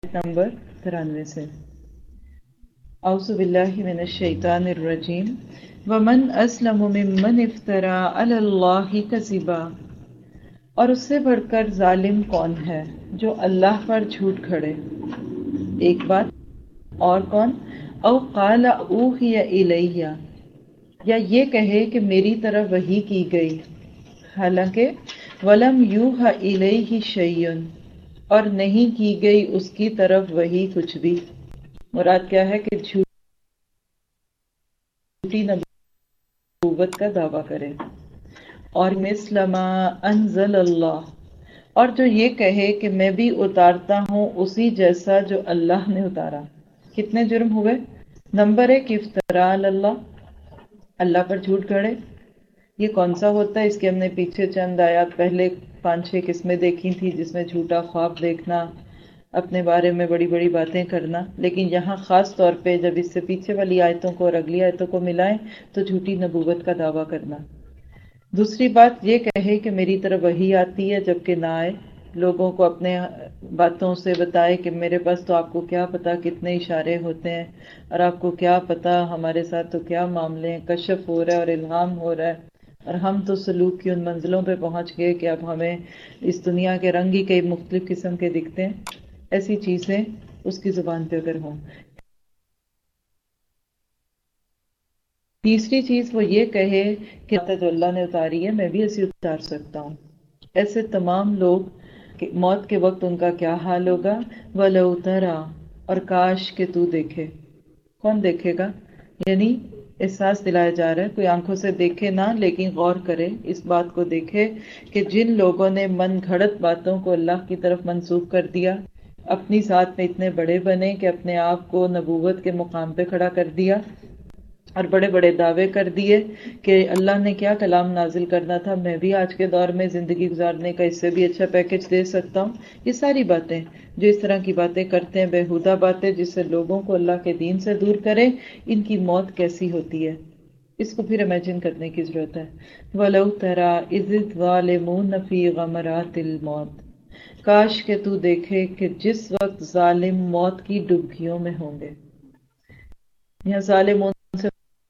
Number 93 سے اعوذ باللہ من الشیطان الرجیم ومن اسلم ممن افترى علی اللہ کذبا، اور اس سے بڑھ کر ظالم کون ہے جو اللہ پر جھوٹ کھڑے. ایک بات اور کون؟ او قال اوحی الیہ، یا یہ کہے کہ میری طرف وحی کی گئی، حالانکہ ولم یوحى الیہ شیء، اور نہیں کی گئی اس کی طرف وہی کچھ بھی. مراد کیا ہے کہ جھوٹی نبوت کا دعویٰ کرے. اور مثل ما انزل اللہ، اور جو یہ کہے کہ میں بھی اتارتا ہوں اسی جیسا جو اللہ نے اتارا. کتنے جرم ہوئے؟ نمبر 1 افتراء علی اللہ، اللہ پر جھوٹ گھڑے. یہ کون سا ہوتا ہے؟ اس کے ہم نے پیچھے چند آیات پہلے 5-6 قسمیں دیکھی تھی، جس میں جھوٹا خواب دیکھنا، اپنے بارے میں بڑی بڑی باتیں کرنا. لیکن یہاں خاص طور پہ جب اس سے پیچھے والی آیتوں کو اور اگلی آیتوں کو ملائیں تو جھوٹی نبوت کا دعویٰ کرنا. دوسری بات یہ کہے کہ میری طرف وحی آتی ہے جبکہ نہ آئے، لوگوں کو اپنے باتوں سے بتائے کہ میرے پاس تو آپ کو کیا پتا کتنے اشارے ہوتے ہیں، اور آپ کو کیا پتا ہمارے ساتھ تو کیا معاملے ہیں، کشف ہو رہا ہے اور الہام ہو رہا ہے، اور ہم تو سلوک کی ان منزلوں پہ پہنچ گئے کہ اب ہمیں اس دنیا کے رنگ ہی کئی مختلف قسم کے دکھتے ہیں. ایسی چیزیں اس کی زبان پہ اگر ہوں. تیسری چیز وہ یہ کہے کہ جو اللہ نے اتاری ہے میں بھی ایسی اتار سکتا ہوں. ایسے تمام لوگ کہ موت کے وقت ان کا کیا حال ہوگا. وَلَوْ تَرَى، اور کاش کہ تو دیکھے. کون دیکھے گا؟ یعنی احساس دلایا جا رہا ہے، کوئی آنکھوں سے دیکھے نہ لیکن غور کرے، اس بات کو دیکھے کہ جن لوگوں نے من گھڑت باتوں کو اللہ کی طرف منسوخ کر دیا، اپنی ذات میں اتنے بڑے بنے کہ اپنے آپ کو نبوت کے مقام پہ کھڑا کر دیا اور بڑے بڑے دعوے کر دیے کہ اللہ نے کیا کلام نازل کرنا تھا، میں بھی آج کے دور میں زندگی گزارنے کا اس سے بھی اچھا پیکج دے سکتا ہوں. یہ ساری باتیں جو اس طرح کی باتیں کرتے ہیں، بےہودہ باتیں جس سے لوگوں کو اللہ کے دین سے دور کرے، ان کی موت کیسی ہوتی ہے اس کو پھر امیجن کرنے کی ضرورت ہے. وَلَوْ تَرَى إِذِ الظَّالِمُونَ فِي غَمَرَاتِ الْمَوْتِ، کاش کہ تو دیکھے کہ جس وقت ظالم موت کی ڈبکیوں میں ہوں گے. یہاں ظالمون سے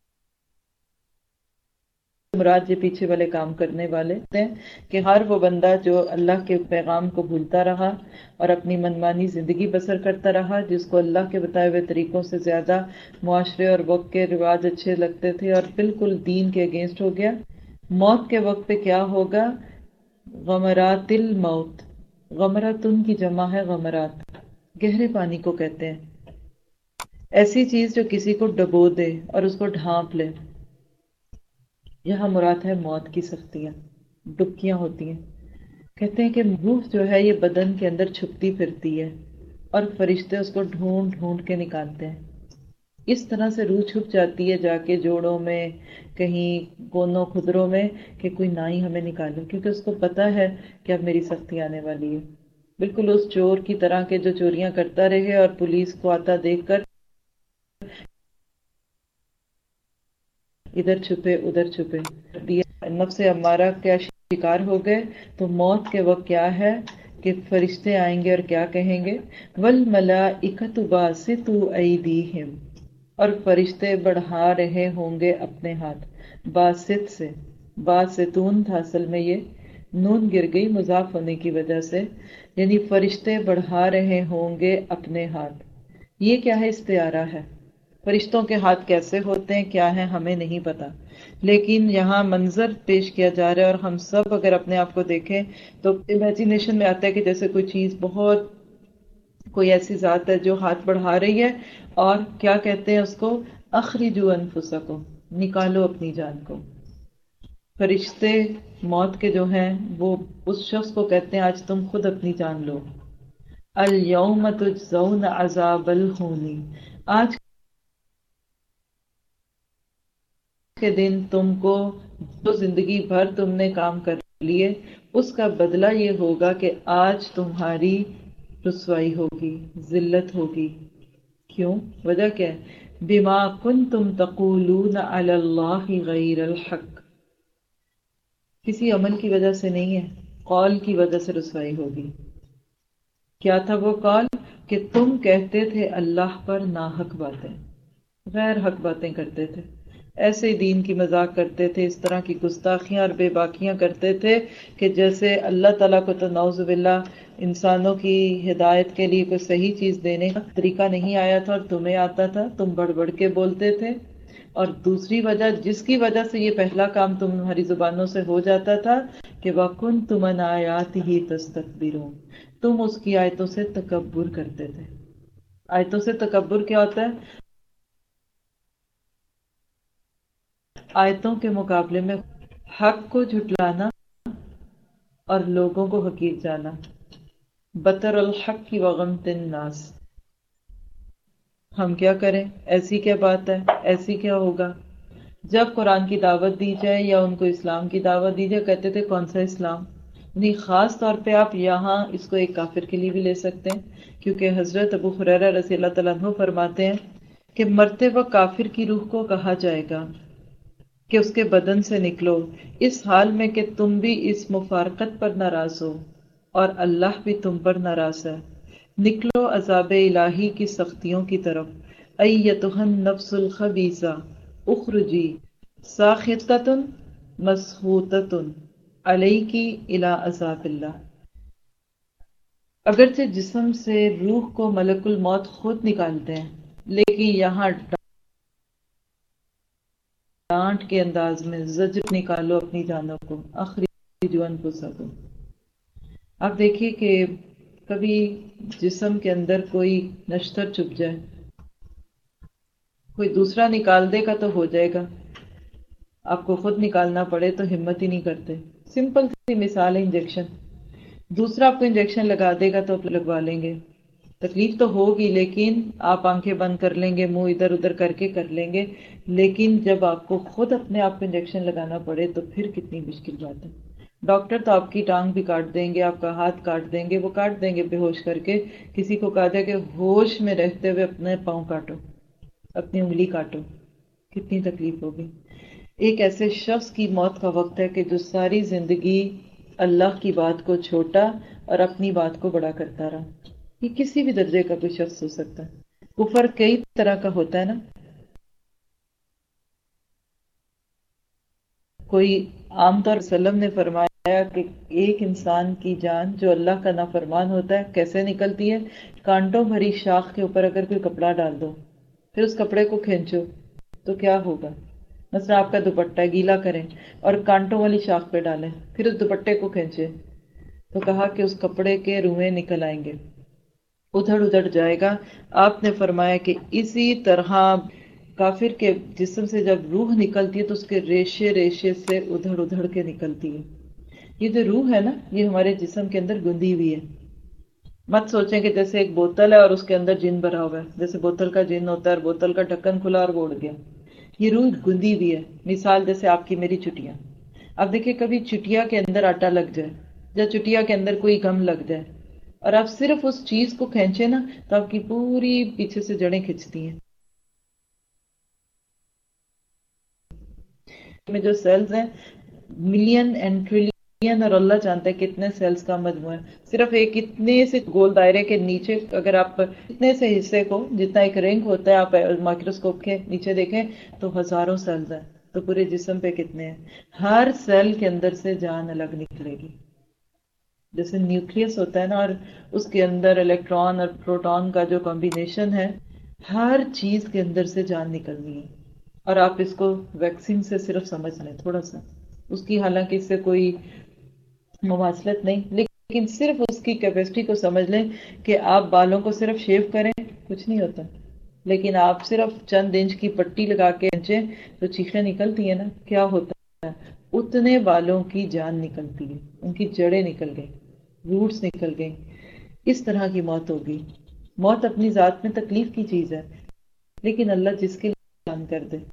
مراد یہ پیچھے والے کام کرنے والے ہیں کہ ہر وہ بندہ جو اللہ کے پیغام کو بھولتا رہا اور اپنی منمانی زندگی بسر کرتا رہا، جس کو اللہ کے بتائے ہوئے طریقوں سے زیادہ معاشرے اور وقت کے رواج اچھے لگتے تھے اور بالکل دین کے اگینسٹ ہو گیا. موت کے وقت پہ کیا ہوگا؟ غمرات الموت، غمراتن کی جمع ہے غمرات، گہرے پانی کو کہتے ہیں. ایسی چیز جو کسی کو ڈبو دے اور اس کو ڈھانپ لے. یہاں مراد ہے موت کی سختیاں، ڈبکیاں ہوتی ہیں. کہتے ہیں کہ روح جو ہے یہ بدن کے اندر چھپتی پھرتی ہے اور فرشتے اس کو ڈھونڈ ڈھونڈ کے نکالتے ہیں. اس طرح سے روح چھپ جاتی ہے جا کے جوڑوں میں، کہیں کونوں خدروں میں، کہ کوئی نہ ہی ہمیں نکالے، کیونکہ اس کو پتا ہے کہ اب میری سختی آنے والی ہے. بالکل اس چور کی طرح کے جو چوریاں کرتا رہے اور پولیس کو آتا دیکھ کر ادھر چھپے ادھر چھپے، نفس امارہ کیا شکار ہو گئے. تو موت کے وقت کیا ہے کہ فرشتے آئیں گے اور کیا کہیں گے؟ والملائکۃ باسطوا ایدیہم، اور فرشتے بڑھا رہے ہوں گے اپنے ہاتھ. باسط سے باسطون تھا اصل میں، یہ نون گر گئی مضاف ہونے کی وجہ سے، یعنی فرشتے بڑھا رہے ہوں گے اپنے ہاتھ. یہ کیا ہے؟ استعارہ ہے. فرشتوں کے ہاتھ کیسے ہوتے ہیں کیا ہے ہمیں نہیں پتا، لیکن یہاں منظر پیش کیا جا رہا ہے. اور ہم سب اگر اپنے آپ کو دیکھیں تو امیجینیشن میں آتا ہے کہ جیسے کوئی چیز بہت، کوئی ایسی ذات ہے جو ہاتھ بڑھا رہی ہے اور کیا کہتے ہیں اس کو؟ اخرجوا انفسکم، نکالو اپنی جان کو. فرشتے موت کے جو ہیں وہ اس شخص کو کہتے ہیں آج تم خود اپنی جان لو. الیوم تجزون عذاب الہون، آج کے دن تم کو جو زندگی بھر تم نے کام کر لیے اس کا بدلہ یہ ہوگا کہ آج تمہاری رسوائی ہوگی، ذلت ہوگی. کیوں؟ وجہ کیا ہے؟ بما کنتم تقولون علی اللہ غیر الحق، کسی عمل کی وجہ سے نہیں ہے، قول کی وجہ سے رسوائی ہوگی. کیا تھا وہ قول کہ تم کہتے تھے اللہ پر ناحق باتیں، غیر حق باتیں کرتے تھے، ایسے ہی دین کی مذاق کرتے تھے، اس طرح کی گستاخیاں اور بے باکیاں کرتے تھے کہ جیسے اللہ تعالیٰ کو تو نعوذ باللہ انسانوں کی ہدایت کے لیے کوئی صحیح چیز دینے کا طریقہ نہیں آیا تھا اور تمہیں آتا تھا، تم بڑھ بڑھ کے بولتے تھے۔ اور دوسری وجہ جس کی وجہ سے یہ پہلا کام تمہاری زبانوں سے ہو جاتا تھا کہ وَكُنْتُمْ عَنْ آيَاتِهِ تَسْتَكْبِرُونَ، تم اس کی آیتوں سے تکبر کرتے تھے۔ آیتوں سے تکبر کیا ہوتا ہے؟ آیتوں کے مقابلے میں حق کو جھٹلانا اور لوگوں کو حقیر جانا۔ بطر الحق کی وغمت الناس، ہم کیا کریں، ایسی کیا بات ہے، ایسی کیا ہوگا۔ جب قرآن کی دعوت دی جائے یا ان کو اسلام کی دعوت دی جائے کہتے تھے کون سا اسلام، یعنی خاص طور پہ آپ یہاں اس کو ایک کافر کے لیے بھی لے سکتے ہیں، کیونکہ حضرت ابو ہریرہ رضی اللہ تعالیٰ عنہ فرماتے ہیں کہ مرتے وقت کافر کی روح کو کہا جائے گا کہ اس کے بدن سے نکلو، اس حال میں کہ تم بھی اس مفارقت پر ناراض ہو اور اللہ بھی تم پر ناراض ہے، نکلو عذاب الہی کی سختیوں کی طرف، ایتھا النفس الخبیثہ اخرجی ساخطۃ مسخوطۃ علیکی الی عذاب اللہ۔ اگرچہ جسم سے روح کو ملک الموت خود نکالتے ہیں، لیکن یہاں ڈانٹ کے انداز میں زجر نکالو اپنی جانوں کو، اخرجوا انفسکم۔ آپ دیکھیے کہ کبھی جسم کے اندر کوئی نشتر چھپ جائے، کوئی دوسرا نکال دے گا تو ہو جائے گا، آپ کو خود نکالنا پڑے تو ہمت ہی نہیں کرتے۔ سمپل سی مثال ہے انجیکشن، دوسرا آپ کو انجیکشن لگا دے گا تو آپ لگوا لیں گے، تکلیف تو ہوگی لیکن آپ آنکھیں بند کر لیں گے، منہ ادھر ادھر کر کے کر لیں گے، لیکن جب آپ کو خود اپنے آپ کو انجیکشن لگانا پڑے تو پھر کتنی مشکل بات ہے۔ ڈاکٹر تو آپ کی ٹانگ بھی کاٹ دیں گے، آپ کا ہاتھ کاٹ دیں گے، وہ کاٹ دیں گے بے ہوش کر کے۔ کسی کو کہا جائے کہ ہوش میں رہتے ہوئے اپنے پاؤں کاٹو، اپنی انگلی کاٹو، کتنی تکلیف ہوگی۔ ایک ایسے شخص کی موت کا وقت ہے کہ جو ساری زندگی اللہ کی بات کو چھوٹا اور اپنی بات کو بڑا کرتا رہا۔ یہ کسی بھی درجے کا کوئی شخص ہو سکتا ہے، کفر کئی طرح کا ہوتا ہے نا۔ کوئی عام طور وسلم نے فرمایا کہ ایک انسان کی جان جو اللہ کا نافرمان ہوتا ہے کیسے نکلتی ہے، کانٹوں بھری شاخ کے اوپر اگر کوئی کپڑا ڈال دو پھر اس کپڑے کو کھینچو تو کیا ہوگا۔ مثلا آپ کا دوپٹہ گیلا کریں اور کانٹوں والی شاخ پہ ڈالیں، پھر اس دوپٹے کو کھینچیں تو کہا کہ اس کپڑے کے روئیں نکل آئیں گے، ادھڑ ادھڑ جائے گا۔ آپ نے فرمایا کہ اسی طرح کافر کے جسم سے جب روح نکلتی ہے تو اس کے ریشے ریشے سے ادھڑ ادھڑ کے نکلتی ہے۔ یہ جو روح ہے نا یہ ہمارے جسم کے اندر گندی ہوئی ہے۔ مت سوچیں کہ جیسے ایک بوتل ہے اور اس کے اندر جن بھرا ہوا ہے، جیسے بوتل کا جن ہوتا ہے اور بوتل کا ڈھکن کھلا اور وہ اڑ گیا۔ یہ روح گندی ہوئی ہے۔ مثال جیسے آپ کی میری چٹیاں، اب دیکھیں کبھی چٹیا کے اندر آٹا لگ جائے یا چٹیا کے اندر کوئی غم لگ جائے اور آپ صرف اس چیز کو کھینچے نا تو آپ کی پوری پیچھے سے جڑیں کھنچتی ہیں۔ میں جو سیلز ہیں ملین اینڈ ٹریلین، اور اللہ جانتا ہے کتنے سیلز کا مجموعہ ہے۔ صرف ایک اتنے سے گول دائرے کے نیچے اگر آپ اتنے سے حصے کو، جتنا ایک رنگ ہوتا ہے، آپ مائکروسکوپ کے نیچے دیکھیں تو ہزاروں سیلز ہیں، تو پورے جسم پہ کتنے ہیں۔ ہر سیل کے اندر سے جان الگ نکلے گی، جیسے نیوکلیس ہوتا ہے نا، اور اس کے اندر الیکٹران اور پروٹون کا جو کمبینیشن ہے، ہر چیز کے اندر سے جان نکلنی ہے۔ اور آپ اس کو ویکسین سے صرف سمجھ لیں تھوڑا سا، اس کی حالانکہ اس سے کوئی مماثلت نہیں، لیکن صرف اس کی کیپیسٹی کو سمجھ لیں کہ آپ بالوں کو صرف شیو کریں کچھ نہیں ہوتا، لیکن آپ صرف چند انچ کی پٹی لگا کے کھینچیں تو چیخیں نکلتی ہیں نا، کیا ہوتا ہے، اتنے بالوں کی جان نکلتی ہے، ان کی جڑیں نکل گئی، روٹس نکل گئی۔ اس طرح کی موت ہوگی۔ موت اپنی ذات میں تکلیف کی چیز ہے، لیکن اللہ جس کے لیے جان کر دے۔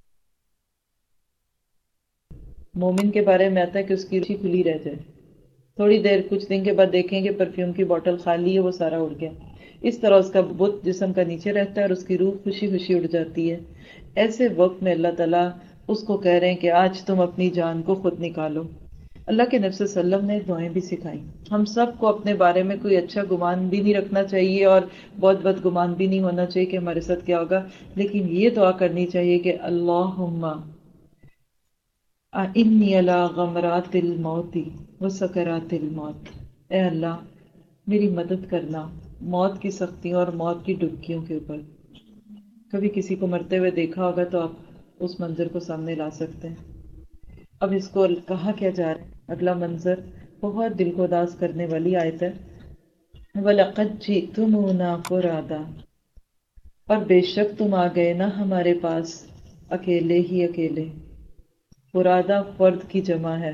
مومن کے بارے میں آتا ہے کہ اس کی روشی کھلی رہ جائے، تھوڑی دیر کچھ دن کے بعد دیکھیں گے پرفیوم کی بوٹل خالی ہے، وہ سارا اڑ گیا۔ اس طرح اس کا بت جسم کا نیچے رہتا ہے اور اس کی روح خوشی خوشی اڑ جاتی ہے۔ ایسے وقت میں اللہ تعالیٰ اس کو کہہ رہے ہیں کہ آج تم اپنی جان کو خود نکالو۔ اللہ کے نبی صلی اللہ علیہ وسلم نے دعائیں بھی سکھائیں. ہم سب کو اپنے بارے میں کوئی اچھا گمان بھی نہیں رکھنا چاہیے اور بہت بد گمان بھی نہیں ہونا چاہیے کہ ہمارے ساتھ کیا ہوگا، لیکن یہ دعا کرنی چاہیے کہ اللہم انی علی غمرات الموت و سکرات الموت، اے اللہ میری مدد کرنا موت کی سختیوں اور موت کی ڈبکیوں کے اوپر. کبھی کسی کو مرتے ہوئے دیکھا ہوگا تو آپ اس منظر کو سامنے لا سکتے ہیں. اب اس کو کہا کیا جا رہا ہے، اگلا منظر بہت دل کو اداس کرنے والی آیت ہے. وَلَقَدْ جِئْتُمُونَا فُرَادًا، اور بے شک تم آ گئے نا ہمارے پاس اکیلے ہی اکیلے. فرادا فرد کی جمع ہے،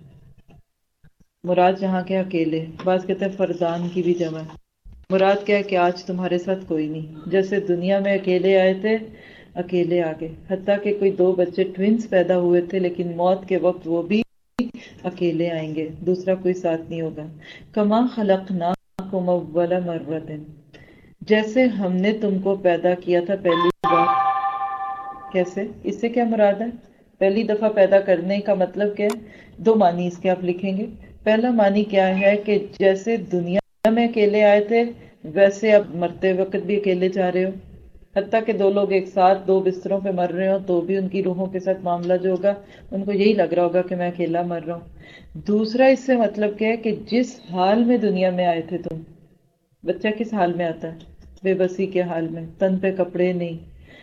مراد یہاں کے اکیلے. بعض کہتے ہیں فردان کی بھی جمع ہے. مراد کیا ہے کہ آج تمہارے ساتھ کوئی نہیں. جیسے دنیا میں اکیلے آئے تھے اکیلے آگے، حتیٰ کہ کوئی 2 بچے ٹوینز پیدا ہوئے تھے لیکن موت کے وقت وہ بھی اکیلے آئیں گے، دوسرا کوئی ساتھ نہیں ہوگا. کما خلقناکم اول مرۃ، جیسے ہم نے تم کو پیدا کیا تھا پہلی بار. کیسے؟ اس سے کیا مراد ہے؟ پہلی دفعہ پیدا کرنے کا مطلب کیا ہے؟ 2 معنی اس کے آپ لکھیں گے. پہلا معنی کیا ہے کہ جیسے دنیا میں اکیلے آئے تھے ویسے اب مرتے وقت بھی اکیلے جا رہے ہو. حتیٰ کہ 2 لوگ ایک ساتھ 2 بستروں پہ مر رہے ہو تو بھی ان کی روحوں کے ساتھ معاملہ جو ہوگا ان کو یہی لگ رہا ہوگا کہ میں اکیلا مر رہا ہوں. دوسرا اس سے مطلب کیا ہے کہ جس حال میں دنیا میں آئے تھے تم، بچہ کس حال میں آتا ہے؟ بے بسی کے حال میں، تن پہ کپڑے نہیں،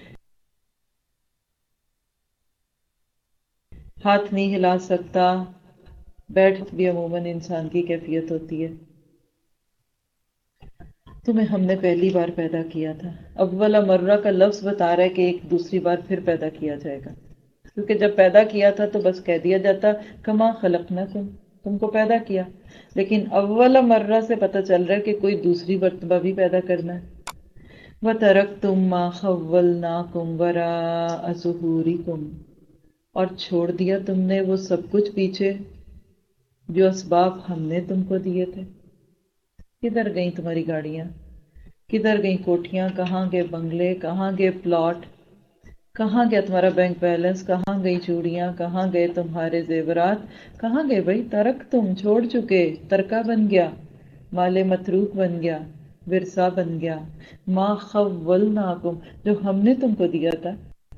ہاتھ نہیں ہلا سکتا، بیٹھ بھی عموماً انسان کی کیفیت ہوتی ہے. تمہیں ہم نے پہلی بار پیدا کیا تھا. اولا مرہ کا لفظ بتا رہا ہے کہ ایک دوسری بار پھر پیدا کیا جائے گا، کیونکہ جب پیدا کیا تھا تو بس کہہ دیا جاتا کما خلقناکم، تم کو پیدا کیا. لیکن اولا مرہ سے پتہ چل رہا ہے کہ کوئی دوسری مرتبہ بھی پیدا کرنا ہے. وَتَرَكْتُمْ مَا خَوَّلْنَاكُمْ وَرَاءَ ظُهُورِكُمْ، اور چھوڑ دیا تم نے وہ سب کچھ پیچھے جو اسباب ہم نے تم کو دیے تھے. کدھر گئیں تمہاری گاڑیاں؟ کدھر گئیں کوٹھیاں؟ کہاں گئے بنگلے؟ کہاں گئے پلاٹ؟ کہاں گیا تمہارا بینک بیلنس؟ کہاں گئی چوڑیاں؟ کہاں گئے تمہارے زیورات؟ کہاں گئے بھائی؟ ترک تم، چھوڑ چکے، ترکہ بن گیا، مال متروک بن گیا، ورثہ بن گیا. ما خولناکم، جو ہم نے تم کو دیا تھا.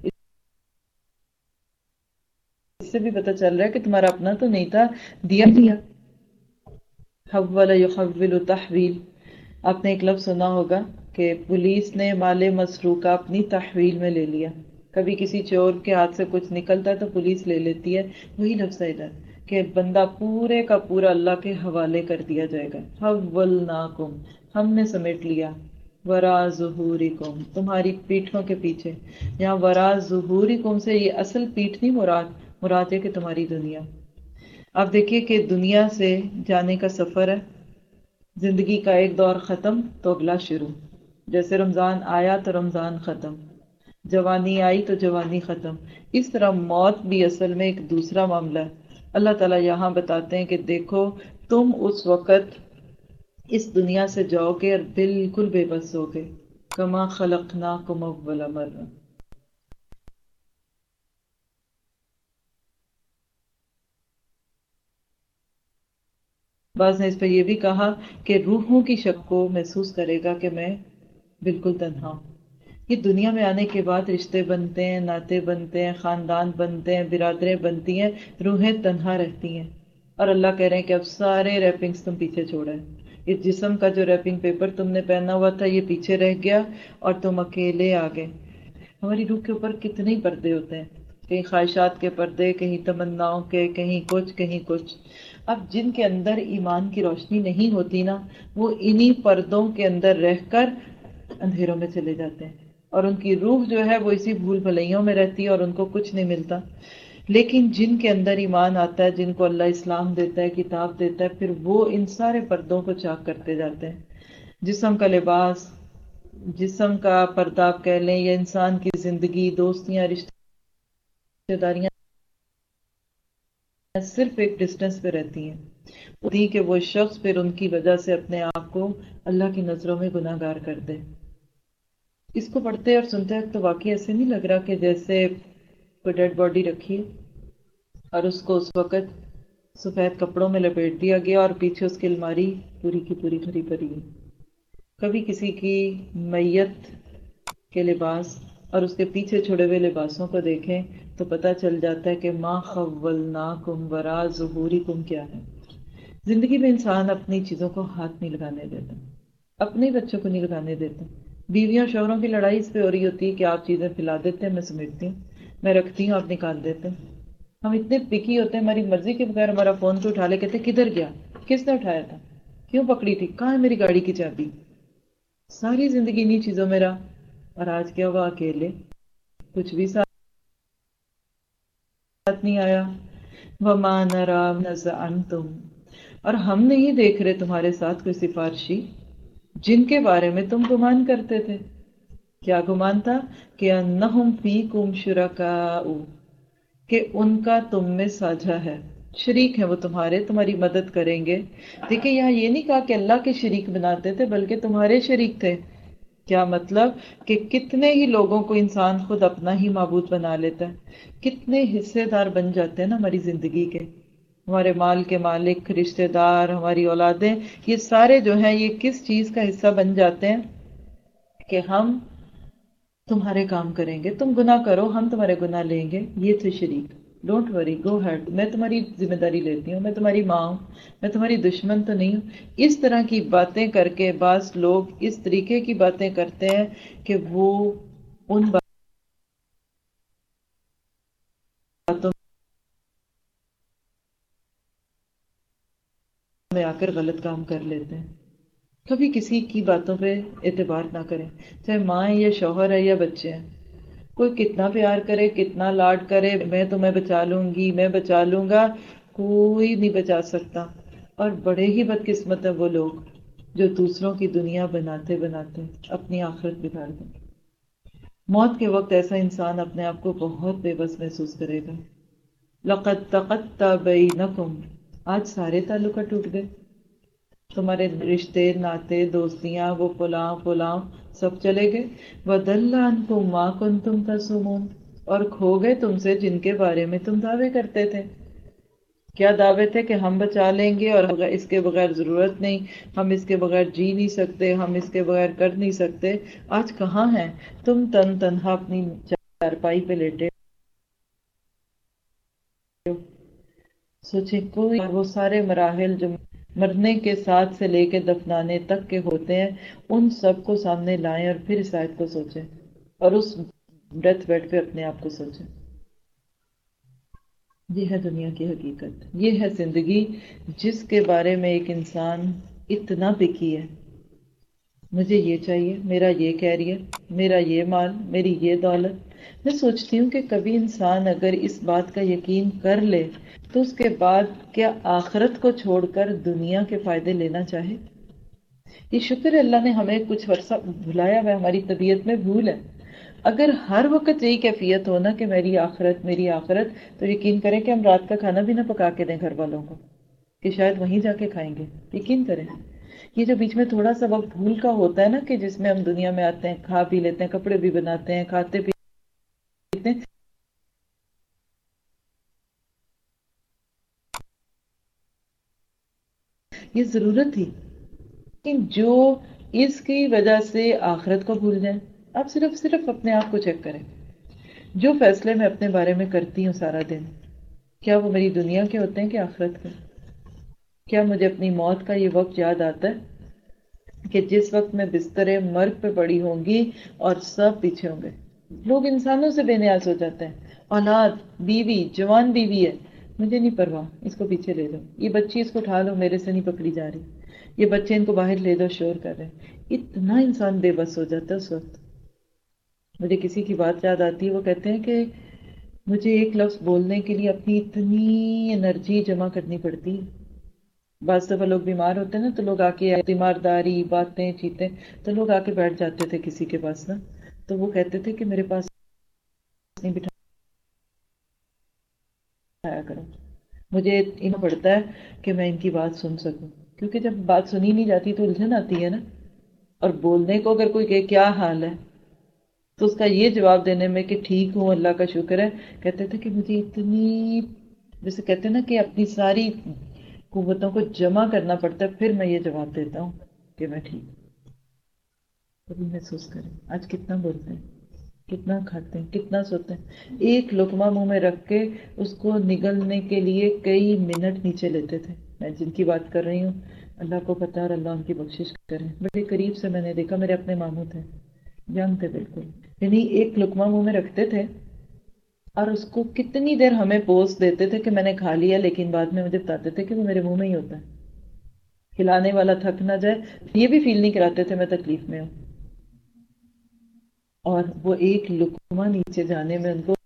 اس سے بھی پتہ چل رہا ہے کہ تمہارا اپنا تو نہیں تھا، دیا. حول یحول تحویل، آپ نے ایک لفظ سنا ہوگا کہ پولیس نے مال مسروقہ اپنی تحویل میں لے لیا. کبھی کسی چور کے ہاتھ سے کچھ نکلتا ہے تو پولیس لے لیتی ہے. وہی لفظ ہے ادھر کہ بندہ پورے کا پورا اللہ کے حوالے کر دیا جائے گا. حولناکم، ہم نے سمیٹ لیا. ورا ظہورکم، تمہاری پیٹھوں کے پیچھے. یہاں ورا ظہورکم سے یہ اصل پیٹھ نہیں مراد ہے کہ تمہاری دنیا. آپ دیکھیے کہ دنیا سے جانے کا سفر ہے. زندگی کا ایک دور ختم تو اگلا شروع. جیسے رمضان آیا تو رمضان ختم، جوانی آئی تو جوانی ختم. اس طرح موت بھی اصل میں ایک دوسرا معاملہ ہے. اللہ تعالیٰ یہاں بتاتے ہیں کہ دیکھو تم اس وقت اس دنیا سے جاؤ گے اور بالکل بے بس ہو گے. کما خلقناکم اول مرہ. بعض نے اس پہ یہ بھی کہا کہ روحوں کی شک کو محسوس کرے گا کہ میں بالکل تنہا ہوں. یہ دنیا میں آنے کے بعد رشتے بنتے ہیں، ناطے بنتے ہیں، خاندان بنتے ہیں، برادریں بنتی ہیں، روحیں تنہا رہتی ہیں. اور اللہ کہہ رہے ہیں کہ اب سارے ریپنگز تم پیچھے چھوڑیں. اس جسم کا جو ریپنگ پیپر تم نے پہنا ہوا تھا یہ پیچھے رہ گیا اور تم اکیلے آ گئے. ہماری روح کے اوپر کتنے ہی پردے ہوتے ہیں، کہیں خواہشات کے پردے، کہیں تمناؤں کے، کہیں کچھ کہیں کچھ. اب جن کے اندر ایمان کی روشنی نہیں ہوتی نا، وہ انہی پردوں کے اندر رہ کر اندھیروں میں چلے جاتے ہیں اور ان کی روح جو ہے وہ اسی بھول بھلائیوں میں رہتی ہے اور ان کو کچھ نہیں ملتا. لیکن جن کے اندر ایمان آتا ہے، جن کو اللہ اسلام دیتا ہے، کتاب دیتا ہے، پھر وہ ان سارے پردوں کو چاک کرتے جاتے ہیں. جسم کا لباس، جسم کا پردہ آپ کہہ لیں، یا انسان کی زندگی، دوستیاں، رشتہ داریاں صرف ایک ڈسٹنس پہ رہتی ہیں. ہوتی کہ وہ شخص پھر ان کی وجہ سے اپنے آپ کو اللہ کی نظروں میں گناہ گار کر دے. اس کو پڑھتے اور سنتے ہیں تو واقعی ایسے نہیں لگ رہا کہ جیسے کوئی ڈیڈ باڈی رکھی ہے اور اس کو اس وقت سفید کپڑوں میں لپیٹ دیا گیا اور پیچھے اس کی الماری پوری کی پوری بھری پڑی ہے۔ کبھی کسی کی میت کے لباس اور اس کے پیچھے چھوڑے ہوئے لباسوں کو دیکھیں تو پتہ چل جاتا ہے کہ ما خولناکم وراء ظہورکم کیا ہے۔ زندگی میں انسان اپنی چیزوں کو ہاتھ نہیں لگانے دیتا، اپنے بچوں کو نہیں لگانے دیتا۔ بیویوں شوہروں کی لڑائی اس پہ ہو رہی ہوتی ہے کہ آپ چیزیں پھیلا دیتے ہیں، میں سمیٹتی ہوں، میں رکھتی ہوں، آپ نکال دیتے ہیں۔ ہم اتنے پکی ہوتے ہیں، ہماری مرضی کے بغیر ہمارا فون کو اٹھا لے، کہتے ہیں کدھر گیا، کس نے اٹھایا تھا، کیوں پکڑی تھی، کہاں ہے میری گاڑی کی چابی۔ ساری زندگی انہی چیزوں میں رہا، اور آج کیا ہوا، اکیلے، کچھ بھی ساتھ نہیں آیا۔ وَمَا نَرَىٰ نَزَعَنْتُمْ، اور ہم نہیں دیکھ رہے تمہارے ساتھ کوئی سفارشی جن کے بارے میں تم گمان کرتے تھے۔ کیا گمان تھا؟ کہ انہم فیکم شرکاء، کہ ان کا تم میں ساجھا ہے، شریک ہیں وہ تمہارے، تمہاری مدد کریں گے۔ دیکھیں یہاں یہ نہیں کہا کہ اللہ کے شریک بناتے تھے، بلکہ تمہارے شریک تھے۔ کیا مطلب کہ کتنے ہی لوگوں کو انسان خود اپنا ہی معبود بنا لیتا ہے، کتنے حصے دار بن جاتے ہیں نا ہماری زندگی کے، ہمارے مال کے مالک، رشتہ دار، ہماری اولادیں، یہ سارے جو ہیں یہ کس چیز کا حصہ بن جاتے ہیں کہ ہم تمہارے کام کریں گے، تم گناہ کرو ہم تمہارے گناہ لیں گے، یہ تھے شریک۔ ڈونٹ وری، گو ہیڈ، میں تمہاری ذمہ داری لیتی ہوں، میں تمہاری ماں ہوں، میں تمہاری دشمن تو نہیں ہوں۔ اس طرح کی باتیں کر کے بعض لوگ اس طریقے کی باتیں کرتے ہیں کہ وہ ان باتوں میں آ کر غلط کام کر لیتے ہیں۔ کبھی کسی کی باتوں پہ اعتبار نہ کریں، چاہے ماں ہے یا شوہر ہے یا بچے ہیں۔ کوئی کتنا پیار کرے، کتنا لاڈ کرے، میں تمہیں بچا لوں گی، میں بچا لوں گا، کوئی نہیں بچا سکتا۔ اور بڑے ہی بدقسمت ہیں وہ لوگ جو دوسروں کی دنیا بناتے بناتے اپنی آخرت بگاڑ دیں۔ موت کے وقت ایسا انسان اپنے آپ کو بہت بے بس محسوس کرے گا۔ لقد تقطع بینکم، آج سارے تعلقات ٹوٹ گئے، تمہارے رشتے ناتے دوستیاں وہ فلاں فلاں سب چلے گئے۔ وَضَلَّ عَنْكُمْ مَا كُنْتُمْ تَزْعُمُونَ، اور کھو گئے تم سے جن کے بارے میں تم دعوے کرتے تھے۔ کیا دعوے تھے؟ کہ ہم بچا لیں گے اور اس کے بغیر ضرورت نہیں، ہم اس کے بغیر جی نہیں سکتے، ہم اس کے بغیر کر نہیں سکتے۔ آج کہاں ہیں تم؟ تن تنہا اپنی چارپائی پہ لیٹے ہو۔ سوچیں کوئی وہ سارے مراحل جو مرنے کے ساتھ سے لے کے دفنانے تک کے ہوتے ہیں، ان سب کو سامنے لائیں اور پھر اس آیت کو سوچیں اور اس ڈیتھ بیڈ پہ اپنے آپ کو سوچیں۔ یہ ہے دنیا کی حقیقت، یہ ہے زندگی جس کے بارے میں ایک انسان اتنا پکی ہے، مجھے یہ چاہیے، میرا یہ کیریئر، میرا یہ مال، میری یہ دولت۔ میں سوچتی ہوں کہ کبھی انسان اگر اس بات کا یقین کر لے تو اس کے بعد کیا آخرت کو چھوڑ کر دنیا کے فائدے لینا چاہے؟ یہ شکر ہے اللہ نے ہمیں کچھ عرصہ بھلایا ہوا ہے، ہماری طبیعت میں بھول ہے۔ اگر ہر وقت یہی کیفیت ہونا کہ میری آخرت میری آخرت، تو یقین کریں کہ ہم رات کا کھانا بھی نہ پکا کے دیں گھر والوں کو، کہ شاید وہیں جا کے کھائیں گے۔ یقین کریں یہ جو بیچ میں تھوڑا سا وقت بھول کا ہوتا ہے نا، کہ جس میں ہم دنیا میں آتے ہیں، کھا پی لیتے ہیں، کپڑے بھی بناتے ہیں، کھاتے پیتے ہیں، یہ ضرورت تھی۔ لیکن جو اس کی وجہ سے آخرت کو بھول جائیں، آپ صرف اپنے آپ کو چیک کریں۔ جو فیصلے میں اپنے بارے میں کرتی ہوں سارا دن، کیا وہ میری دنیا کے ہوتے ہیں کہ آخرت کے؟ کیا مجھے اپنی موت کا یہ وقت یاد آتا ہے کہ جس وقت میں بستر مرگ پہ پڑی ہوں گی اور سب پیچھے ہوں گے؟ لوگ انسانوں سے بے نیاز ہو جاتے ہیں، اولاد، بیوی، جوان بیوی ہے، مجھے نہیں پرواہ، اس کو پیچھے لے جاؤ، یہ بچی اس کو اٹھا لو، میرے سے نہیں پکڑی جا رہی، یہ بچے ان کو باہر لے دو، شور کر رہے ہیں۔ اتنا انسان بے بس ہو جاتا ہے اس وقت۔ مجھے کسی کی بات یاد آتی ہے، وہ کہتے ہیں کہ مجھے ایک لفظ بولنے کے لیے اپنی اتنی انرجی جمع کرنی پڑتی ہے۔ بعض دفعہ لوگ بیمار ہوتے ہیں نا، تو لوگ آ کے تیمارداری باتیں چیتیں، تو لوگ آ کے بیٹھ جاتے تھے کسی کے پاس نا، تو وہ کہتے تھے کہ میرے پاس نہیں بٹھایا کرو، مجھے انہیں پڑتا ہے کہ میں ان کی بات سن سکوں، کیونکہ جب بات سنی نہیں جاتی تو الجھن آتی ہے نا۔ اور بولنے کو اگر کوئی کہے کیا حال ہے، تو اس کا یہ جواب دینے میں کہ ٹھیک ہوں اللہ کا شکر ہے، کہتے تھے کہ مجھے اتنی جیسے کہتے ہیں نا کہ اپنی ساری قوتوں کو جمع کرنا پڑتا ہے پھر میں یہ جواب دیتا ہوں کہ میں ٹھیک ہوں. کبھی محسوس کریں آج کتنا بولتے ہیں، کتنا کھاتے ہیں، کتنا سوتے ہیں. ایک لقمہ منہ میں رکھ کے اس کو نگلنے کے لیے کئی منٹ نیچے لیتے تھے. میں جن کی بات کر رہی ہوں اللہ کو پتا اور اللہ ان کی بخشش کریں، بڑے قریب سے میں نے دیکھا، میرے اپنے ماموں تھے، ینگ تھے بالکل. یعنی ایک لقمہ منہ میں رکھتے تھے اور اس کو کتنی دیر ہمیں پوز دیتے تھے کہ میں نے کھا لیا، لیکن بعد میں مجھے بتاتے تھے کہ وہ میرے منہ میں ہی ہوتا ہے. کھلانے والا تھک نہ جائے یہ بھی فیل نہیں کراتے تھے میں تکلیف میں ہوں. اور وہ ایک لقمہ نیچے جانے میں ان کو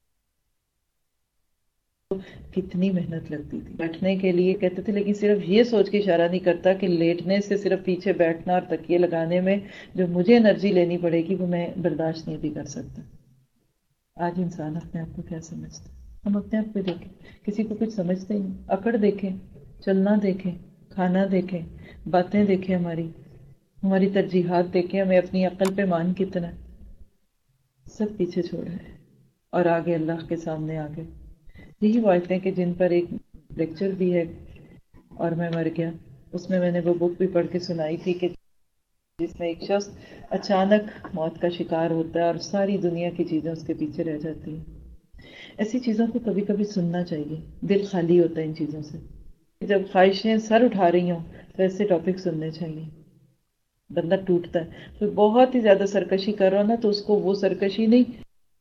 کتنی محنت لگتی تھی. بیٹھنے کے لیے کہتے تھے لیکن صرف یہ سوچ کے اشارہ نہیں کرتا کہ لیٹنے سے صرف پیچھے بیٹھنا اور تکیے لگانے میں جو مجھے انرجی لینی پڑے گی وہ میں برداشت نہیں بھی کر سکتا. آج انسان اپنے آپ کو کیا سمجھتا ہے؟ ہم اپنے آپ کو دیکھیں، کسی کو کچھ سمجھتے ہی نہیں. اکڑ دیکھیں، چلنا دیکھیں، کھانا دیکھیں، باتیں دیکھیں، ہماری ترجیحات دیکھیں، ہمیں اپنی عقل پہ مان کتنا ہے. سب پیچھے چھوڑے ہیں اور آگے اللہ کے سامنے آگے. یہی باتیں کہ جن پر ایک لیکچر بھی ہے اور میں مر گیا، اس میں نے وہ بک بھی پڑھ کے سنائی تھی کہ جس میں ایک شخص اچانک موت کا شکار ہوتا ہے اور ساری دنیا کی چیزیں اس کے پیچھے رہ جاتی ہیں. ایسی چیزوں کو کبھی کبھی سننا چاہیے، دل خالی ہوتا ہے ان چیزوں سے. جب خواہشیں سر اٹھا رہی ہوں تو ایسے ٹاپک سننے چاہیے. بندہ ٹوٹتا ہے تو بہت ہی زیادہ سرکشی کر رہا ہو نا تو اس کو وہ سرکشی نہیں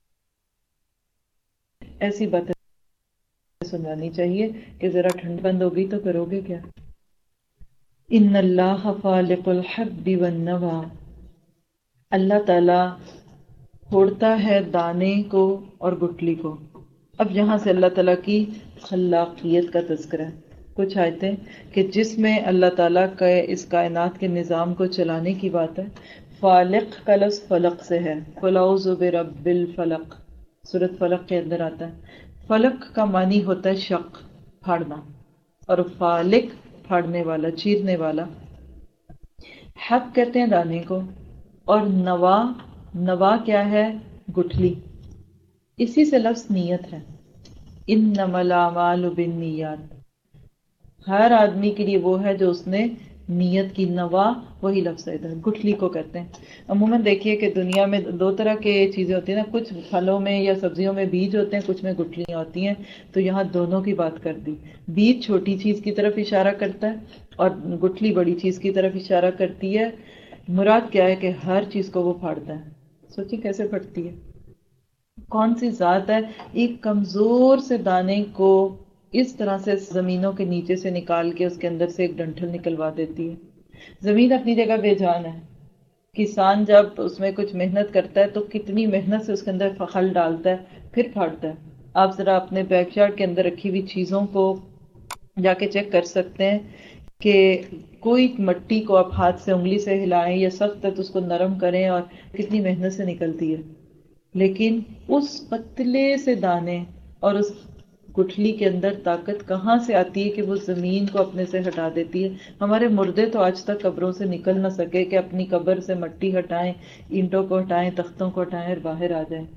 ایسی باتیں سنوانی چاہیے کہ ذرا ٹھنڈ بند ہوگی تو کرو گے کیا. ان اللہ فالق الحب والنوى، اللہ تعالی پھوڑتا ہے دانے کو اور گٹلی کو. اب یہاں سے اللہ تعالیٰ کی خلاقیت کا تذکرہ ہے. کچھ آیتیں کہ جس میں اللہ تعالیٰ کا اس کائنات کے نظام کو چلانے کی بات ہے. فالق کا لفظ فلق سے ہے، قل اعوذ برب الفلق، سورۃ فلق کے اندر آتا ہے. فلق کا معنی ہوتا ہے شق، پھاڑنا، اور فالق پھاڑنے والا، چیرنے والا. حب کہتے ہیں دانے کو، اور نوا، نوا کیا ہے؟ گٹھلی. اسی سے لفظ نیت ہے. انما الاعمال بالنیات، ہر آدمی کے لیے وہ ہے جو اس نے نیت کی. نوا وہی لفظ ہے ادھر، گٹھلی کو کہتے ہیں. عموماً دیکھیے کہ دنیا میں دو طرح کے چیزیں ہوتی ہیں نا، کچھ پھلوں میں یا سبزیوں میں بیج ہوتے ہیں، کچھ میں گٹھلیاں ہوتی ہیں. تو یہاں دونوں کی بات کر دی. بیج چھوٹی چیز کی طرف اشارہ کرتا ہے اور گٹھلی بڑی چیز کی طرف اشارہ کرتی ہے. مراد کیا ہے کہ ہر چیز کو وہ پھاڑتا ہے. سوچیں کیسے پھٹتی ہے، کون سی ذات ہے ایک کمزور سے دانے کو اس طرح سے زمینوں کے نیچے سے نکال کے اس کے اندر سے ایک ڈنٹل نکلوا دیتی ہے. زمین اپنی جگہ بے جان ہے. کسان جب اس میں کچھ محنت کرتا ہے تو کتنی محنت سے اس کے اندر پھل ڈالتا ہے پھر پھاڑتا ہے. آپ ذرا اپنے بیک یارڈ کے اندر رکھی ہوئی چیزوں کو جا کے چیک کر سکتے ہیں کہ کوئی مٹی کو آپ ہاتھ سے انگلی سے ہلائیں یا سخت ہے تو اس کو نرم کریں اور کتنی محنت سے نکلتی ہے. لیکن اس پتلے سے دانے اور اس گٹھلی کے اندر طاقت کہاں سے آتی ہے کہ وہ زمین کو اپنے سے ہٹا دیتی ہے. ہمارے مردے تو آج تک قبروں سے نکل نہ سکے کہ اپنی قبر سے مٹی ہٹائیں، اینٹوں کو ہٹائیں، تختوں کو ہٹائیں اور باہر آ جائیں.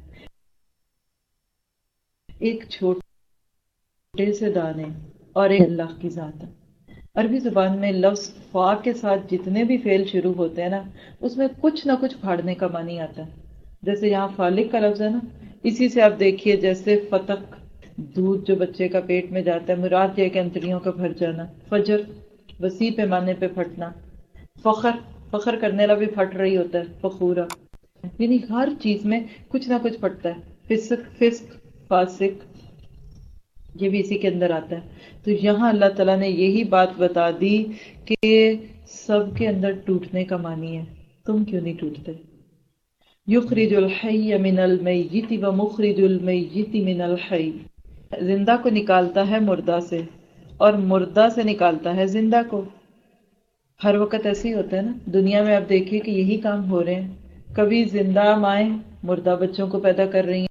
ایک چھوٹے سے دانے اور ایک اللہ کی ذات ہے. عربی زبان میں لفظ فا کے ساتھ جتنے بھی فعل شروع ہوتے ہیں نا، اس میں کچھ نہ کچھ پھاڑنے کا معنی آتا ہے. جیسے یہاں فالق کا لفظ ہے نا، اسی سے آپ دیکھیے جیسے فتق، دودھ جو بچے کا پیٹ میں جاتا ہے، مراد یہ کہ انتڑیوں کا بھر جانا. فجر، وسیع پیمانے پہ پھٹنا. فخر، فخر کرنے والا بھی پھٹ رہی ہوتا ہے، فخورا. یعنی ہر چیز میں کچھ نہ کچھ پھٹتا ہے. فسق، فسق، فاسق، یہ بھی اسی کے اندر آتا ہے. تو یہاں اللہ تعالیٰ نے یہی بات بتا دی کہ سب کے اندر ٹوٹنے کا معنی ہے. تم کیوں نہیں ٹوٹتے؟ یخرج الحی من المیت ومخرج المیت من الحی، زندہ کو نکالتا ہے مردہ سے اور مردہ سے نکالتا ہے زندہ کو. ہر وقت ایسے ہی ہوتا ہے نا دنیا میں. آپ دیکھیے کہ یہی کام ہو رہے ہیں. کبھی زندہ مائیں مردہ بچوں کو پیدا کر رہی ہیں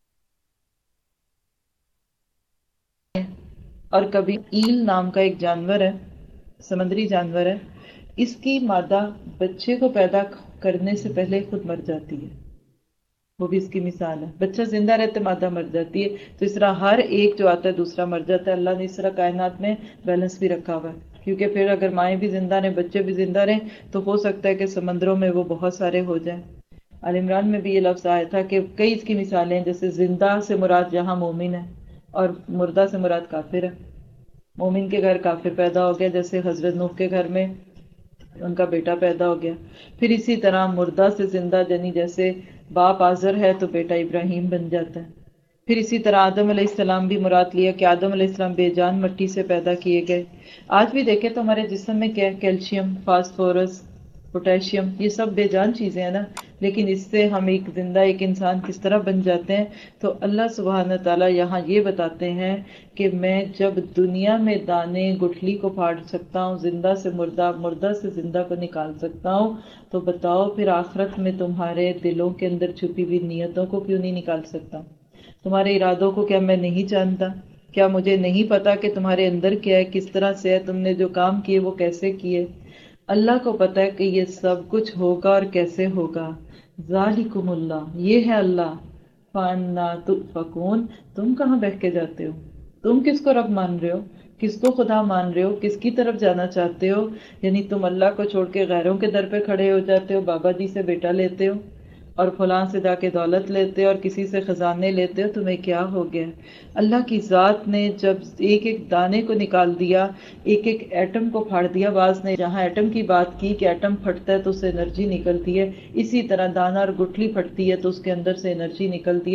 اور کبھی ایل نام کا ایک جانور ہے، سمندری جانور ہے، اس کی مادہ بچے کو پیدا کرنے سے پہلے خود مر جاتی ہے. وہ بھی اس کی مثال ہے. بچہ زندہ رہتے مادہ مر جاتی ہے، تو اس طرح ہر ایک جو آتا ہے دوسرا مر جاتا ہے. اللہ نے اس طرح کائنات میں بیلنس بھی رکھا ہوا ہے، کیونکہ پھر اگر مائیں بھی زندہ رہیں بچے بھی زندہ رہیں تو ہو سکتا ہے کہ سمندروں میں وہ بہت سارے ہو جائیں. آل عمران میں بھی یہ لفظ آیا تھا کہ کئی اس کی مثالیں ہیں، جیسے زندہ سے مراد یہاں مومن ہے اور مردہ سے مراد کافر ہے. مومن کے گھر کافر پیدا ہو گیا، جیسے حضرت نوح کے گھر میں ان کا بیٹا پیدا ہو گیا. پھر اسی طرح مردہ سے زندہ، یعنی جیسے باپ آزر ہے تو بیٹا ابراہیم بن جاتا ہے. پھر اسی طرح آدم علیہ السلام بھی مراد لیا کہ آدم علیہ السلام بے جان مٹی سے پیدا کیے گئے. آج بھی دیکھیں تو ہمارے جسم میں کیا ہے، کیلشیم، فاسفورس، پوٹیشیم، یہ سب بے جان چیزیں ہیں نا، لیکن اس سے ہم ایک زندہ ایک انسان کس طرح بن جاتے ہیں. تو اللہ سبحانہ تعالیٰ یہاں یہ بتاتے ہیں کہ میں جب دنیا میں دانے گٹھلی کو پھاڑ سکتا ہوں، زندہ سے مردہ، مردہ سے زندہ کو نکال سکتا ہوں، تو بتاؤ پھر آخرت میں تمہارے دلوں کے اندر چھپی ہوئی نیتوں کو کیوں نہیں نکال سکتا؟ تمہارے ارادوں کو کیا میں نہیں جانتا؟ کیا مجھے نہیں پتا کہ تمہارے اندر کیا ہے، کس طرح سے ہے، تم نے جو کام کیے وہ کیسے کیے؟ اللہ کو پتا ہے کہ یہ سب کچھ ہوگا اور کیسے ہوگا. ذالکم اللہ، یہ ہے اللہ. فانا تؤفکون، تم کہاں بہہ کے جاتے ہو؟ تم کس کو رب مان رہے ہو؟ کس کو خدا مان رہے ہو؟ کس کی طرف جانا چاہتے ہو؟ یعنی تم اللہ کو چھوڑ کے غیروں کے در پہ کھڑے ہو جاتے ہو، بابا جی سے بیٹا لیتے ہو اور فلاں سے جا کے دولت لیتے ہو اور کسی سے خزانے لیتے ہو. تمہیں کیا ہو گیا؟ اللہ کی ذات نے جب ایک ایک دانے کو نکال دیا، ایک ایک ایٹم کو پھاڑ دیا. بعض نے جہاں ایٹم کی بات کی کہ ایٹم پھٹتا ہے تو اس سے انرجی نکلتی ہے، اسی طرح دانا اور گٹھلی پھٹتی ہے تو اس کے اندر سے انرجی نکلتی ہے،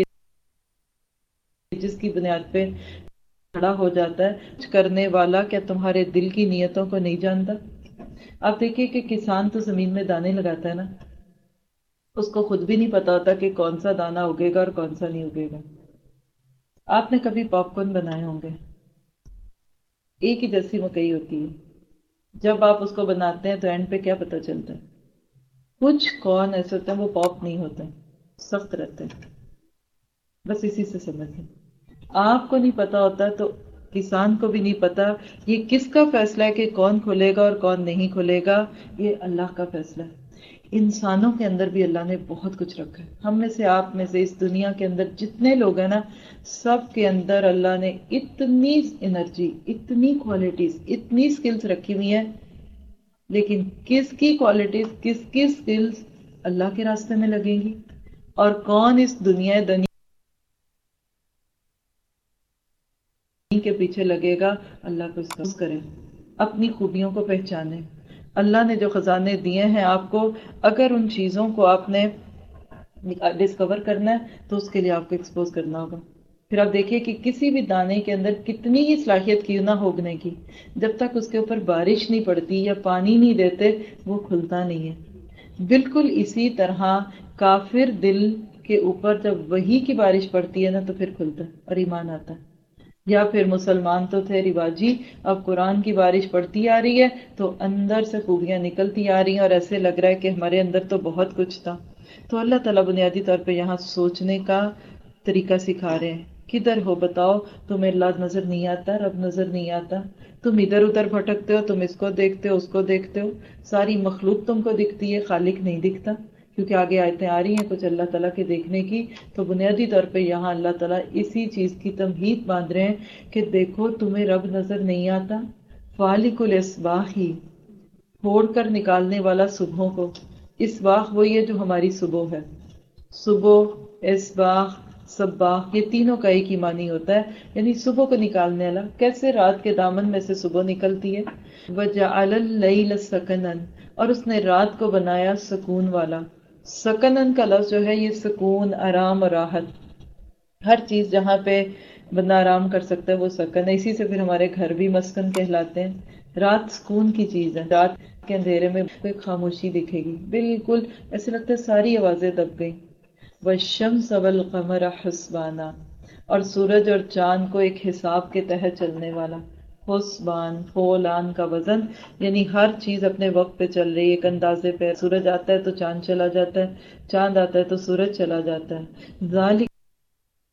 جس کی بنیاد پہ کھڑا ہو جاتا ہے. کچھ کرنے والا کیا تمہارے دل کی نیتوں کو نہیں جانتا؟ آپ دیکھیے کہ کسان تو زمین میں دانے لگاتا ہے نا، اس کو خود بھی نہیں پتا ہوتا کہ کون سا دانا اگے گا اور کون سا نہیں اگے گا. آپ نے کبھی پاپ کارن بنائے ہوں گے، ایک ہی جیسی مکئی ہوتی ہے. جب آپ اس کو بناتے ہیں تو اینڈ پہ کیا پتا چلتا ہے؟ کچھ کارن ایسے ہوتے ہیں وہ پاپ نہیں ہوتے، سخت رہتے ہیں. بس اسی سے سمجھ لیں. آپ کو نہیں پتا ہوتا تو کسان کو بھی نہیں پتا. یہ کس کا فیصلہ ہے کہ کون کھلے گا اور کون نہیں کھلے گا؟ یہ اللہ کا فیصلہ ہے. انسانوں کے اندر بھی اللہ نے بہت کچھ رکھا ہے. ہم میں سے، آپ میں سے، اس دنیا کے اندر جتنے لوگ ہیں نا، سب کے اندر اللہ نے اتنی انرجی، اتنی کوالٹیز، اتنی سکلز رکھی ہوئی ہیں. لیکن کس کی کوالٹیز، کس کی سکلز اللہ کے راستے میں لگیں گی؟ اور کون اس دنیا کے پیچھے لگے گا؟ اللہ کو اس کریں، اپنی خوبیوں کو پہچانیں. اللہ نے جو خزانے دیے ہیں آپ کو، اگر ان چیزوں کو آپ نے ڈسکور کرنا ہے تو اس کے لیے آپ کو ایکسپوز کرنا ہوگا. پھر آپ دیکھیے کہ کسی بھی دانے کے اندر کتنی ہی صلاحیت کیوں نہ ہوگنے کی، جب تک اس کے اوپر بارش نہیں پڑتی یا پانی نہیں دیتے وہ کھلتا نہیں ہے. بالکل اسی طرح کافر دل کے اوپر جب وحی کی بارش پڑتی ہے نا تو پھر کھلتا ہے اور ایمان آتا ہے. یا پھر مسلمان تو تھے رواجی، اب قرآن کی بارش پڑتی آ رہی ہے تو اندر سے خوبیاں نکلتی آ رہی ہیں اور ایسے لگ رہا ہے کہ ہمارے اندر تو بہت کچھ تھا. تو اللہ تعالیٰ بنیادی طور پہ یہاں سوچنے کا طریقہ سکھا رہے ہیں. کدھر ہو بتاؤ؟ تمہیں اللہ نظر نہیں آتا، رب نظر نہیں آتا؟ تم ادھر ادھر بھٹکتے ہو، تم اس کو دیکھتے ہو، اس کو دیکھتے ہو، ساری مخلوق تم کو دکھتی ہے، خالق نہیں دکھتا. کیونکہ آگے آیتیں آ رہی ہیں کچھ اللہ تعالیٰ کے دیکھنے کی. تو بنیادی طور پہ یہاں اللہ تعالیٰ اسی چیز کی تمہید باندھ رہے ہیں کہ دیکھو تمہیں رب نظر نہیں آتا. فالق الاصباح، پھوڑ کر نکالنے والا صبحوں کو. اصباح وہی ہے جو ہماری صبح ہے. صبح، اصباح، صباح، یہ تینوں کا ایک ہی معنی ہوتا ہے، یعنی صبح کو نکالنے والا. کیسے رات کے دامن میں سے صبح نکلتی ہے. وَجَعَلَ اللَّيْلَ سَكَنًا، اور اس نے رات کو بنایا سکون والا. سکنن کا لفظ جو ہے یہ سکون، آرام اور راحت، ہر چیز جہاں پہ بندہ آرام کر سکتا ہے وہ سکن ہے. اسی سے پھر ہمارے گھر بھی مسکن کہلاتے ہیں. رات سکون کی چیز ہے. رات کے اندھیرے میں کوئی خاموشی دکھے گی، بالکل ایسے لگتا ہے ساری آوازیں دب گئی. والشمس والقمر حسبانا، اور سورج اور چاند کو ایک حساب کے تحت چلنے والا. حسبان، فولان کا وزن، یعنی ہر چیز اپنے وقت پہ چل رہی ہے، ایک اندازے پہ. سورج آتا ہے تو چاند چلا جاتا ہے، چاند آتا ہے تو سورج چلا جاتا ہے. ذالک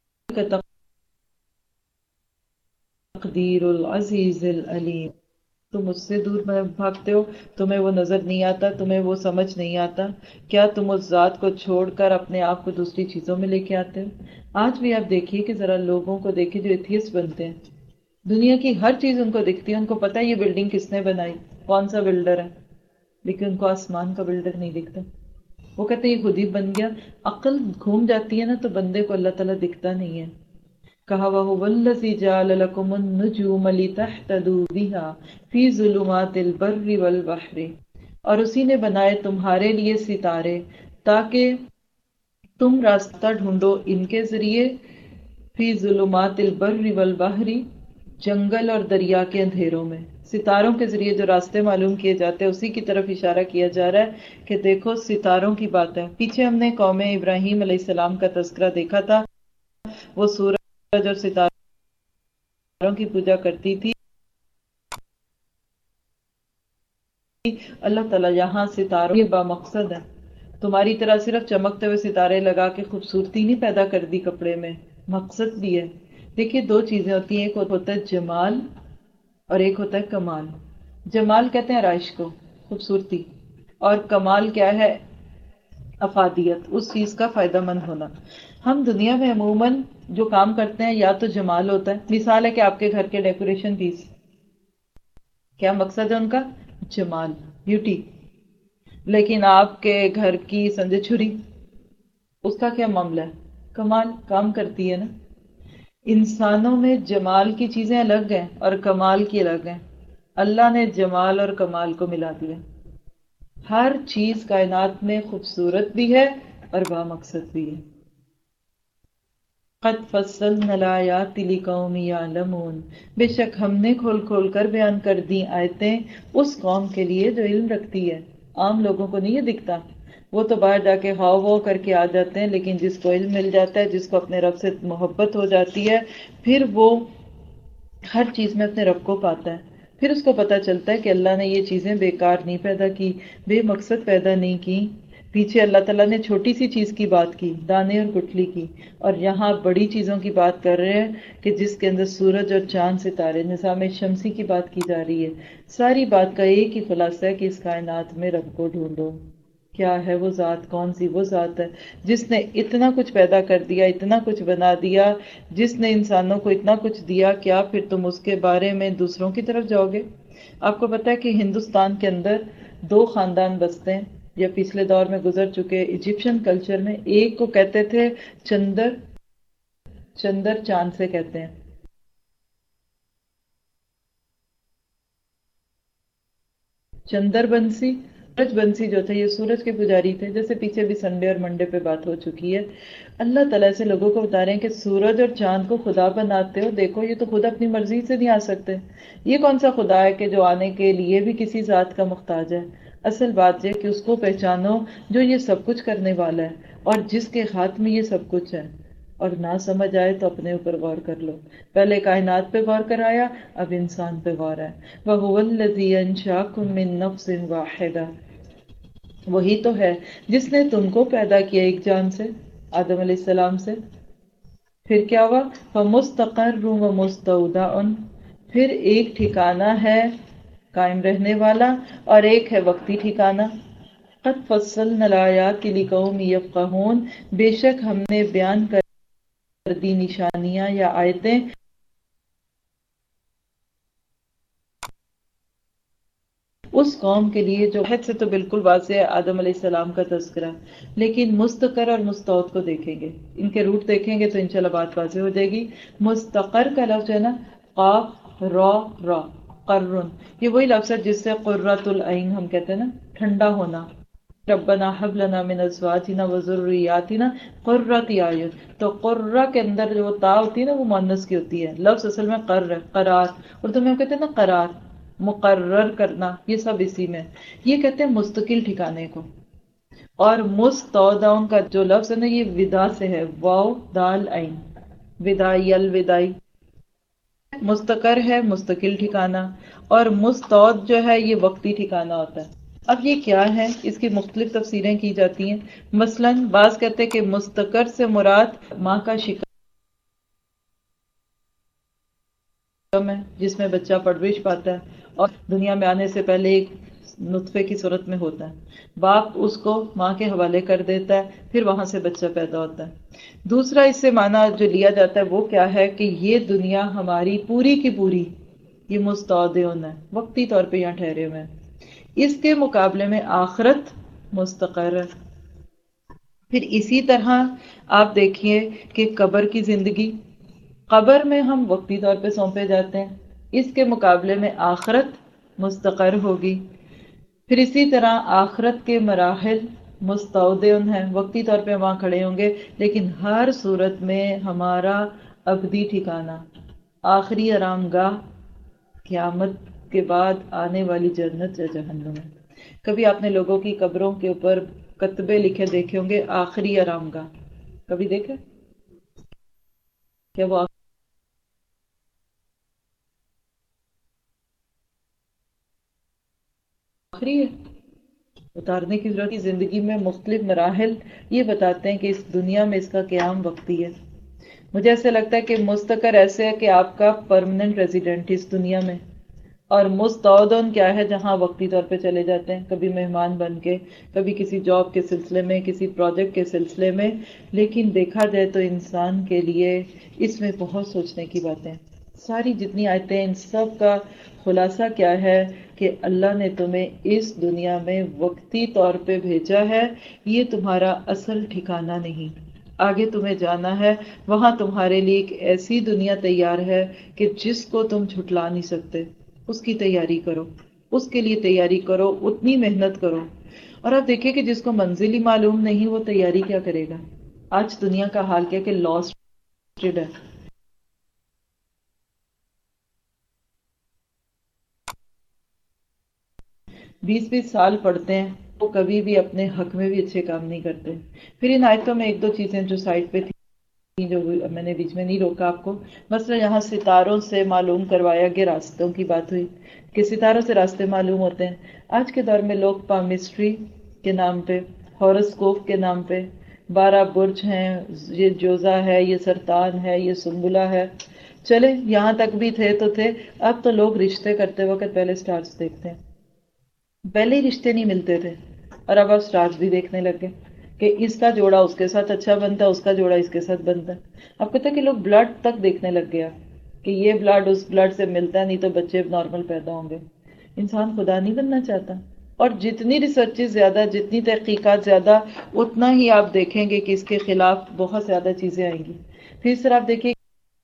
تقدیر العزیز العلیم. تم اس سے دور بھاگتے ہو، تمہیں وہ نظر نہیں آتا، تمہیں وہ سمجھ نہیں آتا؟ کیا تم اس ذات کو چھوڑ کر اپنے آپ کو دوسری چیزوں میں لے کے آتے ہو؟ آج بھی آپ دیکھیے کہ ذرا لوگوں کو دیکھیے جو ایتھیسٹ بنتے ہیں، دنیا کی ہر چیز ان کو دکھتی ہے، ان کو پتا ہے یہ بلڈنگ کس نے بنائی، کون سا بلڈر ہے، لیکن ان کو آسمان کا بلڈر نہیں دکھتا۔ وہ کہتے ہیں یہ خود ہی بن گیا۔ عقل گھوم جاتی ہے نا تو بندے کو اللہ تعالیٰ دکھتا نہیں ہے۔ کہا وَهُوَ الَّذِي جَعَلَ لَكُمُ النُّجُومَ لِتَهْتَدُوا بِهَا فِي ظُلُمَاتِ الْبَرِّ وَالْبَحْرِ، اور اسی نے بنائے تمہارے لیے ستارے تاکہ تم راستہ ڈھونڈو ان کے ذریعے، فی ظلمات البر والبحر، جنگل اور دریا کے اندھیروں میں۔ ستاروں کے ذریعے جو راستے معلوم کیے جاتے ہیں اسی کی طرف اشارہ کیا جا رہا ہے کہ دیکھو ستاروں کی بات ہے۔ پیچھے ہم نے قوم ابراہیم علیہ السلام کا تذکرہ دیکھا تھا، وہ سورج اور ستاروں کی پوجا کرتی تھی۔ اللہ تعالیٰ یہاں ستاروں یہ بامقصد ہے، تمہاری طرح صرف چمکتے ہوئے ستارے لگا کے خوبصورتی نہیں پیدا کر دی کپڑے میں، مقصد بھی ہے۔ دیکھیے دو چیزیں ہوتی ہیں، ایک ہوتا ہے جمال اور ایک ہوتا ہے کمال۔ جمال کہتے ہیں آرائش کو، خوبصورتی، اور کمال کیا ہے؟ افادیت، اس چیز کا فائدہ مند ہونا۔ ہم دنیا میں عموماً جو کام کرتے ہیں یا تو جمال ہوتا ہے، مثال ہے کہ آپ کے گھر کے ڈیکوریشن پیس، کیا مقصد ہے ان کا؟ جمال، بیوٹی۔ لیکن آپ کے گھر کی سمجھے چھری، اس کا کیا معاملہ ہے؟ کمال، کام کرتی ہے نا۔ انسانوں میں جمال کی چیزیں الگ ہیں اور کمال کی الگ ہیں۔ اللہ نے جمال اور کمال کو ملا دیا۔ ہر چیز کائنات میں خوبصورت بھی ہے اور بامقصد بھی ہے۔ قد فصلنا الآیات لقوم یعلمون، بے شک ہم نے کھول کھول کر بیان کر دی آیتیں اس قوم کے لیے جو علم رکھتی ہے۔ عام لوگوں کو نہیں یہ دکھتا، وہ تو باہر جا کے ہاؤ واؤ کر کے آ جاتے ہیں، لیکن جس کو علم مل جاتا ہے، جس کو اپنے رب سے محبت ہو جاتی ہے، پھر وہ ہر چیز میں اپنے رب کو پاتا ہے۔ پھر اس کو پتا چلتا ہے کہ اللہ نے یہ چیزیں بیکار نہیں پیدا کی، بے مقصد پیدا نہیں کی۔ پیچھے اللہ تعالیٰ نے چھوٹی سی چیز کی بات کی، دانے اور گٹھلی کی، اور یہاں بڑی چیزوں کی بات کر رہے ہیں کہ جس کے اندر سورج اور چاند ستارے، نظام شمسی کی بات کی جا رہی ہے۔ ساری بات کا ایک ہی خلاصہ ہے کہ اس کائنات میں رب کو ڈھونڈو۔ کیا ہے وہ ذات؟ کون سی وہ ذات ہے جس نے اتنا کچھ پیدا کر دیا، اتنا کچھ بنا دیا، جس نے انسانوں کو اتنا کچھ دیا؟ کیا پھر تم اس کے بارے میں دوسروں کی طرف جاؤ گے؟ آپ کو پتا ہے کہ ہندوستان کے اندر دو خاندان بستے ہیں، یا پچھلے دور میں گزر چکے ایجپشن کلچر میں۔ ایک کو کہتے تھے چندر، چندر چاند سے کہتے ہیں، چندر بنسی، سورج بنسی جو تھے یہ سورج کے پجاری تھے، جیسے پیچھے بھی سنڈے اور منڈے پہ بات ہو چکی ہے۔ اللہ تعالیٰ سے لوگوں کو بتا رہے ہیں کہ سورج اور چاند کو خدا بناتے ہو، دیکھو یہ تو خود اپنی مرضی سے نہیں آ سکتے، یہ کون سا خدا ہے کہ جو آنے کے لیے بھی کسی ذات کا محتاج ہے؟ اصل بات یہ کہ اس کو پہچانو جو یہ سب کچھ کرنے والا ہے اور جس کے ہاتھ میں یہ سب کچھ ہے، اور نہ سمجھ آئے تو اپنے اوپر غور کر لو۔ پہلے کائنات پہ غور کرایا، اب انسان پہ غور ہے۔ وَهُوَ الَّذِي أَنشَأَكُم مِّن نَّفْسٍ وَاحِدَةٍ، وہی تو ہے جس نے تم کو پیدا کیا ایک جان سے، آدم علیہ السلام سے۔ پھر کیا ہوا؟ فَمُسْتَقَرٌّ وَمُسْتَوْدَعٌ، پھر ایک ٹھکانہ ہے قائم رہنے والا اور ایک ہے وقتی ٹھکانہ۔ قد فصلنا الآیات لقوم یفقہون، بے شک ہم نے بیان کر دی نشانیاں یا آیتیں اس قوم کے لیے جو حد سے تو بالکل واضح ہے، آدم علیہ السلام کا تذکرہ، لیکن مستقر اور مستعود کو دیکھیں گے، ان کے روٹ دیکھیں گے تو انشاءاللہ بات واضح ہو جائے گی۔ مستقر کا لفظ ہے نا، قاف را را، قرن، یہ وہی لفظ ہے جس سے قرۃ العین ہم کہتے ہیں نا، ٹھنڈا ہونا۔ ربنا حب لنا من ازواجنا وذریاتنا قرۃ اعین، تو قرہ کے اندر جو تا ہوتی ہے نا وہ مؤنث کی ہوتی ہے، لفظ اصل میں قر ہے، قرار، اردو میں ہم کہتے ہیں نا قرار، مقرر کرنا، یہ سب اسی میں۔ یہ کہتے ہیں مستقل ٹھکانے کو۔ اور مستودع کا جو لفظ ہے نا یہ ودا سے ہے، واو دال عین، ودائی، الودائی۔ مستقر ہے مستقل ٹھکانہ، اور مستعود جو ہے یہ وقتی ٹھکانہ ہوتا ہے۔ اب یہ کیا ہے؟ اس کی مختلف تفسیریں کی جاتی ہیں۔ مثلاً بعض کہتے ہیں کہ مستقر سے مراد ماں کا شکم ہے جس میں بچہ پرورش پاتا ہے، اور دنیا میں آنے سے پہلے ایک نطفے کی صورت میں ہوتا ہے، باپ اس کو ماں کے حوالے کر دیتا ہے، پھر وہاں سے بچہ پیدا ہوتا ہے۔ دوسرا اس سے معنی جو لیا جاتا ہے وہ کیا ہے کہ یہ دنیا ہماری پوری کی پوری یہ مستودعن ہے، وقتی طور پہ یہاں ٹھہرے ہوئے ہیں، اس کے مقابلے میں آخرت مستقر ہے۔ پھر اسی طرح آپ دیکھیے کہ قبر کی زندگی، قبر میں ہم وقتی طور پہ سونپے جاتے ہیں، اس کے مقابلے میں آخرت مستقر ہوگی۔ پھر اسی طرح آخرت کے مراحل مستودعن ہیں، وقتی طور پہ وہاں کھڑے ہوں گے، لیکن ہر صورت میں ہمارا ابدی ٹھکانہ، آخری آرام گاہ قیامت کے بعد آنے والی جنت یا جہنم ہے۔ کبھی آپ نے لوگوں کی قبروں کے اوپر کتبے لکھے دیکھے ہوں گے، آخری آرام گاہ، کبھی دیکھے؟ کیا وہ آخری ہے؟ اتارنے کی ضرورت کی زندگی میں مختلف مراحل یہ بتاتے ہیں کہ اس دنیا میں اس کا قیام وقتی ہے۔ مجھے ایسے لگتا ہے کہ مستقر ایسے ہے کہ آپ کا پرماننٹ ریزیڈنٹ اس دنیا میں، اور مستودن کیا ہے جہاں وقتی طور پہ چلے جاتے ہیں، کبھی مہمان بن کے، کبھی کسی جاب کے سلسلے میں، کسی پروجیکٹ کے سلسلے میں۔ لیکن دیکھا جائے تو انسان کے لیے اس میں بہت سوچنے کی باتیں، ساری جتنی آیتیں ان سب کا خلاصہ کیا ہے کہ اللہ نے تمہیں اس دنیا میں وقتی طور پہ بھیجا ہے، یہ تمہارا اصل ٹھکانہ نہیں، آگے تمہیں جانا ہے، وہاں تمہارے لیے ایک ایسی دنیا تیار ہے کہ جس کو تم جھٹلا نہیں سکتے، اس کی تیاری کرو، اس کے لیے تیاری کرو، اتنی محنت کرو۔ اور آپ دیکھیں کہ جس کو منزل ہی معلوم نہیں وہ تیاری کیا کرے گا؟ آج دنیا کا حال کیا کہ لاسٹ ہے۔ 20 20 سال پڑھتے ہیں، وہ کبھی بھی اپنے حق میں بھی اچھے کام نہیں کرتے۔ پھر ان آیتوں میں ایک دو چیزیں جو سائٹ پہ تھی جو میں نے بیچ میں نہیں روکا آپ کو، مثلا یہاں ستاروں سے معلوم کروایا کہ راستوں کی بات ہوئی کہ ستاروں سے راستے معلوم ہوتے ہیں۔ آج کے دور میں لوگ پامسٹری کے نام پہ، ہاروسکوپ کے نام پہ، 12 برج ہیں، یہ جوزا ہے، یہ سرطان ہے، یہ سنبلہ ہے، چلے یہاں تک بھی تھے تو تھے۔ اب تو لوگ رشتے کرتے وقت پہلے سٹارز دیکھتے ہیں، پہلے ہی رشتے نہیں ملتے تھے، اور اب آپ سٹارز بھی دیکھنے لگے کہ اس کا جوڑا اس کے ساتھ اچھا بنتا ہے، اس کا جوڑا اس کے ساتھ بنتا ہے۔ آپ کہتے ہیں کہ لوگ بلڈ تک دیکھنے لگ گیا کہ یہ بلڈ اس بلڈ سے ملتا ہے، نہیں تو بچے نارمل پیدا ہوں گے۔ انسان خدا نہیں بننا چاہتا، اور جتنی ریسرچز زیادہ، جتنی تحقیقات زیادہ، اتنا ہی آپ دیکھیں گے کہ اس کے خلاف بہت زیادہ چیزیں آئیں گی۔ پھر اس طرح آپ دیکھیے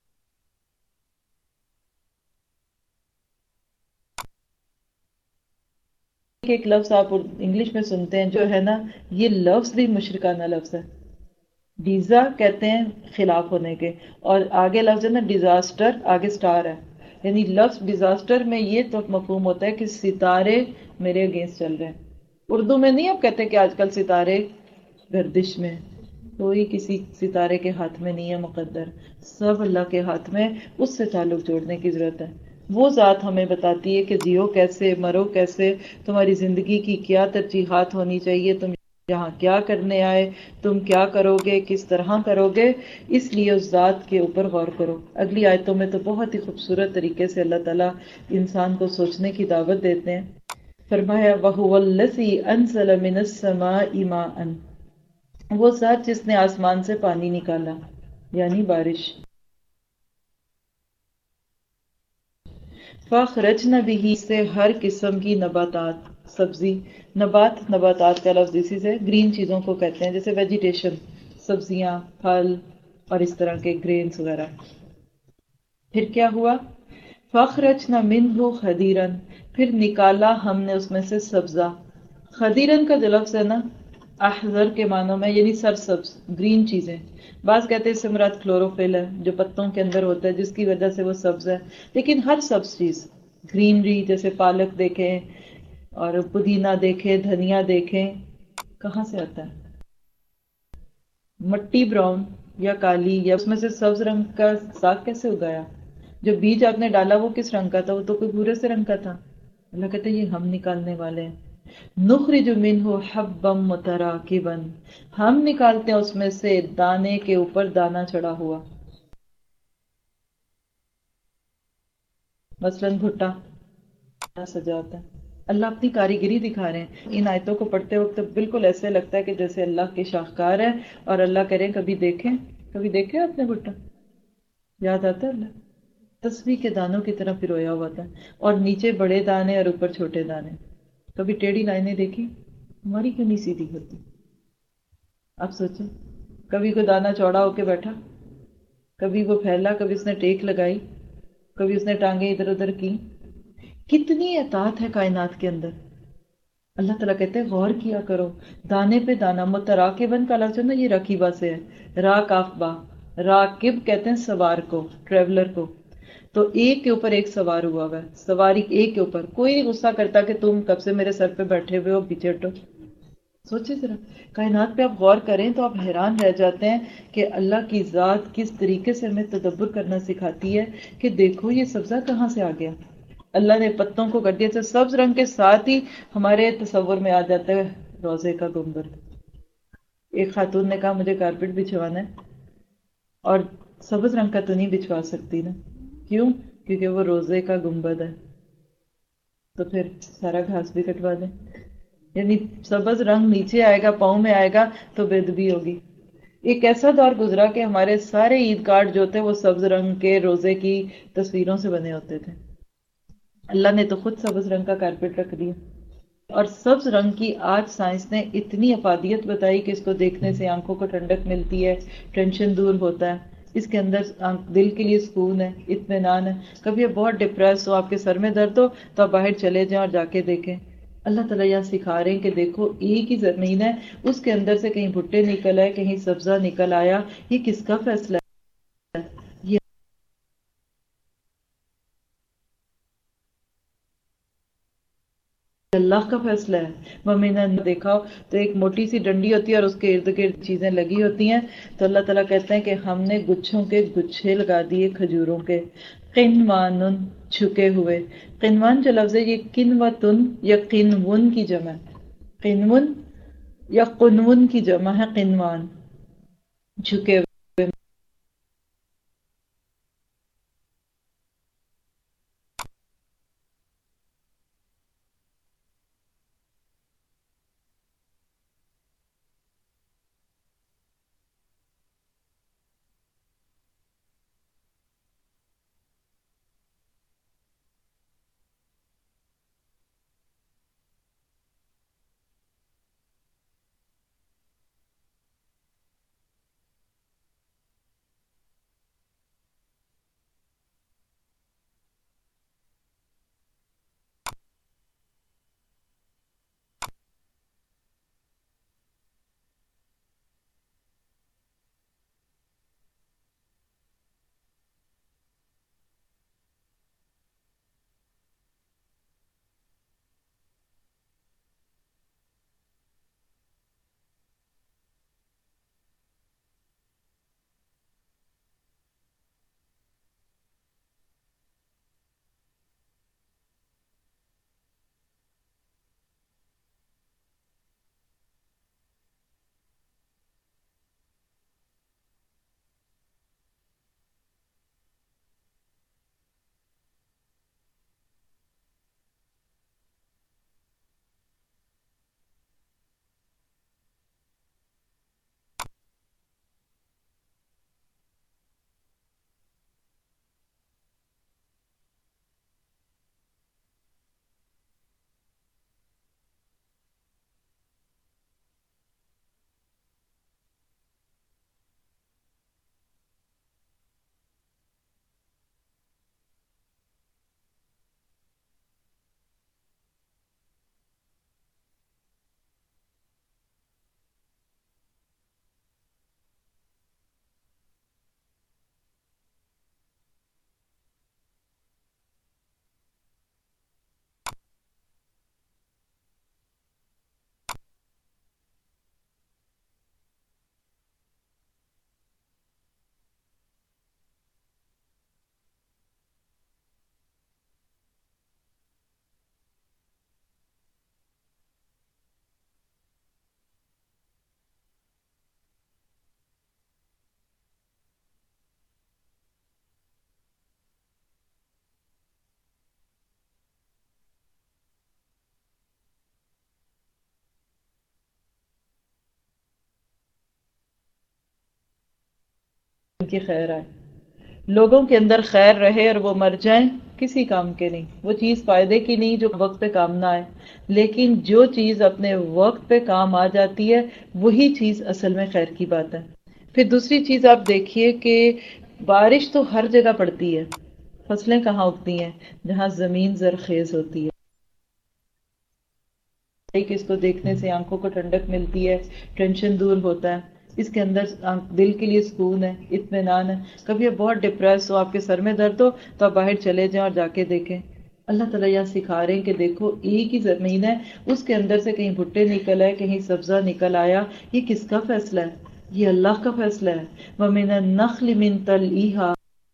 کہ ایک لفظ آپ انگلش میں سنتے ہیں جو ہے نا، یہ لفظ بھی مشرکانہ لفظ ہے، ڈیزا کہتے ہیں خلاف ہونے کے، اور آگے لفظ ہے نا ڈیزاسٹر، آگے سٹار ہے، یعنی لفظ ڈیزاسٹر میں یہ تو مفہوم ہوتا ہے کہ ستارے میرے اگینسٹ چل رہے ہیں۔ اردو میں نہیں آپ کہتے کہ آج کل ستارے گردش میں، کوئی کسی ستارے کے ہاتھ میں نہیں ہے مقدر، سب اللہ کے ہاتھ میں، اس سے تعلق جوڑنے کی ضرورت ہے۔ وہ ذات ہمیں بتاتی ہے کہ جیو کیسے، مرو کیسے، تمہاری زندگی کی کیا ترجیحات ہونی چاہیے، تم یہاں کیا کرنے آئے، تم کیا کرو گے، کس طرح کرو گے، اس لیے اس ذات کے اوپر غور کرو۔ اگلی آیتوں میں تو بہت ہی خوبصورت طریقے سے اللہ تعالیٰ انسان کو سوچنے کی دعوت دیتے ہیں۔ فرمایا وَهُوَ الَّذِي أَنزَلَ مِنَ السَّمَاءِ مَاءً، وہ ذات جس نے آسمان سے پانی نکالا، یعنی بارش۔ فَأَخْرَجْنَ بِهِ، سے ہر قسم کی نباتات، سبزی، نباتات کا لفظ اسی سے گرین چیزوں کو کہتے ہیں، جیسے ویجیٹیشن، سبزیاں، پھل اور اس طرح کے گرینز وغیرہ۔ پھر کیا ہوا؟ فَأَخْرَجْنَا مِنْهُ خَدِيرًا، پھر نکالا ہم نے اس میں سے سبزہ۔ خدیرن کا جو لفظ ہے نا، احضر کے معنوں میں، یعنی سرسبز، گرین چیزیں۔ بعض کہتے ہیں اس سے مراد کلوروفل ہے جو پتوں کے اندر ہوتا ہے، جس کی وجہ سے وہ سبز ہے، لیکن ہر سبز چیز گرینری، جیسے پالک دیکھیں اور پودینہ دیکھیں، دھنیا دیکھیں، کہاں سے آتا ہے؟ مٹی براؤن یا کالی، یا اس میں سے سبز رنگ کا ساگ کیسے اگایا؟ جو بیج آپ نے ڈالا وہ کس رنگ کا تھا؟ وہ تو کوئی بھورے سے رنگ کا تھا۔ اللہ کہتے ہیں یہ ہم نکالنے والے ہیں۔ نخرج منہ حبا متراکبا، ہم نکالتے ہیں اس میں سے دانے کے اوپر دانا چڑھا ہوا، مثلاً بھٹا، سجاتا ہے. اللہ اپنی کاریگری دکھا رہے ہیں. ان آیتوں کو پڑھتے وقت بالکل ایسے لگتا ہے کہ جیسے اللہ کے شاہکار ہے اور اللہ کریں کبھی دیکھیں آپ نے بھٹا. یاد آتا ہے اللہ تسبیح کے دانوں کی طرح پرویا ہوا تھا اور نیچے بڑے دانے اور اوپر چھوٹے دانے. کبھی ٹیڑھی لائنیں دیکھی؟ ہماری کیوں نہیں سیدھی ہوتی؟ آپ سوچیں کبھی کوئی دانا چوڑا ہو کے بیٹھا، کبھی وہ پھیلا، کبھی اس نے ٹیک لگائی، کبھی اس نے ٹانگیں ادھر ادھر کی. کتنی اطاعت ہے کائنات کے اندر. اللہ تعالیٰ کہتے ہیں غور کیا کرو دانے پہ دانا. متراکبن کا لفظ ہے نا، یہ رکیبہ سے ہے، را کاف با. راکب کہتے ہیں سوار کو، ٹریولر کو. تو ایک کے اوپر ایک سوار ہوا ہوا ہے، سواری ایک کے اوپر. کوئی نہیں غصہ کرتا کہ تم کب سے میرے سر پہ بیٹھے ہوئے ہو، پیچھے ہٹو. سوچے ذرا کائنات پہ آپ غور کریں تو آپ حیران رہ جاتے ہیں کہ اللہ کی ذات کس طریقے سے ہمیں تدبر کرنا سکھاتی ہے کہ دیکھو یہ سبزہ کہاں سے آ گیا. اللہ نے پتوں کو کر دیا. سبز رنگ کے ساتھ ہی ہمارے تصور میں آ جاتا ہے روزے کا گنبد. ایک خاتون نے کہا مجھے کارپیٹ بچھوانا ہے اور سبز رنگ کا تو نہیں بچھوا سکتی نا. کیوں؟ کیونکہ وہ روزے کا گنبد ہے. تو پھر سارا گھاس بھی کٹوا دیں. یعنی سبز رنگ نیچے آئے گا، پاؤں میں آئے گا تو بے ادبی ہوگی. ایک ایسا دور گزرا کہ ہمارے سارے عید کارڈ جو تھے وہ سبز رنگ کے روزے کی تصویروں سے بنے ہوتے تھے. اللہ نے تو خود سبز رنگ کا کارپیٹ رکھ دیا. اور سبز رنگ کی آج سائنس نے اتنی افادیت بتائی کہ اس کو دیکھنے سے آنکھوں کو ٹھنڈک ملتی ہے، ٹینشن دور ہوتا ہے. اس کے اندر دل کے لیے سکون ہے، اطمینان ہے. کبھی آپ بہت ڈپریس ہو، آپ کے سر میں درد ہو تو آپ باہر چلے جائیں اور جا کے دیکھیں. اللہ تعالیٰ یہاں سکھا رہے ہیں کہ دیکھو ایک ہی زمین ہے، اس کے اندر سے کہیں بھٹے نکل آئے، کہیں سبزہ نکل آیا. یہ کس کا فیصلہ ہے؟ یہ اللہ کا فیصلہ ہے. میں نے دیکھا ہو تو ایک موٹی سی ڈنڈی ہوتی ہے اور اس کے ارد گرد چیزیں لگی ہوتی ہیں. تو اللہ تعالیٰ کہتے ہیں کہ ہم نے گچھوں کے گچھے لگا دیے کھجوروں کے. قنوان چھکے ہوئے. قنوان جو لفظ ہے یہ کنوتن یا قنون کی جمع ہے. قنون یا قنون کی جمع ہے قنوان، جھکے ہوئے. کی خیر آئے. لوگوں کے اندر خیر رہے اور وہ مر جائیں کسی کام کے نہیں، وہ چیز فائدے کی نہیں جو وقت پہ کام نہ آئے، لیکن جو چیز اپنے وقت پہ کام آ جاتی ہے وہی چیز اصل میں خیر کی بات ہے. پھر دوسری چیز آپ دیکھیے کہ بارش تو ہر جگہ پڑتی ہے، فصلیں کہاں اگتی ہیں؟ جہاں زمین زرخیز ہوتی ہے. کہ اس کو دیکھنے سے آنکھوں کو ٹھنڈک ملتی ہے، ٹینشن دور ہوتا ہے، اس کے اندر دل کے لیے سکون ہے، اطمینان ہے. کبھی آپ بہت ڈپریس ہو، آپ کے سر میں درد ہو، تو آپ باہر چلے جائیں اور جا کے دیکھیں. اللہ تعالیٰ یہاں سکھا رہے ہیں کہ دیکھو ایک ہی زمین ہے، اس کے اندر سے کہیں بھٹے نکل آئے، کہیں سبزہ نکل آیا، یہ کس کا فیصلہ ہے؟ یہ اللہ کا فیصلہ ہے. وَمِنَ النَّخْلِ مِن طَلْعِهَا،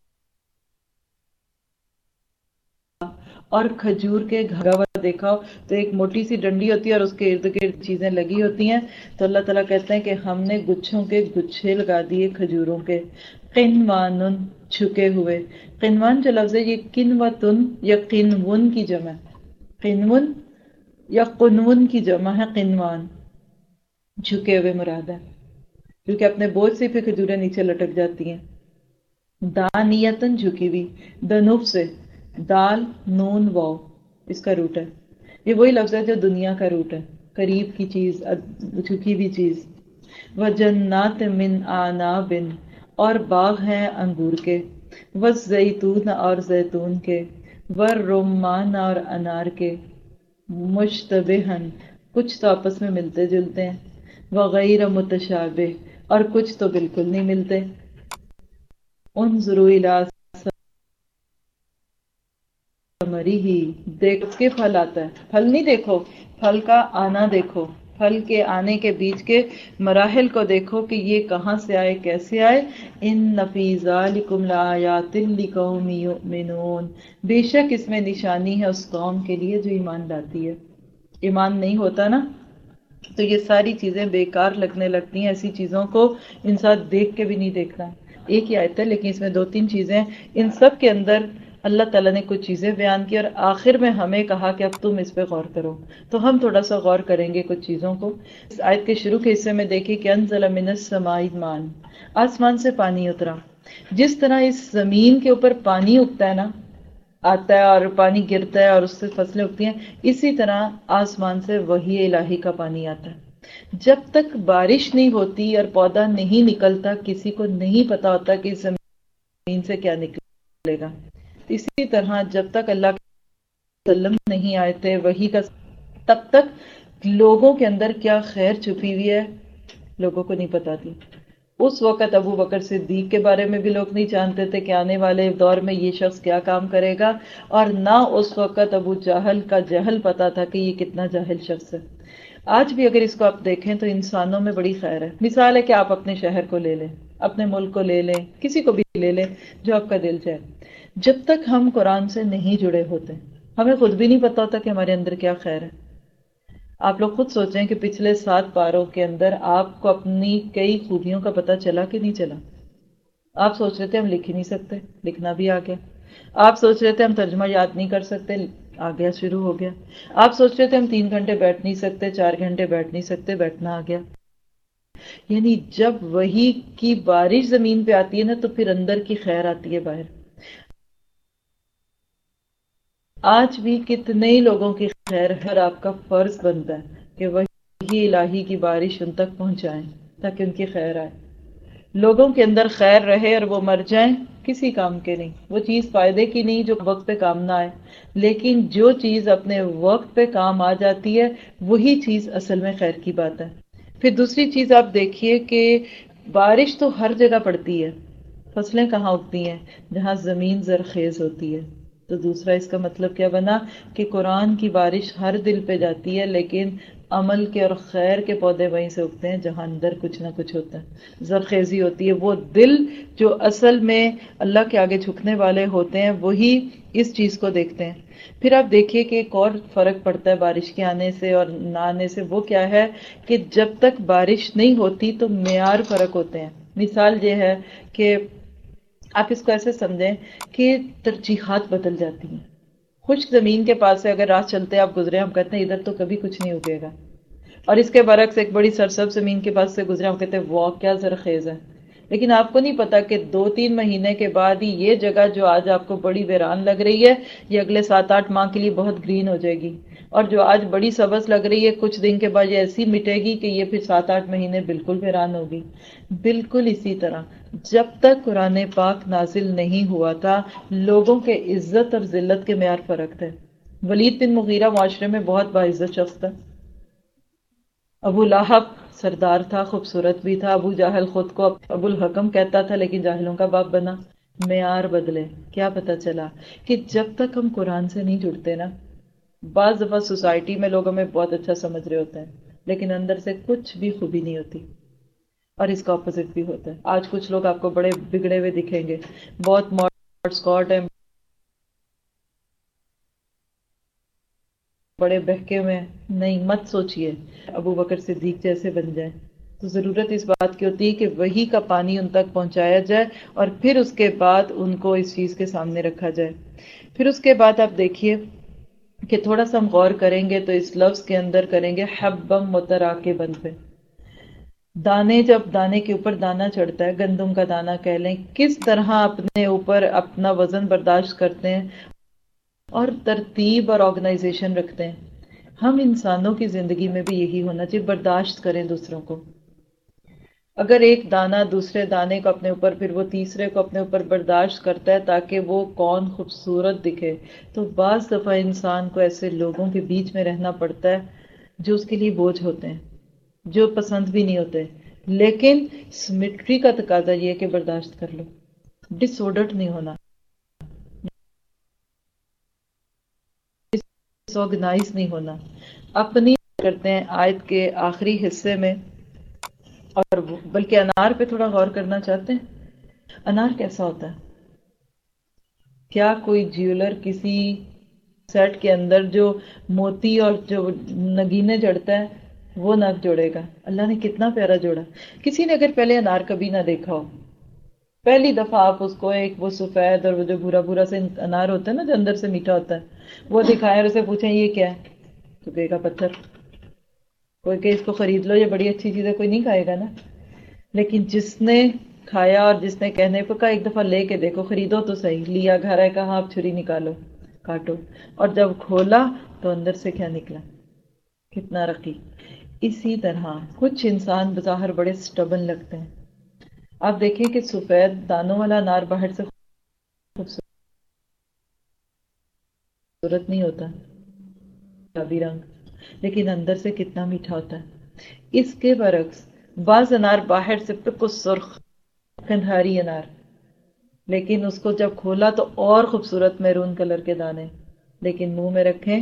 اور کھجور کے گھرا ہوا دیکھا ہو تو ایک موٹی سی ڈنڈی ہوتی ہے اور اس کے ارد گرد چیزیں لگی ہوتی ہیں، تو اللہ تعالیٰ کہتے ہیں کہ ہم نے گچھوں کے گچھے لگا دیے کھجوروں کے. قنوان، جھکے ہوئے. قنوان جو لفظ ہے یہ کنوتن یا قنون کی جمع ہے. قنون یا قنون کی جمع ہے قنوان. جھکے ہوئے مراد ہے کیونکہ اپنے بوجھ سے پھر کھجوریں نیچے لٹک جاتی ہیں. دانیتن جھکی ہوئی، دنوب سے، دال نون واو اس کا روٹ ہے. یہ وہی لفظ ہے جو دنیا کا روٹ ہے، قریب کی چیز، جھکی ہوئی چیز. وجنات من اعناب، اور باغ ہیں انگور کے. والزیتون، اور زیتون کے. والرمان، اور انار کے. مشتبہن، کچھ تو آپس میں ملتے جلتے ہیں. وغیر متشابہ، اور کچھ تو بالکل نہیں ملتے. انظروا الی ثمرہ، دیکھ کے پھل آتا ہے. پھل نہیں دیکھو، پھل کا آنا دیکھو، پھل کے آنے کے بیچ کے مراحل کو دیکھو کہ یہ کہاں سے آئے، کیسے آئے. ان فی ذالکم لآیات لقوم یؤمنون، بے شک اس میں نشانی ہے اس قوم کے لیے جو ایمان لاتی ہے. ایمان نہیں ہوتا نا تو یہ ساری چیزیں بیکار لگنے لگتی ہیں. ایسی چیزوں کو انسان دیکھ کے بھی نہیں دیکھتا. ایک ہی آیت ہے لیکن اس میں دو تین چیزیں، ان سب کے اندر اللہ تعالیٰ نے کچھ چیزیں بیان کی اور آخر میں ہمیں کہا کہ اب تم اس پہ غور کرو. تو ہم تھوڑا سا غور کریں گے کچھ چیزوں کو. اس آیت کے شروع کے حصے میں دیکھیں کہ انزل من السماء ماء، آسمان سے پانی اترا. جس طرح اس زمین کے اوپر پانی اگتا ہے نا، آتا ہے اور پانی گرتا ہے اور اس سے فصلیں اگتی ہیں، اسی طرح آسمان سے وحی الہی کا پانی آتا ہے. جب تک بارش نہیں ہوتی اور پودا نہیں نکلتا کسی کو نہیں پتا ہوتا کہ اس زمین سے کیا نکلے گا. اسی طرح جب تک اللہ کے وسلم نہیں آئے تھے وحی کا، تب تک لوگوں کے اندر کیا خیر چھپی ہوئی ہے لوگوں کو نہیں پتا تھی. اس وقت ابو بکر صدیق کے بارے میں بھی لوگ نہیں جانتے تھے کہ آنے والے دور میں یہ شخص کیا کام کرے گا، اور نہ اس وقت ابو جہل کا جہل پتا تھا کہ یہ کتنا جاہل شخص ہے. آج بھی اگر اس کو آپ دیکھیں تو انسانوں میں بڑی خیر ہے. مثال ہے کہ آپ اپنے شہر کو لے لیں، اپنے ملک کو لے لیں، کسی کو بھی لے لیں جو آپ کا دل چاہے. جب تک ہم قرآن سے نہیں جڑے ہوتے ہمیں خود بھی نہیں پتا ہوتا کہ ہمارے اندر کیا خیر ہے. آپ لوگ خود سوچیں کہ پچھلے 7 پاروں کے اندر آپ کو اپنی کئی خوبیوں کا پتہ چلا کہ نہیں چلا. آپ سوچ رہے تھے ہم لکھ ہی نہیں سکتے، لکھنا بھی آ گیا. آپ سوچ رہے تھے ہم ترجمہ یاد نہیں کر سکتے، آ گیا، شروع ہو گیا. آپ سوچ رہے تھے ہم 3 گھنٹے بیٹھ نہیں سکتے، 4 گھنٹے بیٹھ نہیں سکتے، بیٹھنا آ گیا. یعنی جب وحی کی بارش زمین پہ آتی ہے نا تو پھر اندر کی خیر آتی ہے باہر. آج بھی کتنے ہی لوگوں کی خیر ہے اور آپ کا فرض بنتا ہے کہ وحی الہی کی بارش ان تک پہنچائیں تاکہ ان کی خیر آئے. لوگوں کے اندر خیر رہے اور وہ مر جائیں کسی کام کے نہیں، وہ چیز فائدے کی نہیں جو وقت پہ کام نہ آئے، لیکن جو چیز اپنے وقت پہ کام آ جاتی ہے وہی چیز اصل میں خیر کی بات ہے. پھر دوسری چیز آپ دیکھیے کہ بارش تو ہر جگہ پڑتی ہے، فصلیں کہاں اگتی ہیں؟ جہاں زمین زرخیز ہوتی ہے. تو دوسرا اس کا مطلب کیا بنا کہ قرآن کی بارش ہر دل پہ جاتی ہے، لیکن عمل کے اور خیر کے پودے وہیں سے اگتے ہیں جہاں اندر کچھ نہ کچھ ہوتا ہے، زرخیزی ہوتی ہے. وہ دل جو اصل میں اللہ کے آگے جھکنے والے ہوتے ہیں وہی اس چیز کو دیکھتے ہیں. پھر آپ دیکھیے کہ ایک اور فرق پڑتا ہے بارش کے آنے سے اور نہ آنے سے. وہ کیا ہے کہ جب تک بارش نہیں ہوتی تو معیار فرق ہوتے ہیں. مثال یہ ہے کہ آپ اس کو ایسے سمجھیں کہ ترجیحات بدل جاتی ہیں. خشک زمین کے پاس سے اگر راہ چلتے آپ گزرے، ہم کہتے ہیں ادھر تو کبھی کچھ نہیں اگے گا، اور اس کے برعکس ایک بڑی سرسبز زمین کے پاس سے گزرے، ہم کہتے ہیں واہ کیا زرخیز ہے. لیکن آپ کو نہیں پتا کہ 2-3 مہینے کے بعد ہی یہ جگہ جو آج آپ کو بڑی ویران لگ رہی ہے یہ اگلے 7-8 ماہ کے لیے بہت گرین ہو جائے گی، اور جو آج بڑی سبز لگ رہی ہے کچھ دن کے بعد یہ ایسی مٹے گی کہ یہ پھر 7-8 مہینے بالکل ویران ہوگی۔ بالکل اسی طرح جب تک قرآن پاک نازل نہیں ہوا تھا لوگوں کے عزت اور ذلت کے معیار فرق تھے۔ ولید بن مغیرہ معاشرے میں بہت باعزت شخص تھا، ابو لہب سردار تھا، خوبصورت بھی تھا، ابو جہل خود کو ابو الحکم کہتا تھا لیکن جاہلوں کا باپ بنا۔ معیار بدلے، کیا پتا چلا کہ جب تک ہم قرآن سے نہیں جڑتے نا، بعض دفعہ سوسائٹی میں لوگ ہمیں بہت اچھا سمجھ رہے ہوتے ہیں لیکن اندر سے کچھ بھی خوبی نہیں ہوتی، اور اس کا اپوزٹ بھی ہوتا ہے۔ آج کچھ لوگ آپ کو بڑے بگڑے ہوئے دکھیں گے، بہت ماڈ اسکاٹ ہیں، بڑے بہکے ہوئے ہیں، نہیں مت سوچئے ابو بکر صدیق جیسے بن جائیں۔ تو ضرورت اس بات کی ہوتی ہے کہ وہی کا پانی ان تک پہنچایا جائے اور پھر اس کے بعد ان کو اس چیز کے سامنے رکھا جائے۔ پھر اس کے بعد آپ دیکھیے کہ تھوڑا سا ہم غور کریں گے تو اس لفظ کے اندر کریں گے حبم متراکبن پہ۔ دانے، جب دانے کے اوپر دانا چڑھتا ہے، گندم کا دانا کہہ لیں، کس طرح اپنے اوپر اپنا وزن برداشت کرتے ہیں اور ترتیب اور آرگنائزیشن رکھتے ہیں۔ ہم انسانوں کی زندگی میں بھی یہی ہونا چاہیے، برداشت کریں دوسروں کو۔ اگر ایک دانہ دوسرے دانے کو اپنے اوپر، پھر وہ تیسرے کو اپنے اوپر برداشت کرتا ہے تاکہ وہ کون خوبصورت دکھے، تو بعض دفعہ انسان کو ایسے لوگوں کے بیچ میں رہنا پڑتا ہے جو اس کے لیے بوجھ ہوتے ہیں، جو پسند بھی نہیں ہوتے، لیکن سمیٹری کا تقاضا یہ ہے کہ برداشت کر لو، ڈس آرڈرڈ نہیں ہونا، ڈس آرگنائز نہیں ہونا۔ اپنی کرتے ہیں آیت کے آخری حصے میں، اور بلکہ انار پہ تھوڑا غور کرنا چاہتے ہیں۔ انار کیسا ہوتا ہے؟ کیا کوئی جیولر کسی سیٹ کے اندر جو موتی اور جو نگینے جڑتا ہے وہ نگ جوڑے گا؟ اللہ نے کتنا پیارا جوڑا۔ کسی نے اگر پہلے انار کبھی نہ دیکھا ہو، پہلی دفعہ آپ اس کو ایک وہ سفید اور وہ جو بھورا بھورا سے انار ہوتا ہے نا جو اندر سے میٹھا ہوتا ہے وہ دکھائے اور اسے پوچھیں یہ کیا ہے، تو کہے گا پتھر۔ کوئی کہ اس کو خرید لو، یہ بڑی اچھی چیز ہے، کوئی نہیں کھائے گا نا۔ لیکن جس نے کھایا اور جس نے کہنے کو کہا ایک دفعہ لے کے دیکھو، خریدو تو صحیح، لیا گھر ہے، کہا آپ چھری نکالو کاٹو، اور جب کھولا تو اندر سے کیا نکلا، کتنا رقیق۔ اسی طرح کچھ انسان بظاہر بڑے سٹبن لگتے ہیں، آپ دیکھیں کہ سفید دانوں والا انار باہر سے خوبصورت نہیں ہوتا، گلابی رنگ، لیکن اندر سے کتنا میٹھا ہوتا ہے۔ اس کے برعکس بعض انار باہر سے بالکل سرخ کندھاری انار، لیکن اس کو جب کھولا تو اور خوبصورت میرون کلر کے دانے، لیکن منہ میں رکھیں۔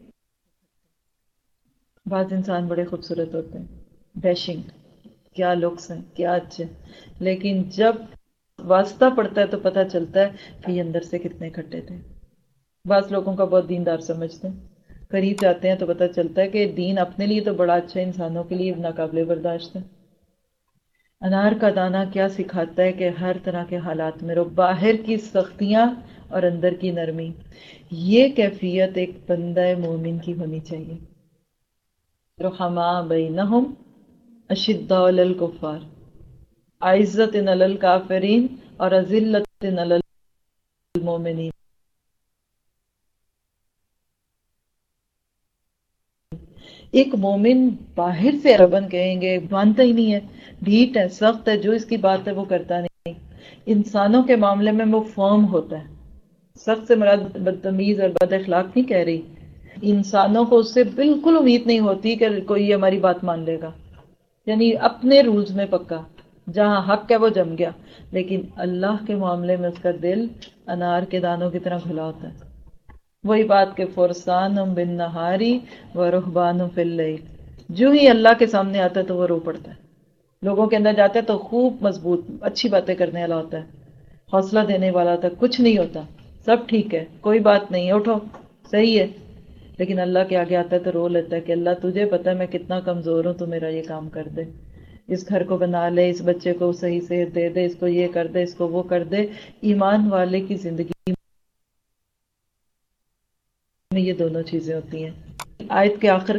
بعض انسان بڑے خوبصورت ہوتے ہیں، ڈیشنگ، کیا لکس ہیں، کیا اچھے، لیکن جب واسطہ پڑتا ہے تو پتہ چلتا ہے کہ یہ اندر سے کتنے کھٹے تھے۔ بعض لوگوں کا بہت دیندار سمجھتے ہیں، قریب جاتے ہیں تو پتہ چلتا ہے کہ دین اپنے لیے تو بڑا اچھا ہے، انسانوں کے لیے ناقابل برداشت ہے۔ انار کا دانہ کیا سکھاتا ہے کہ ہر طرح کے حالات میں رہو، باہر کی سختیاں اور اندر کی نرمی، یہ کیفیت ایک بندہ مومن کی ہونی چاہیے۔ رحماء بینہم اشداء علی الکفار، عزت علی الکافرین اور اذلت علی المومنین۔ ایک مومن باہر سے عربن کہیں گے مانتا ہی نہیں ہے، ڈھیٹ ہے، سخت ہے، جو اس کی بات ہے وہ کرتا نہیں۔ انسانوں کے معاملے میں وہ فرم ہوتا ہے، سخت سے مراد بدتمیز اور بد اخلاق نہیں کہہ رہی، انسانوں کو اس سے بالکل امید نہیں ہوتی کہ کوئی ہماری بات مان لے گا، یعنی اپنے رولز میں پکا، جہاں حق ہے وہ جم گیا۔ لیکن اللہ کے معاملے میں اس کا دل انار کے دانوں کی طرح کھلا ہوتا ہے۔ وہی بات کہ فرسان بن نہاری و رہبان فی اللیل، جو ہی اللہ کے سامنے آتا ہے تو وہ رو پڑتا ہے، لوگوں کے اندر جاتا ہے تو خوب مضبوط اچھی باتیں کرنے والا ہوتا ہے، حوصلہ دینے والا ہوتا ہے، کچھ نہیں ہوتا، سب ٹھیک ہے، کوئی بات نہیں ہے، اٹھو صحیح ہے، لیکن اللہ کے آگے آتا ہے تو رو لیتا ہے کہ اللہ تجھے پتہ ہے میں کتنا کمزور ہوں، تو میرا یہ کام کر دے، اس گھر کو بنا لے، اس بچے کو صحیح صحت دے دے، اس کو یہ کر دے، اس کو وہ کر دے۔ ایمان والے کی زندگی میں یہ دونوں چیزیں ہوتی ہیں۔ آیت کے آخر کے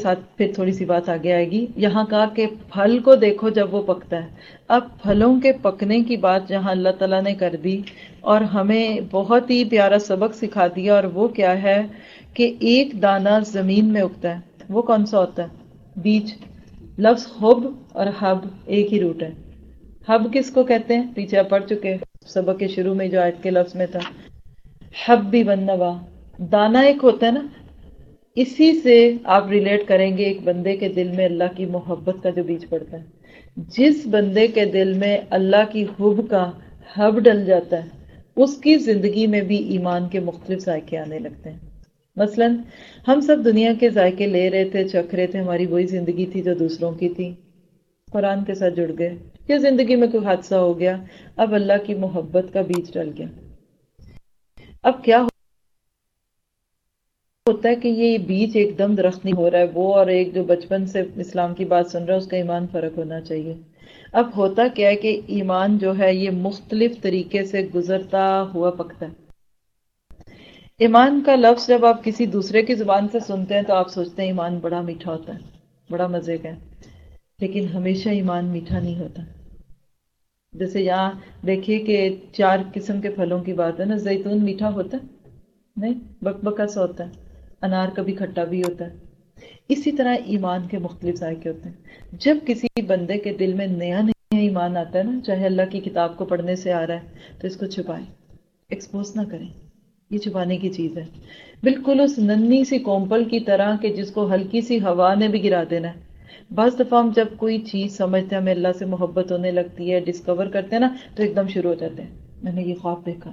ساتھ پھر تھوڑی سی بات آگے آئے گی. یہاں کہا کہ پھل کو دیکھو جب وہ پکتا ہے. اب پھلوں کے پکنے کی بات جہاں اللہ تعالیٰ نے کر دی اور ہمیں بہت ہی پیارا سبق سکھا دیا، اور وہ کیا ہے کہ ایک دانہ زمین میں اگتا ہے. وہ کون سا ہوتا ہے؟ بیج. لفظ حب اور حب ایک ہی روٹ ہے. حب کس کو کہتے ہیں؟ پیچھے آپ پڑھ چکے سبق کے شروع میں جو آیت کے لفظ میں تھا، حب بھی ونوا. دانہ ایک ہوتا ہے نا، اسی سے آپ ریلیٹ کریں گے ایک بندے کے دل میں اللہ کی محبت کا جو بیج پڑتا ہے. جس بندے کے دل میں اللہ کی حب کا حب ڈل جاتا ہے، اس کی زندگی میں بھی ایمان کے مختلف ذائقے آنے لگتے ہیں. مثلا ہم سب دنیا کے ذائقے لے رہے تھے، چکھ رہے تھے، ہماری وہی زندگی تھی جو دوسروں کی تھی. قرآن کے ساتھ جڑ گئے یا زندگی میں کوئی حادثہ ہو گیا، اب اللہ کی محبت کا بیج ڈل گیا. اب کیا ہوتا ہے کہ یہ بیج ایک دم درخت نہیں ہو رہا ہے، وہ اور ایک جو بچپن سے اسلام کی بات سن رہا ہے اس کا ایمان فرق ہونا چاہیے. اب ہوتا کیا ہے کہ ایمان جو ہے یہ مختلف طریقے سے گزرتا ہوا پکتا ہے. ایمان کا لفظ جب آپ کسی دوسرے کی زبان سے سنتے ہیں تو آپ سوچتے ہیں ایمان بڑا میٹھا ہوتا ہے، بڑا مزے کا ہے. لیکن ہمیشہ ایمان میٹھا نہیں ہوتا. جیسے یہاں دیکھیے کہ 4 قسم کے پھلوں کی بات ہے نا. زیتون میٹھا ہوتا ہے؟ نہیں، بکبکا سا ہوتا ہے. انار کبھی کھٹا بھی ہوتا ہے. اسی طرح ایمان کے مختلف ذائقے ہوتے ہیں. جب کسی بندے کے دل میں نیا نیا ایمان آتا ہے نا، چاہے اللہ کی کتاب کو پڑھنے سے آ رہا ہے، تو اس کو چھپائیں، ایکسپوز نہ کریں. یہ چھپانے کی چیز ہے. بالکل اس ننھی سی کومپل کی طرح کہ جس کو ہلکی سی ہوا نے بھی گرا دینا ہے. بعض دفعہ ہم جب کوئی چیز سمجھتے ہیں، ہمیں اللہ سے محبت ہونے لگتی ہے، ڈسکور کرتے ہیں نا، تو ایک دم شروع ہو جاتے ہیں. میں نے یہ خواب دیکھا،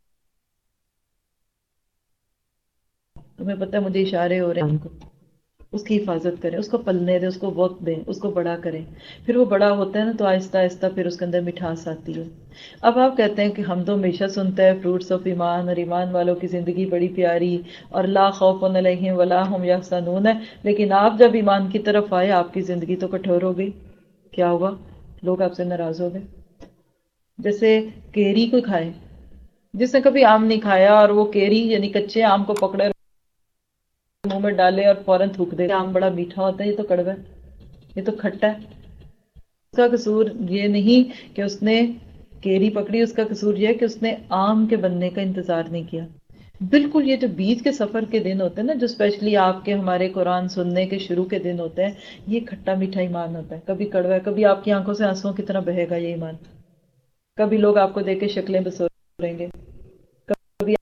تمہیں پتہ ہے مجھے اشارے ہو رہے ہیں. اس کی حفاظت کریں، اس کو پلنے دیں، اس کو وقت دیں، اس کو بڑا کریں. پھر وہ بڑا ہوتا ہے نا تو آہستہ آہستہ پھر اس کے اندر مٹھاس آتی ہے. اب آپ کہتے ہیں کہ ہم تو ہمیشہ سنتے ہیں فروٹس آف ایمان، اور ایمان والوں کی زندگی بڑی پیاری اور لا خوف علیہم ولا ہم یحزنون ہے. لیکن آپ جب ایمان کی طرف آئے، آپ کی زندگی تو کٹھور ہو گئی. کیا ہوا؟ لوگ آپ سے ناراض ہو گئے. جیسے کیری کو کھائے، جس نے کبھی آم نہیں کھایا اور وہ کیری یعنی کچے آم کو پکڑے منہ میں ڈالے اور فوراً تھوک دے. آم بڑا میٹھا ہوتا ہے، یہ تو کڑوا ہے، یہ تو کھٹا ہے. اس کا قصور یہ نہیں کہ اس نے کیری پکڑی، اس کا قصور یہ ہے کہ اس نے آم کے بننے کا انتظار نہیں کیا. بالکل یہ جو بیچ کے سفر کے دن ہوتے ہیں نا، جو اسپیشلی آپ کے ہمارے قرآن سننے کے شروع کے دن ہوتے ہیں، یہ کھٹا میٹھا ایمان ہوتا ہے. کبھی کڑوا ہے، کبھی آپ کی آنکھوں سے آنسوؤں کی طرح بہے گا یہ ایمان. کبھی لوگ آپ کو دیکھ کے شکلیں بسوریں گے، کبھی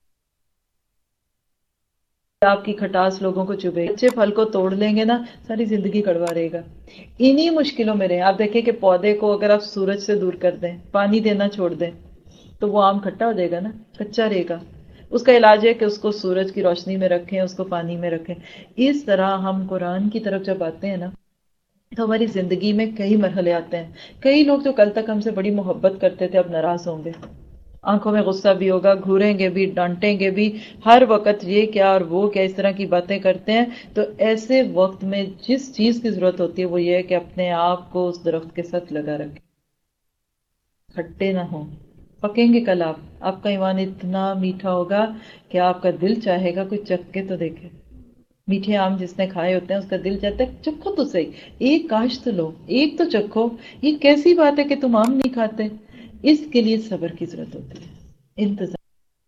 آپ کی کھٹاس لوگوں کو چبھے. اچھے پھل کو توڑ لیں گے نا، ساری زندگی کڑوا رہے گا. انہی مشکلوں میں رہے. آپ دیکھیں کہ پودے کو اگر آپ سورج سے دور کر دیں، پانی دینا چھوڑ دیں، تو وہ آم کھٹا ہو جائے گا نا، کچا رہے گا. اس کا علاج ہے کہ اس کو سورج کی روشنی میں رکھیں، اس کو پانی میں رکھیں. اس طرح ہم قرآن کی طرف جب آتے ہیں نا، تو ہماری زندگی میں کئی مرحلے آتے ہیں. کئی لوگ جو کل تک ہم سے بڑی محبت کرتے تھے اب ناراض ہوں گے. آنکھوں میں غصہ بھی ہوگا، گھوریں گے بھی، ڈانٹیں گے بھی، ہر وقت یہ کیا اور وہ کیا اس طرح کی باتیں کرتے ہیں. تو ایسے وقت میں جس چیز کی ضرورت ہوتی ہے وہ یہ ہے کہ اپنے آپ کو اس درخت کے ساتھ لگا رکھیں، کھٹے نہ ہوں. پکیں گے کل آپ کا ایمان اتنا میٹھا ہوگا کہ آپ کا دل چاہے گا کوئی چکھ کے تو دیکھے. میٹھے آم جس نے کھائے ہوتے ہیں اس کا دل چاہتا ہے چکھو تو صحیح، ایک کاش تو لو، ایک تو چکھو. یہ کیسی بات ہے کہ تم آم نہیں کھاتے؟ اس کے لیے صبر کی ضرورت ہوتی ہے، انتظار،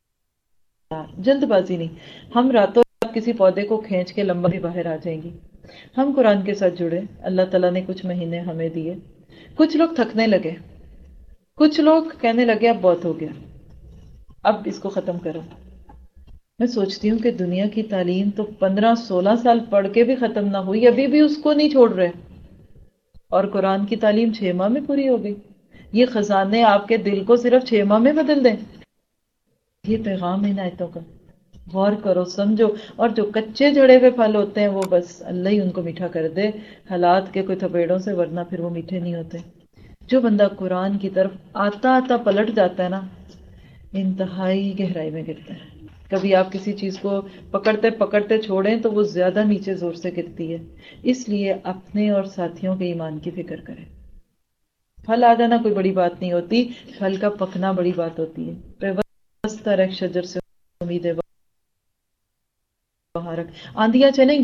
جلد بازی نہیں. ہم راتوں رات کسی پودے کو کھینچ کے لمبا بھی باہر آ جائیں گی. ہم قرآن کے ساتھ جڑے، اللہ تعالیٰ نے کچھ مہینے ہمیں دیے. کچھ لوگ تھکنے لگے، کچھ لوگ کہنے لگے اب بہت ہو گیا، اب اس کو ختم کرو. میں سوچتی ہوں کہ دنیا کی تعلیم تو 15-16 سال پڑھ کے بھی ختم نہ ہوئی، ابھی بھی اس کو نہیں چھوڑ رہے. اور قرآن کی تعلیم 6 ماہ میں پوری ہو گئی. یہ خزانے آپ کے دل کو صرف 6 ماہ میں بدل دیں. یہ پیغام ان آیتوں کا غور کرو، سمجھو. اور جو کچے جڑے ہوئے پھل ہوتے ہیں وہ بس اللہ ہی ان کو میٹھا کر دے حالات کے کوئی تھپیڑوں سے، ورنہ پھر وہ میٹھے نہیں ہوتے. جو بندہ قرآن کی طرف آتا آتا پلٹ جاتا ہے نا، انتہائی گہرائی میں گرتا ہے. کبھی آپ کسی چیز کو پکڑتے پکڑتے چھوڑیں تو وہ زیادہ نیچے زور سے گرتی ہے. اس لیے اپنے اور ساتھیوں کے ایمان کی فکر کریں. پھل آ جانا کوئی بڑی بات نہیں ہوتی، پھل کا پکنا بڑی بات ہوتی ہے. شجر سے امید ہے بہارک. آندیاں چلیں گی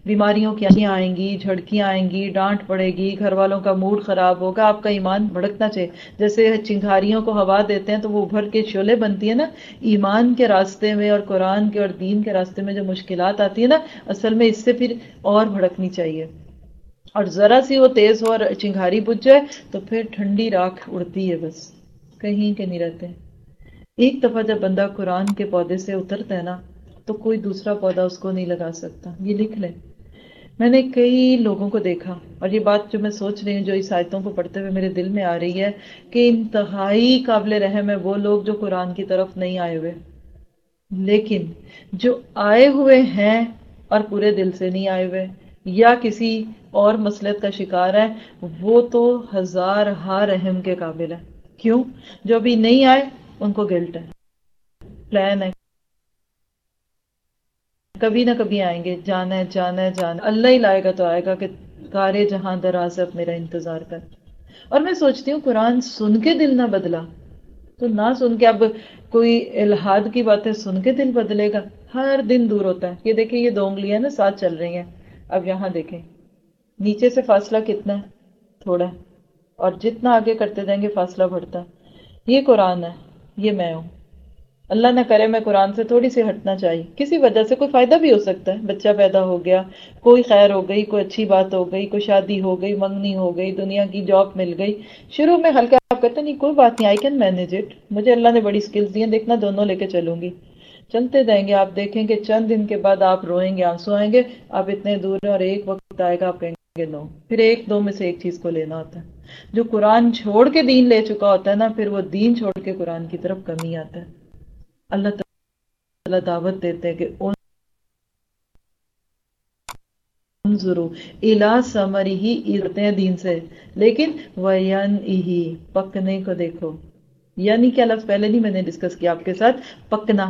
بیماریوں کی آئیں گی، جھڑکیاں آئیں گی، ڈانٹ پڑے گی، گھر والوں کا موڈ خراب ہوگا، آپ کا ایمان بھڑکنا چاہیے. جیسے چنگاریوں کو ہوا دیتے ہیں تو وہ ابھر کے شعلے بنتی ہے نا، ایمان کے راستے میں اور قرآن کے اور دین کے راستے میں جو مشکلات آتی ہے نا، اصل میں اس سے پھر اور بھڑکنی چاہیے. اور ذرا سی وہ تیز ہو اور چنگاری بجھ جائے تو پھر ٹھنڈی راکھ اڑتی ہے، بس کہیں کے نہیں رہتے. ایک دفعہ جب بندہ قرآن کے پودے سے اترتا ہے نا تو کوئی دوسرا پودا اس کو نہیں لگا سکتا. یہ لکھ لیں. میں نے کئی لوگوں کو دیکھا، اور یہ بات جو میں سوچ رہی ہوں، جو اس آیتوں کو پڑھتے ہوئے میرے دل میں آ رہی ہے، کہ انتہائی قابل رحم ہے وہ لوگ جو قرآن کی طرف نہیں آئے ہوئے، لیکن جو آئے ہوئے ہیں اور پورے دل سے نہیں آئے ہوئے یا کسی اور مصلحت کا شکار ہے، وہ تو ہزار ہا رحم کے قابل ہے. کیوں؟ جو ابھی نہیں آئے ان کو گلٹ ہے، پلان ہے، کبھی نہ کبھی آئیں گے، جانا ہے جانا ہے جانا ہے. اللہ ہی لائے گا تو آئے گا کہ کارے جہاں دراز اب میرا انتظار کر. اور میں سوچتی ہوں قرآن سن کے دل نہ بدلا تو نہ سن کے اب کوئی الہاد کی باتیں سن کے دل بدلے گا. ہر دن دور ہوتا ہے. یہ دیکھیں یہ 2 انگلیاں نا ساتھ چل رہی ہیں. اب یہاں دیکھیں نیچے سے فاصلہ کتنا ہے؟ تھوڑا ہے. اور جتنا آگے کرتے جائیں گے فاصلہ بڑھتا ہے. یہ قرآن ہے، یہ میں ہوں. اللہ نہ کرے میں قرآن سے تھوڑی سی ہٹنا چاہیے، کسی وجہ سے کوئی فائدہ بھی ہو سکتا ہے، بچہ پیدا ہو گیا، کوئی خیر ہو گئی، کوئی اچھی بات ہو گئی، کوئی شادی ہو گئی، منگنی ہو گئی، دنیا کی جاب مل گئی. شروع میں ہلکا آپ کہتے نہیں کوئی بات نہیں، آئی کین مینج اٹ، مجھے اللہ نے بڑی سکلز دی ہیں، دیکھنا دونوں لے کے چلوں گی. چلتے جائیں گے، آپ دیکھیں گے چند دن کے بعد آپ روئیں گے، آنسو آئیں گے، آپ اتنے دور ہیں، اور ایک وقت آئے گا آپ کہیں گے نو. پھر ایک دو میں سے ایک چیز کو لینا ہوتا ہے. جو قرآن چھوڑ کے دین لے چکا ہوتا ہے نا، پھر وہ دین چھوڑ کے قرآن کی طرف کمی آتا ہے. اللہ تعالیٰ دعوت دیتے ہیں کہ انظروا الی ثمرہ، ارتے ہیں دین سے، لیکن وینعہ، پکنے کو دیکھو. یعنی کیا لفظ پہلے نہیں میں نے ڈسکس کیا آپ کے ساتھ، پکنا.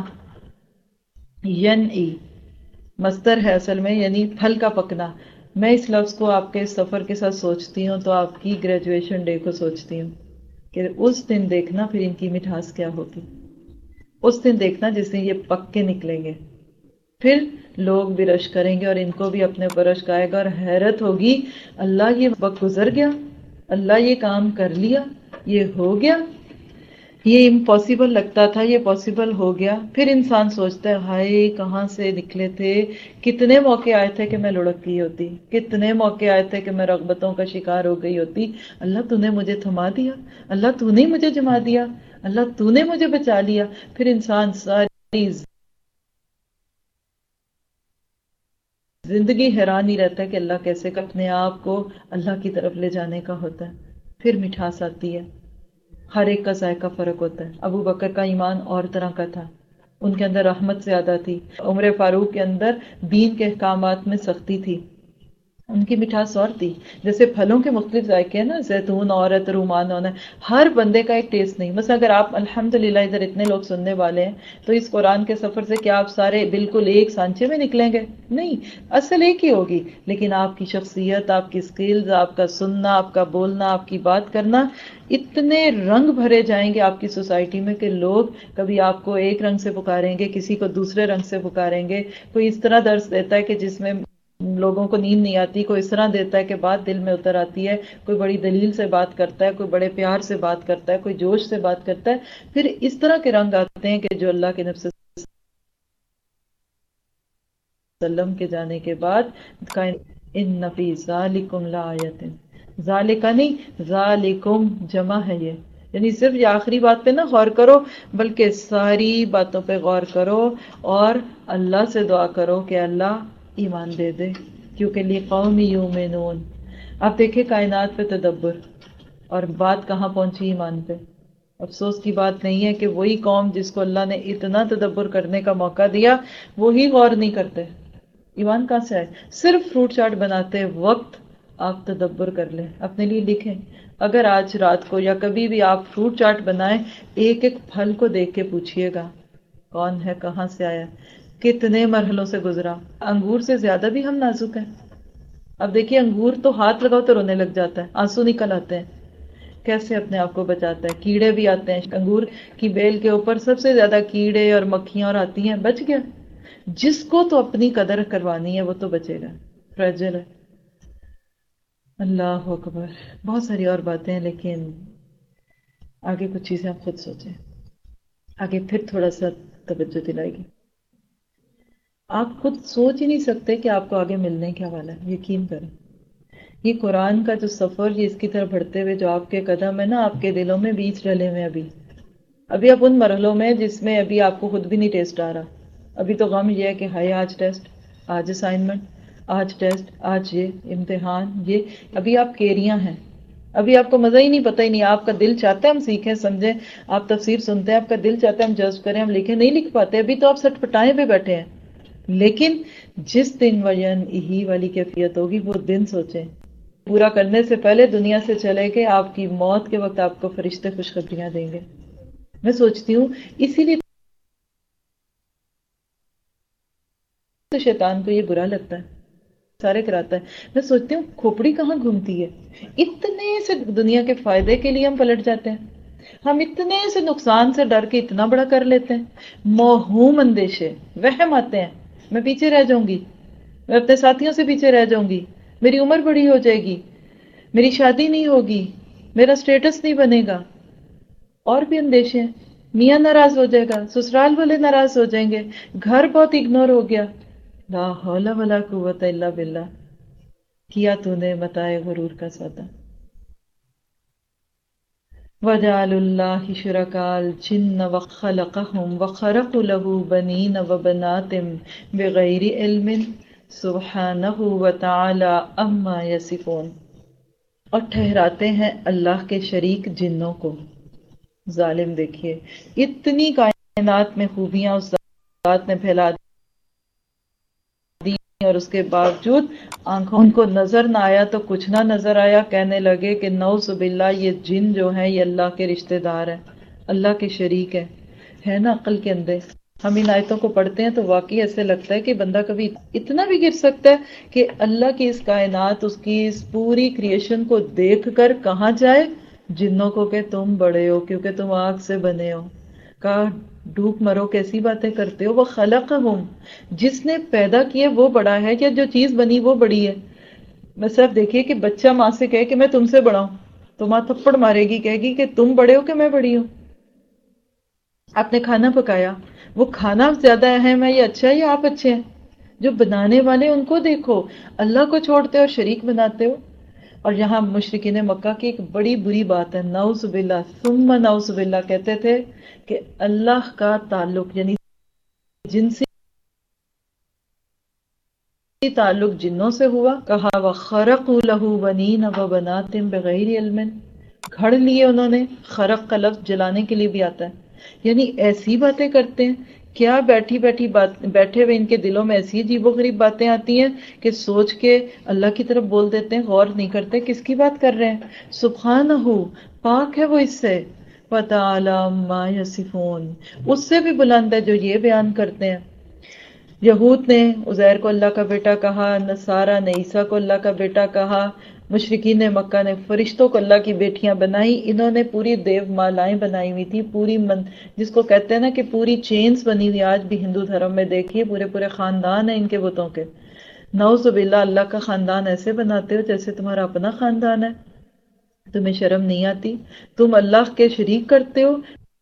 ینعی مصدر ہے اصل میں، یعنی پھل کا پکنا. میں اس لفظ کو آپ کے سفر کے ساتھ سوچتی ہوں تو آپ کی گریجویشن ڈے کو سوچتی ہوں کہ اس دن دیکھنا پھر ان کی مٹھاس کیا ہوگی. اس دن دیکھنا جس دن یہ پک کے نکلیں گے، پھر لوگ بھی رش کریں گے اور ان کو بھی اپنے اوپر رشک آئے گا اور حیرت ہوگی، اللہ یہ وقت گزر گیا، اللہ یہ کام کر لیا، یہ ہو گیا، یہ امپاسبل لگتا تھا، یہ پاسبل ہو گیا. پھر انسان سوچتا ہے ہائے کہاں سے نکلے تھے، کتنے موقع آئے تھے کہ میں لڑک گئی ہوتی، کتنے موقع آئے تھے کہ میں رغبتوں کا شکار ہو گئی ہوتی. اللہ تو نے مجھے تھما دیا، اللہ تو نے مجھے جما دیا، اللہ تو نے مجھے بچا لیا. پھر انسان ساری زندگی حیران ہی رہتا ہے کہ اللہ کیسے اپنے آپ کو اللہ کی طرف لے جانے کا ہوتا ہے. پھر مٹھاس آتی ہے. ہر ایک کا ذائقہ فرق ہوتا ہے. ابو بکر کا ایمان اور طرح کا تھا، ان کے اندر رحمت زیادہ تھی. عمر فاروق کے اندر دین کے احکامات میں سختی تھی، ان کی مٹھاس اور تھی. جیسے پھلوں کے مختلف ذائقے ہیں نا، زیتون اور ہے، رومان ہونا ہے، ہر بندے کا ایک ٹیسٹ نہیں. مثلا اگر آپ الحمدللہ ادھر اتنے لوگ سننے والے ہیں تو اس قرآن کے سفر سے کیا آپ سارے بالکل ایک سانچے میں نکلیں گے؟ نہیں، اصل ایک ہی ہوگی، لیکن آپ کی شخصیت، آپ کی سکلز، آپ کا سننا، آپ کا بولنا، آپ کی بات کرنا، اتنے رنگ بھرے جائیں گے آپ کی سوسائٹی میں کہ لوگ کبھی آپ کو ایک رنگ سے پکاریں گے، کسی کو دوسرے رنگ سے پکاریں گے. کوئی اس طرح درس دیتا ہے کہ جس میں لوگوں کو نیند نہیں آتی، کوئی اس طرح دیتا ہے کہ بات دل میں اتر آتی ہے، کوئی بڑی دلیل سے بات کرتا ہے، کوئی بڑے پیار سے بات کرتا ہے، کوئی جوش سے بات کرتا ہے. پھر اس طرح کے رنگ آتے ہیں کہ جو اللہ کے نبی صلی اللہ علیہ وسلم کے جانے کے بعد ان فی ذالکم لآیۃ، ذالکا نہیں ذالکم جمع ہے یہ، یعنی صرف یہ آخری بات پہ نہ غور کرو بلکہ ساری باتوں پہ غور کرو اور اللہ سے دعا کرو کہ اللہ ایمان دے دے، کیونکہ لقوم یؤمنون. اب دیکھیں کائنات پہ تدبر، اور بات کہاں پہنچی؟ ایمان پہ. افسوس کی بات نہیں ہے کہ وہی قوم جس کو اللہ نے اتنا تدبر کرنے کا موقع دیا وہی غور نہیں کرتے. ایمان کہاں سے آئے؟ صرف فروٹ چاٹ بناتے وقت آپ تدبر کر لیں، اپنے لیے لکھیں. اگر آج رات کو یا کبھی بھی آپ فروٹ چاٹ بنائیں، ایک ایک پھل کو دیکھ کے پوچھئے گا کون ہے، کہاں سے آیا، کتنے مرحلوں سے گزرا. انگور سے زیادہ بھی ہم نازک ہیں. اب دیکھیے انگور تو ہاتھ لگاؤ تو رونے لگ جاتا ہے، آنسو نکل آتے ہیں. کیسے اپنے آپ کو بچاتا ہے؟ کیڑے بھی آتے ہیں، انگور کی بیل کے اوپر سب سے زیادہ کیڑے اور مکھیاں اور آتی ہیں، بچ گیا. جس کو تو اپنی قدر کروانی ہے وہ تو بچے گا. فریجل ہے. اللہ اکبر. بہت ساری اور باتیں ہیں لیکن آگے کچھ چیزیں آپ خود سوچیں. آگے پھر تھوڑا سا توجہ دلائے گی. آپ خود سوچ ہی نہیں سکتے کہ آپ کو آگے ملنے کیا والا ہے. یقین کریں یہ قرآن کا جو سفر یہ اس کی طرف بڑھتے ہوئے جو آپ کے قدم ہے نا آپ کے دلوں میں بیج ڈلے ہوئے ابھی آپ ان مرحلوں میں جس میں ابھی آپ کو خود بھی نہیں ٹیسٹ آ رہا. ابھی تو غم یہ ہے کہ ہائے آج ٹیسٹ، آج اسائنمنٹ، آج ٹیسٹ، آج یہ امتحان. یہ ابھی آپ کیریاں ہیں. ابھی آپ کو مزہ ہی نہیں، پتہ ہی نہیں. آپ کا دل چاہتا ہے ہم سیکھیں سمجھیں، آپ تفسیر سنتے ہیں، آپ کا دل چاہتا ہے ہم جذب کریں، ہم لکھیں، نہیں لکھ پاتے. ابھی تو آپ سٹ پٹائیں پہ بیٹھے ہیں. لیکن جس دن وجن ہی والی کیفیت ہوگی وہ دن سوچیں. پورا کرنے سے پہلے دنیا سے چلے گئے، آپ کی موت کے وقت آپ کو فرشتے خوشخبریاں دیں گے. میں سوچتی ہوں اسی لیے تو شیطان کو یہ برا لگتا ہے، سارے کراتا ہے. میں سوچتی ہوں کھوپڑی کہاں گھومتی ہے. اتنے سے دنیا کے فائدے کے لیے ہم پلٹ جاتے ہیں. ہم اتنے سے نقصان سے ڈر کے اتنا بڑا کر لیتے ہیں. موہوم اندیشے، وہم آتے ہیں میں پیچھے رہ جاؤں گی، میں اپنے ساتھیوں سے پیچھے رہ جاؤں گی، میری عمر بڑی ہو جائے گی، میری شادی نہیں ہوگی، میرا سٹیٹس نہیں بنے گا. اور بھی اندیشے ہیں. میاں ناراض ہو جائے گا، سسرال والے ناراض ہو جائیں گے، گھر بہت اگنور ہو گیا. لا حول ولا قوت الا باللہ. کیا تو نے متاع غرور کا سودا. وَجَعَلُوا اللَّهِ شُرَكَاءَ الْجِنَّ وَخَلَقَهُمْ وَخَرَقُوا لَهُ بَنِينَ وَبَنَاتٍ بِغَيْرِ عِلْمٍ سُبْحَانَهُ وَتَعَالَى عَمَّا يَصِفُونَ. اور ٹھہراتے ہیں اللہ کے شریک جنوں کو. ظالم دیکھیے اتنی کائنات میں خوبیاں اس ذات نے پھیلا دی اور اس کے باوجود آنکھوں ان کو نظر نہ آیا تو کچھ نہ نظر آیا. کہنے لگے کہ نعوذ باللہ یہ جن جو ہیں یہ اللہ کے رشتہ دار ہیں، اللہ کے شریک ہیں. ہے نا عقل کے اندھے. ہم ان آیتوں کو پڑھتے ہیں تو واقعی ایسے لگتا ہے کہ بندہ کبھی اتنا بھی گر سکتا ہے کہ اللہ کی اس کائنات، اس کی اس پوری کریشن کو دیکھ کر کہاں جائے؟ جنوں کو کہ تم بڑے ہو کیونکہ تم آگ سے بنے ہو. کہا ڈوب مرو، کیسی باتیں کرتے ہو. وہ خلقہم، جس نے پیدا کیے وہ بڑا ہے یا جو چیز بنی وہ بڑی ہے؟ بس آپ دیکھیے کہ بچہ ماں سے کہے کہ میں تم سے بڑا ہوں تو ماں تھپڑ مارے گی، کہے گی کہ تم بڑے ہو کہ میں بڑی ہوں. آپ نے کھانا پکایا، وہ کھانا زیادہ اہم ہے یا اچھا ہے یا آپ اچھے ہیں؟ جو بنانے والے ان کو دیکھو، اللہ کو چھوڑتے ہو، شریک بناتے ہو. اور یہاں مشرکین مکہ کی ایک بڑی بری بات ہے، نعوذ باللہ ثم نعوذ باللہ، کہتے تھے کہ اللہ کا تعلق یعنی جنسی تعلق جنوں سے ہوا. کہا وَخَرَقُوا لَهُ بَنِينَ وَبَنَاتٍ بِغَيْرِ عِلْمٍ، گھڑ لیے انہوں نے. خرق کا لفظ جلانے کے لیے بھی آتا ہے، یعنی ایسی باتیں کرتے ہیں. کیا بیٹھی بیٹھی بیٹھے ہوئے ان کے دلوں میں ایسی عجیب و غریب باتیں آتی ہیں کہ سوچ کے اللہ کی طرف بول دیتے ہیں، غور نہیں کرتے کس کی بات کر رہے ہیں. سبحانہ، پاک ہے وہ اس سے. وَتَعَالَى عَمَّا يَصِفُونَ، اس سے بھی بلند ہے جو یہ بیان کرتے ہیں. یہود نے عزیر کو اللہ کا بیٹا کہا، نصارہ نے عیسیٰ کو اللہ کا بیٹا کہا، مشرکین مکہ نے فرشتوں کو اللہ کی بیٹیاں بنائی. انہوں نے پوری دیو مالائیں بنائی ہوئی تھی، پوری جس کو کہتے ہیں نا کہ پوری چینز بنی ہوئی. آج بھی ہندو دھرم میں دیکھیے پورے پورے خاندان ہیں ان کے بتوں کے. نعوذ باللہ اللہ کا خاندان ایسے بناتے ہو جیسے تمہارا اپنا خاندان ہے. تمہیں شرم نہیں آتی؟ تم اللہ کے شریک کرتے ہو.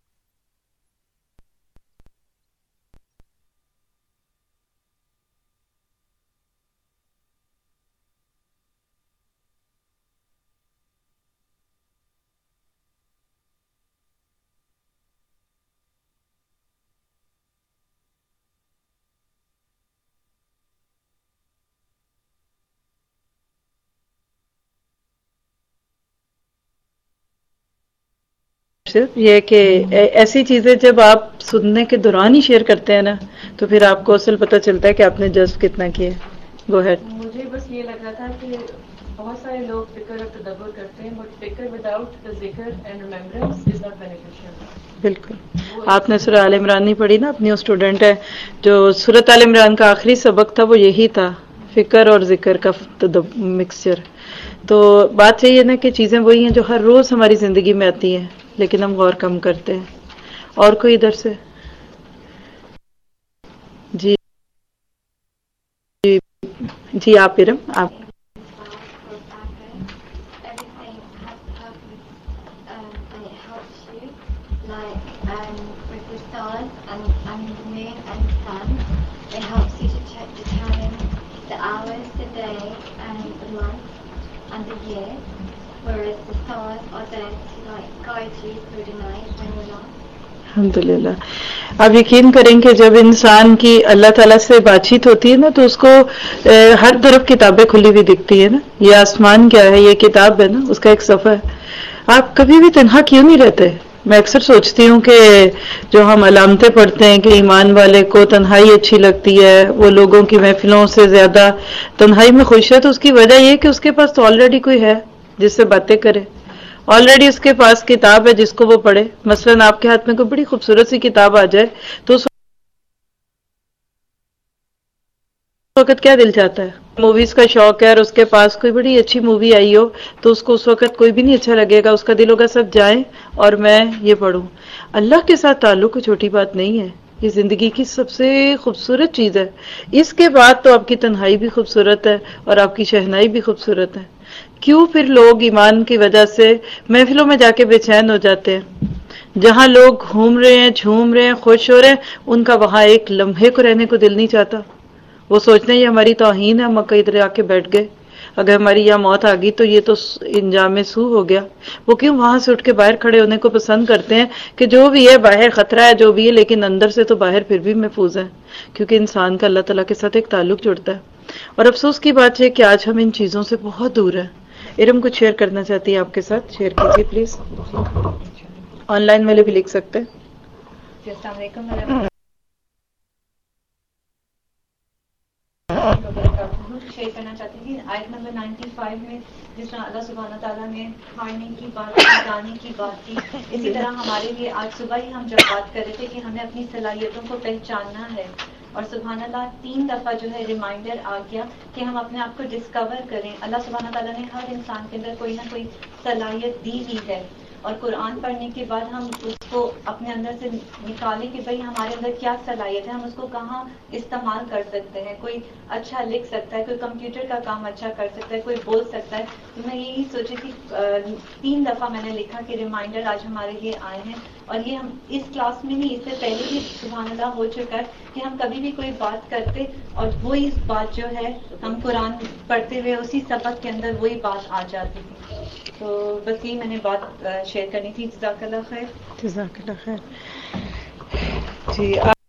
صرف یہ کہ ایسی چیزیں جب آپ سننے کے دوران ہی شیئر کرتے ہیں نا تو پھر آپ کو اصل پتہ چلتا ہے کہ آپ نے جذب کتنا کیا. Go ahead. مجھے بس یہ لگ رہا تھا کہ بہت سارے لوگ فکر اور تدبر کرتے ہیں بٹ فکر وداؤٹ ذکر and remembrance is not beneficial. بالکل. آپ نے سورہ آل عمران نہیں پڑھی نا؟ اپنی وہ اسٹوڈنٹ ہے جو سورۃ آل عمران کا آخری سبق تھا وہ یہی تھا، فکر اور ذکر کا مکسچر. تو بات یہی ہے نا کہ چیزیں وہی ہیں جو ہر روز ہماری زندگی میں آتی ہیں لیکن ہم غور کم کرتے ہیں. اور کوئی ادھر سے؟ جی جی آپ ارم آپ everything has purpose, and it helps you, like with the stars and the moon and the sun. It helps you to determine the hours, the day, and the month and the year. Whereas the stars are there to like guide you through the night when you're lost. الحمدللہ. آپ یقین کریں کہ جب انسان کی اللہ تعالیٰ سے بات چیت ہوتی ہے نا تو اس کو ہر طرف کتابیں کھلی ہوئی دکھتی ہے نا. یہ آسمان کیا ہے، یہ کتاب ہے نا، اس کا ایک صفحہ ہے. آپ کبھی بھی تنہا کیوں نہیں رہتے؟ میں اکثر سوچتی ہوں کہ جو ہم علامتیں پڑھتے ہیں کہ ایمان والے کو تنہائی اچھی لگتی ہے، وہ لوگوں کی محفلوں سے زیادہ تنہائی میں خوش ہے، تو اس کی وجہ یہ کہ اس کے پاس تو آلریڈی کوئی ہے جس سے باتیں کرے. آلریڈی اس کے پاس کتاب ہے جس کو وہ پڑھے. مثلا آپ کے ہاتھ میں کوئی بڑی خوبصورت سی کتاب آ جائے تو اس وقت کیا دل چاہتا ہے؟ موویز کا شوق ہے اور اس کے پاس کوئی بڑی اچھی مووی آئی ہو تو اس کو اس وقت کوئی بھی نہیں اچھا لگے گا، اس کا دل ہوگا سب جائیں اور میں یہ پڑھوں. اللہ کے ساتھ تعلق کوئی چھوٹی بات نہیں ہے، یہ زندگی کی سب سے خوبصورت چیز ہے. اس کے بعد تو آپ کی تنہائی بھی خوبصورت ہے اور آپ کی شہنائی بھی خوبصورت ہے. کیوں پھر لوگ ایمان کی وجہ سے محفلوں میں جا کے بے چین ہو جاتے ہیں؟ جہاں لوگ گھوم رہے ہیں، جھوم رہے ہیں، خوش ہو رہے ہیں، ان کا وہاں ایک لمحے کو رہنے کو دل نہیں چاہتا. وہ سوچتے ہیں یہ ہماری توہین ہے، ہم مکہ ادھر آ کے بیٹھ گئے، اگر ہماری یہاں موت آ گئی تو یہ تو انجام سو ہو گیا. وہ کیوں وہاں سے اٹھ کے باہر کھڑے ہونے کو پسند کرتے ہیں کہ جو بھی ہے باہر خطرہ ہے جو بھی ہے، لیکن اندر سے تو باہر پھر بھی محفوظ ہے، کیونکہ انسان کا اللہ تعالیٰ کے ساتھ ایک تعلق جڑتا ہے. اور افسوس کی بات ہے کہ آج ہم ان چیزوں سے بہت دور ہیں. ارم کچھ شیئر کرنا چاہتی ہے آپ کے ساتھ، شیئر کیجیے پلیز. آن لائن والے بھی لکھ سکتے ہیں. السلام علیکم. شیئر کرنا چاہتی تھی آیت نمبر 95 میں جس طرح اللہ سبحانہ تعالیٰ نے ہارنے کی بات، جانے کی بات کی، اسی طرح ہمارے لیے آج صبح ہی ہم جب بات کر رہے تھے کہ ہمیں اپنی صلاحیتوں کو پہچاننا ہے، اور سبحان اللہ 3 دفعہ جو ہے ریمائنڈر آ گیا کہ ہم اپنے آپ کو ڈسکور کریں. اللہ سبحانہ تعالیٰ نے ہر انسان کے اندر کوئی نہ کوئی صلاحیت دی ہوئی ہے، اور قرآن پڑھنے کے بعد ہم اس کو اپنے اندر سے نکالیں کہ بھئی ہمارے اندر کیا صلاحیت ہے، ہم اس کو کہاں استعمال کر سکتے ہیں. کوئی اچھا لکھ سکتا ہے، کوئی کمپیوٹر کا کام اچھا کر سکتا ہے، کوئی بول سکتا ہے. تو میں یہی سوچی تھی 3 دفعہ میں نے لکھا کہ ریمائنڈر آج ہمارے لیے آئے ہیں، اور یہ ہم اس کلاس میں نہیں، اس سے پہلے بھی سبحان اللہ ہو چکا ہے کہ ہم کبھی بھی کوئی بات کرتے اور وہی بات جو ہے ہم قرآن پڑھتے ہوئے اسی سبق کے اندر وہی بات آ جاتی تھی. تو بس یہی میں نے بات شیئر کرنی تھی. جزاک اللہ خیر. جزاک اللہ خیر. جی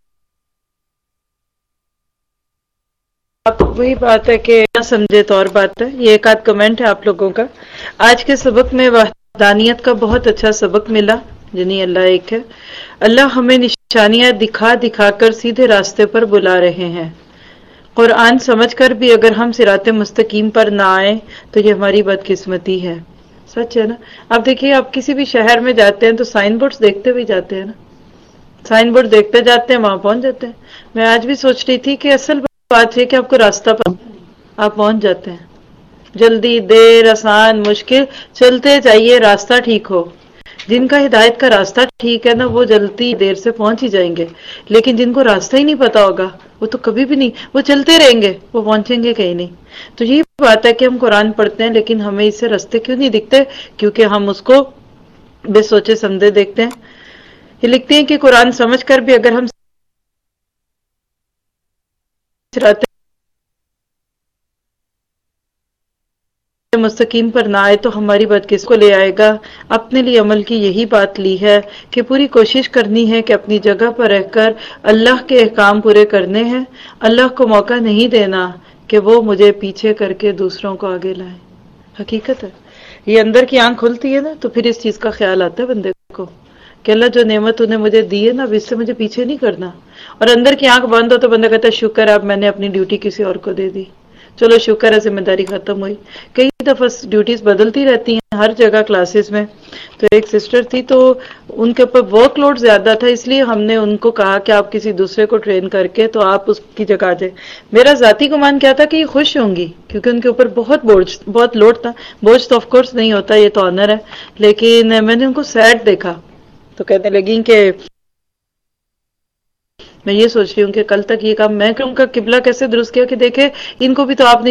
آپ وہی بات ہے کہ نہ سمجھے تو اور بات ہے. یہ ایک آدھ کمنٹ ہے آپ لوگوں کا. آج کے سبق میں وحدانیت کا بہت اچھا سبق ملا، یعنی اللہ ایک ہے. اللہ ہمیں نشانیاں دکھا دکھا کر سیدھے راستے پر بلا رہے ہیں. قرآن سمجھ کر بھی اگر ہم صراط مستقیم پر نہ آئیں تو یہ ہماری بدقسمتی ہے. سچ ہے نا. آپ دیکھیے آپ کسی بھی شہر میں جاتے ہیں تو سائن بورڈز دیکھتے ہوئے جاتے ہیں نا، سائن بورڈ دیکھتے جاتے ہیں، وہاں پہنچ جاتے ہیں. میں آج بھی سوچ رہی تھی کہ اصل بات یہ کہ آپ کو راستہ آپ پہنچ جاتے ہیں. جلدی، دیر، آسان، مشکل، چلتے جائیے، راستہ ٹھیک ہو. جن کا ہدایت کا راستہ ٹھیک ہے نا وہ جلدی دیر سے پہنچ ہی جائیں گے، لیکن جن کو راستہ ہی نہیں پتا ہوگا وہ تو کبھی بھی نہیں، وہ چلتے رہیں گے، وہ پہنچیں گے کہیں نہیں. تو یہی بات ہے کہ ہم قرآن پڑھتے ہیں لیکن ہمیں اس سے راستے کیوں نہیں دکھتے؟ کیونکہ ہم اس کو بے سوچے سمجھے دیکھتے ہیں. یہ لکھتے ہیں کہ قرآن سمجھ کر بھی اگر ہم صراط مستقیم پر نہ آئے تو ہماری بدقسمتی کو لے آئے گا. اپنے لیے عمل کی یہی بات لی ہے کہ پوری کوشش کرنی ہے کہ اپنی جگہ پر رہ کر اللہ کے احکام پورے کرنے ہیں. اللہ کو موقع نہیں دینا کہ وہ مجھے پیچھے کر کے دوسروں کو آگے لائے. حقیقت ہے یہ اندر کی آنکھ کھلتی ہے نا تو پھر اس چیز کا خیال آتا ہے بندے کو کہ اللہ جو نعمت انہیں مجھے دی ہے نا اب اس سے مجھے پیچھے نہیں کرنا. اور اندر کی آنکھ بند ہو تو بندہ کہتا ہے شکر اب میں نے اپنی ڈیوٹی کسی اور کو دے دی، چلو شکر ہے ذمہ داری ختم ہوئی. کئی دفعہ ڈیوٹیز بدلتی رہتی ہیں ہر جگہ کلاسز میں. تو ایک سسٹر تھی تو ان کے اوپر ورک لوڈ زیادہ تھا، اس لیے ہم نے ان کو کہا کہ آپ کسی دوسرے کو ٹرین کر کے تو آپ اس کی جگہ آ جائیں. میرا ذاتی گمان کیا تھا کہ یہ خوش ہوں گی کیونکہ ان کے اوپر بہت لوڈ تھا. بوجھ تو آف کورس نہیں ہوتا، یہ تو آنر ہے، لیکن میں نے ان کو سیڈ دیکھا تو کہنے لگیں کہ میں یہ سوچ رہی ہوں کہ کل تک یہ کام میں کروں کا قبلہ کیسے درست کیا کہ دیکھے ان کو بھی تو آپ نے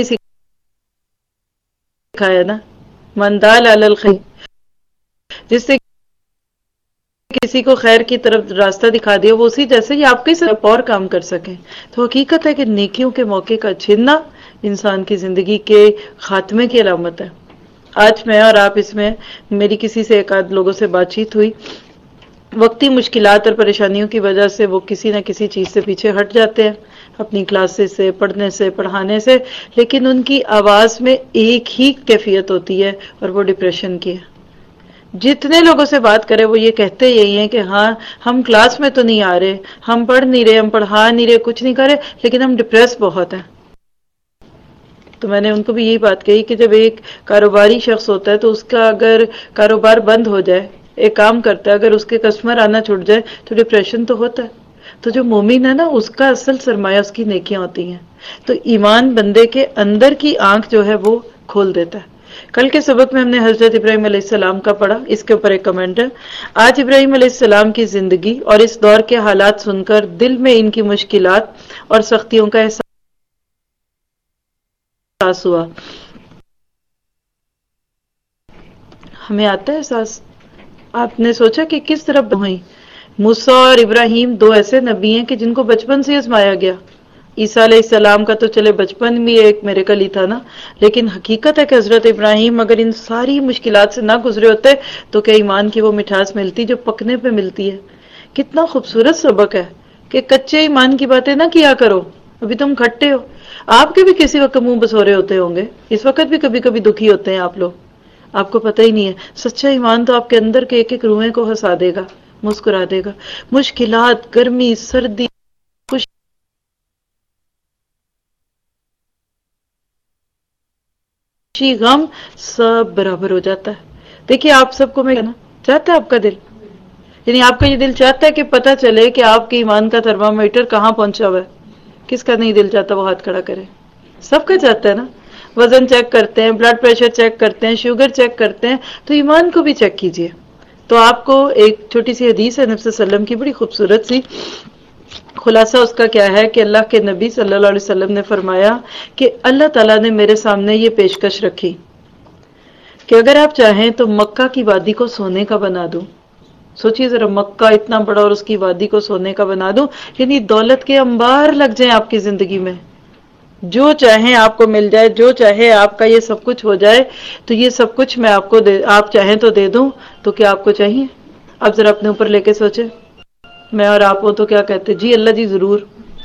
سکھایا نا، من دال علی الخیر، جس سے کسی کو خیر کی طرف راستہ دکھا دیا وہ اسی جیسے ہی آپ کے ساتھ اور کام کر سکیں. تو حقیقت ہے کہ نیکیوں کے موقع کا چھیننا انسان کی زندگی کے خاتمے کی علامت ہے. آج میں اور آپ اس میں میری کسی سے ایک آدھ لوگوں سے بات چیت ہوئی، وقتی مشکلات اور پریشانیوں کی وجہ سے وہ کسی نہ کسی چیز سے پیچھے ہٹ جاتے ہیں، اپنی کلاسز سے، پڑھنے سے، پڑھانے سے، لیکن ان کی آواز میں ایک ہی کیفیت ہوتی ہے اور وہ ڈپریشن کی ہے. جتنے لوگوں سے بات کرے وہ یہ کہتے یہی ہیں کہ ہاں ہم کلاس میں تو نہیں آ رہے، ہم پڑھ نہیں رہے، ہم پڑھا نہیں رہے، کچھ نہیں کر رہے، لیکن ہم ڈپریس بہت ہیں. تو میں نے ان کو بھی یہی بات کہی کہ جب ایک کاروباری شخص ہوتا ہے تو اس کا اگر کاروبار بند ہو جائے، ایک کام کرتا ہے، اگر اس کے کسٹمر آنا چھوٹ جائے تو ڈپریشن تو ہوتا ہے. تو جو مومن ہے نا اس کا اصل سرمایہ اس کی نیکیاں ہوتی ہیں. تو ایمان بندے کے اندر کی آنکھ جو ہے وہ کھول دیتا ہے. کل کے سبق میں ہم نے حضرت ابراہیم علیہ السلام کا پڑھا، اس کے اوپر ایک کمنٹ ہے. آج ابراہیم علیہ السلام کی زندگی اور اس دور کے حالات سن کر دل میں ان کی مشکلات اور سختیوں کا احساس ہوا. ہمیں آتا ہے احساس؟ آپ نے سوچا کہ کس طرح ہوئی؟ موسیٰ اور ابراہیم دو ایسے نبی ہیں کہ جن کو بچپن سے آزمایا گیا. عیسیٰ علیہ السلام کا تو چلے بچپن بھی ایک میریکل ہی تھا نا، لیکن حقیقت ہے کہ حضرت ابراہیم اگر ان ساری مشکلات سے نہ گزرے ہوتے تو کیا ایمان کی وہ مٹھاس ملتی جو پکنے پہ ملتی ہے. کتنا خوبصورت سبق ہے کہ کچے ایمان کی باتیں نہ کیا کرو، ابھی تم کھٹے ہو. آپ کے بھی کسی وقت منہ بسورے ہوتے ہوں گے، اس وقت بھی کبھی کبھی دکھی ہوتے ہیں آپ لوگ، آپ کو پتہ ہی نہیں ہے. سچا ایمان تو آپ کے اندر کے ایک ایک روحیں کو ہنسا دے گا، مسکرا دے گا. مشکلات، گرمی، سردی، خوشی، غم سب برابر ہو جاتا ہے. دیکھیے آپ سب کو میں کہنا چاہتا ہے آپ کا دل، یعنی آپ کا یہ دل چاہتا ہے کہ پتہ چلے کہ آپ کے ایمان کا تھرمامیٹر کہاں پہنچا ہوا ہے. کس کا نہیں دل چاہتا وہ ہاتھ کھڑا کرے؟ سب کا چاہتا ہے نا. وزن چیک کرتے ہیں، بلڈ پریشر چیک کرتے ہیں، شوگر چیک کرتے ہیں، تو ایمان کو بھی چیک کیجئے. تو آپ کو ایک چھوٹی سی حدیث ہے نبی صلی اللہ علیہ وسلم کی، بڑی خوبصورت سی. خلاصہ اس کا کیا ہے کہ اللہ کے نبی صلی اللہ علیہ وسلم نے فرمایا کہ اللہ تعالیٰ نے میرے سامنے یہ پیشکش رکھی کہ اگر آپ چاہیں تو مکہ کی وادی کو سونے کا بنا دوں. سوچیے ذرا، مکہ اتنا بڑا اور اس کی وادی کو سونے کا بنا دوں، یعنی دولت کے انبار لگ جائیں آپ کی زندگی میں، جو چاہیں آپ کو مل جائے، جو چاہے آپ کا یہ سب کچھ ہو جائے. تو یہ سب کچھ میں آپ کو آپ چاہیں تو دے دوں، تو کیا آپ کو چاہیے؟ اب ذرا اپنے اوپر لے کے سوچیں. میں اور آپ ہو تو کیا کہتے؟ جی اللہ جی ضرور.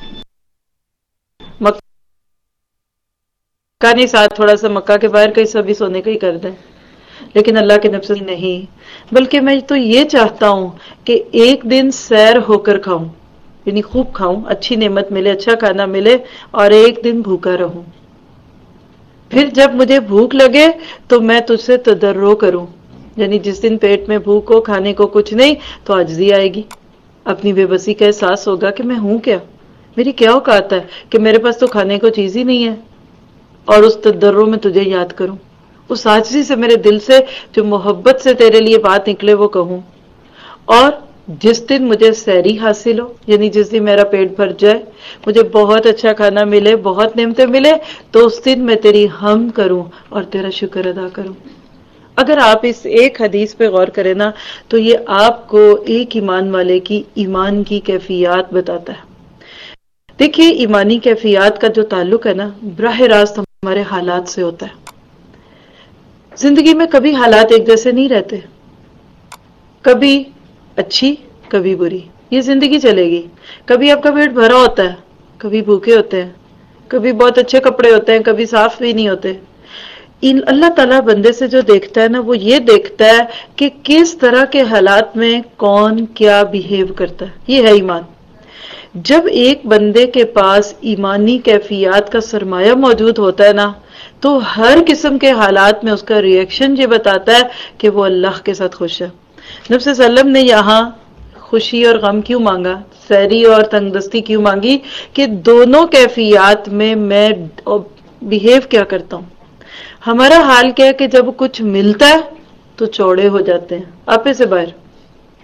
مکہ نہیں، ساتھ تھوڑا سا مکہ کے باہر کہیں سبھی سونے کا ہی کر دیں. لیکن اللہ کے نبی نہیں، بلکہ میں تو یہ چاہتا ہوں کہ ایک دن سیر ہو کر کھاؤں، یعنی خوب کھاؤں، اچھی نعمت ملے، اچھا کھانا ملے، اور ایک دن بھوکا رہوں. پھر جب مجھے بھوک لگے تو میں تجھ سے تضرع کروں، یعنی جس دن پیٹ میں بھوک ہو، کھانے کو کچھ نہیں، تو عاجزی آئے گی، اپنی بے بسی کا احساس ہوگا کہ میں ہوں کیا، میری کیا اوقات ہے کہ میرے پاس تو کھانے کو چیز ہی نہیں ہے، اور اس تضرع میں تجھے یاد کروں، اس عاجزی سے میرے دل سے جو محبت سے تیرے لیے بات نکلے وہ کہوں. اور جس دن مجھے سحری حاصل ہو، یعنی جس دن میرا پیٹ بھر جائے، مجھے بہت اچھا کھانا ملے، بہت نعمتیں ملے، تو اس دن میں تیری حمد کروں اور تیرا شکر ادا کروں. اگر آپ اس ایک حدیث پہ غور کریں نا تو یہ آپ کو ایک ایمان والے کی ایمان کی کیفیات بتاتا ہے. دیکھیے ایمانی کیفیات کا جو تعلق ہے نا براہ راست ہمارے حالات سے ہوتا ہے. زندگی میں کبھی حالات ایک جیسے نہیں رہتے، کبھی اچھی کبھی بری، یہ زندگی چلے گی. کبھی آپ کا پیٹ بھرا ہوتا ہے، کبھی بھوکے ہوتے ہیں، کبھی بہت اچھے کپڑے ہوتے ہیں، کبھی صاف بھی نہیں ہوتے. اللہ تعالیٰ بندے سے جو دیکھتا ہے نا وہ یہ دیکھتا ہے کہ کس طرح کے حالات میں کون کیا بیہیو کرتا ہے. یہ ہے ایمان. جب ایک بندے کے پاس ایمانی کیفیات کا سرمایہ موجود ہوتا ہے نا تو ہر قسم کے حالات میں اس کا ریئیکشن یہ بتاتا ہے کہ وہ اللہ کے ساتھ خوش ہے. نبی صلی اللہ علیہ وسلم نے یہاں خوشی اور غم کیوں مانگا، سحری اور تنگ دستی کیوں مانگی؟ کہ دونوں کیفیات میں بیہیو کیا کرتا ہوں. ہمارا حال کیا ہے کہ جب کچھ ملتا ہے تو چوڑے ہو جاتے ہیں، آپے سے باہر.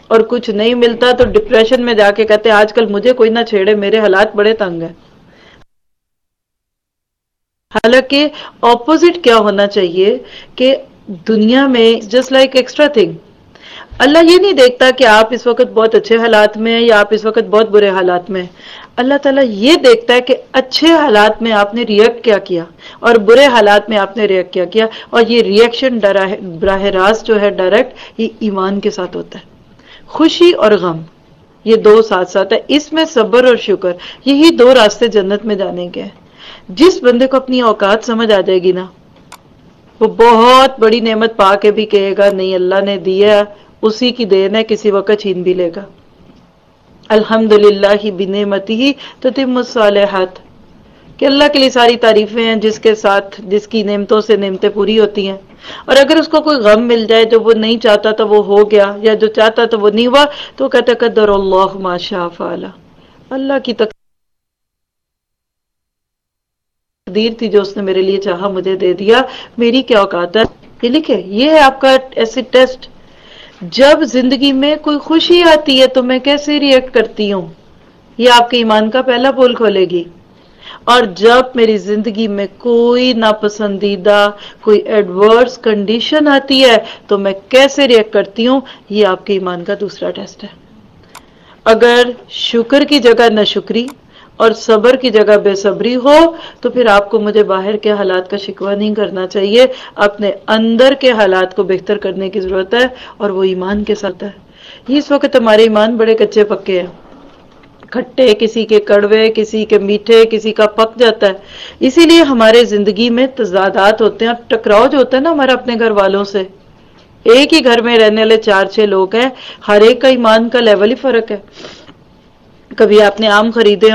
اور کچھ نہیں ملتا تو ڈپریشن میں جا کے کہتے ہیں آج کل مجھے کوئی نہ چھیڑے، میرے حالات بڑے تنگ ہیں. حالانکہ اپوزٹ کیا ہونا چاہیے کہ دنیا میں جسٹ لائک ایکسٹرا تھنگ، اللہ یہ نہیں دیکھتا کہ آپ اس وقت بہت اچھے حالات میں ہیں یا آپ اس وقت بہت برے حالات میں ہیں. اللہ تعالیٰ یہ دیکھتا ہے کہ اچھے حالات میں آپ نے ریئیکٹ کیا کیا اور برے حالات میں آپ نے ریئیکٹ کیا کیا. اور یہ ریئیکشن براہ راست جو ہے ڈائریکٹ، یہ ایمان کے ساتھ ہوتا ہے. خوشی اور غم یہ دو ساتھ ساتھ ہے، اس میں صبر اور شکر، یہی دو راستے جنت میں جانے کے ہیں. جس بندے کو اپنی اوقات سمجھ آ جائے گی نا، وہ بہت بڑی نعمت پا کے بھی کہے گا نہیں اللہ نے دیا، اسی کی دین ہے، کسی وقت چھین بھی لے گا. الحمدللہ بنعمتہ تتم الصالحات، کہ اللہ کے لیے ساری تعریفیں ہیں جس کے ساتھ جس کی نعمتوں سے نعمتیں پوری ہوتی ہیں. اور اگر اس کو کوئی غم مل جائے جو وہ نہیں چاہتا تھا وہ ہو گیا، یا جو چاہتا تھا وہ نہیں ہوا، تو کہتا قدر اللہ ما شاء فعل، اللہ کی تقدیر تھی جو اس نے میرے لیے چاہا مجھے دے دیا، میری کیا اوقات ہے. یہ لکھے، یہ ہے آپ کا ایسے ٹیسٹ. جب زندگی میں کوئی خوشی آتی ہے تو میں کیسے ریئیکٹ کرتی ہوں، یہ آپ کے ایمان کا پہلا پول کھولے گی. اور جب میری زندگی میں کوئی ناپسندیدہ، کوئی ایڈورس کنڈیشن آتی ہے تو میں کیسے ریئیکٹ کرتی ہوں، یہ آپ کے ایمان کا دوسرا ٹیسٹ ہے. اگر شکر کی جگہ ناشکری اور صبر کی جگہ بے صبری ہو تو پھر آپ کو مجھے باہر کے حالات کا شکوہ نہیں کرنا چاہیے، اپنے اندر کے حالات کو بہتر کرنے کی ضرورت ہے، اور وہ ایمان کے ساتھ ہے. اس وقت ہمارے ایمان بڑے کچے پکے ہیں، کھٹے، کسی کے کڑوے، کسی کے میٹھے، کسی کا پک جاتا ہے. اسی لیے ہمارے زندگی میں تضادات ہوتے ہیں. اب ٹکراؤ جو ہوتا ہے نا ہمارا اپنے گھر والوں سے، ایک ہی گھر میں رہنے والے 4-6 لوگ ہیں، ہر ایک کا ایمان کا لیول ہی فرق ہے. کبھی آپ نے آم خریدے،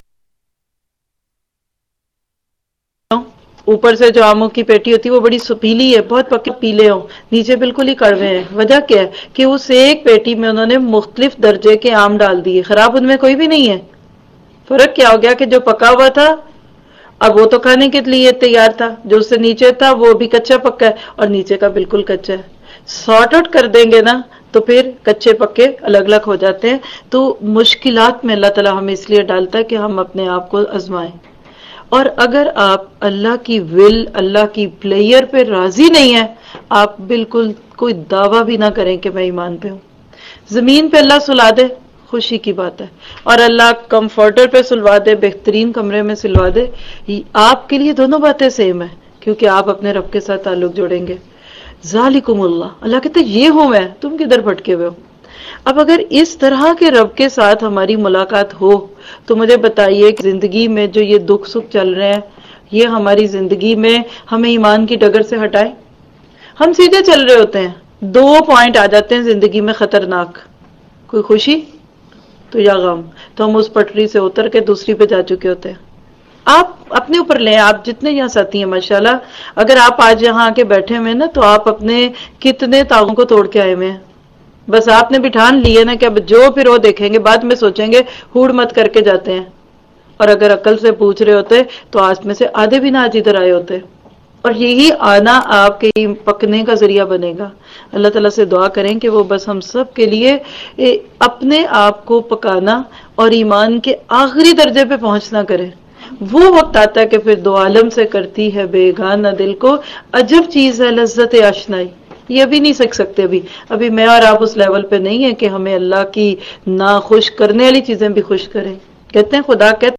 اوپر سے جو آموں کی پیٹی ہوتی ہے وہ بڑی سپیلی ہے، بہت پکے پیلے ہوں، نیچے بالکل ہی کڑوے ہیں. وجہ کیا ہے کہ اس ایک پیٹی میں انہوں نے مختلف درجے کے آم ڈال دیے، خراب ان میں کوئی بھی نہیں ہے. فرق کیا ہو گیا کہ جو پکا ہوا تھا اب وہ تو کھانے کے لیے تیار تھا، جو اس سے نیچے تھا وہ بھی کچا پکا ہے اور نیچے کا بالکل کچا ہے. سارٹ آؤٹ کر دیں گے نا تو پھر کچے پکے الگ الگ ہو جاتے ہیں. تو مشکلات میں اللہ تعالیٰ ہمیں اس لیے ڈالتا ہے کہ ہم اپنے آپ کو آزمائیں. اور اگر آپ اللہ کی ول، اللہ کی پلیئر پہ راضی نہیں ہیں، آپ بالکل کوئی دعویٰ بھی نہ کریں کہ میں ایمان پہ ہوں. زمین پہ اللہ سلا دے، خوشی کی بات ہے، اور اللہ کمفرٹر پہ سلوا دے، بہترین کمرے میں سلوا دے، آپ کے لیے دونوں باتیں سیم ہیں، کیونکہ آپ اپنے رب کے ساتھ تعلق جوڑیں گے. ذالکم اللہ، اللہ کہتے یہ ہوں میں، تم کدھر بھٹکے ہوئے ہو. اب اگر اس طرح کے رب کے ساتھ ہماری ملاقات ہو تو مجھے بتائیے کہ زندگی میں جو یہ دکھ سکھ چل رہے ہیں، یہ ہماری زندگی میں ہمیں ایمان کی ڈگر سے ہٹائے. ہم سیدھے چل رہے ہوتے ہیں، 2 پوائنٹ آ جاتے ہیں زندگی میں خطرناک، کوئی خوشی تو یا غم، تو ہم اس پٹری سے اتر کے دوسری پہ جا چکے ہوتے ہیں. آپ اپنے اوپر لیں، آپ جتنے یہاں ساتھی ہیں ماشاءاللہ، اگر آپ آج یہاں آ کے بیٹھے ہوئے نا تو آپ اپنے کتنے تاغوں کو توڑ کے آئے ہوئے ہیں. بس آپ نے بٹھان لیے نا کہ اب جو پھر وہ دیکھیں گے، بعد میں سوچیں گے ہوڑ مت کر کے جاتے ہیں. اور اگر عقل سے پوچھ رہے ہوتے تو آج میں سے آدھے بھی نہ آج ادھر آئے ہوتے. اور یہی آنا آپ کے پکنے کا ذریعہ بنے گا. اللہ تعالیٰ سے دعا کریں کہ وہ بس ہم سب کے لیے اپنے آپ کو پکانا اور ایمان کے آخری درجے پہ پہنچنا کرے. وہ وقت آتا ہے کہ پھر دو عالم سے کرتی ہے بیگانہ دل کو عجب چیز ہے لذت آشنائی. یہ بھی نہیں سیکھ سکتے. ابھی میں اور آپ اس لیول پہ نہیں ہے کہ ہمیں اللہ کی ناخوش کرنے والی چیزیں بھی خوش کریں. کہتے ہیں خدا کہتے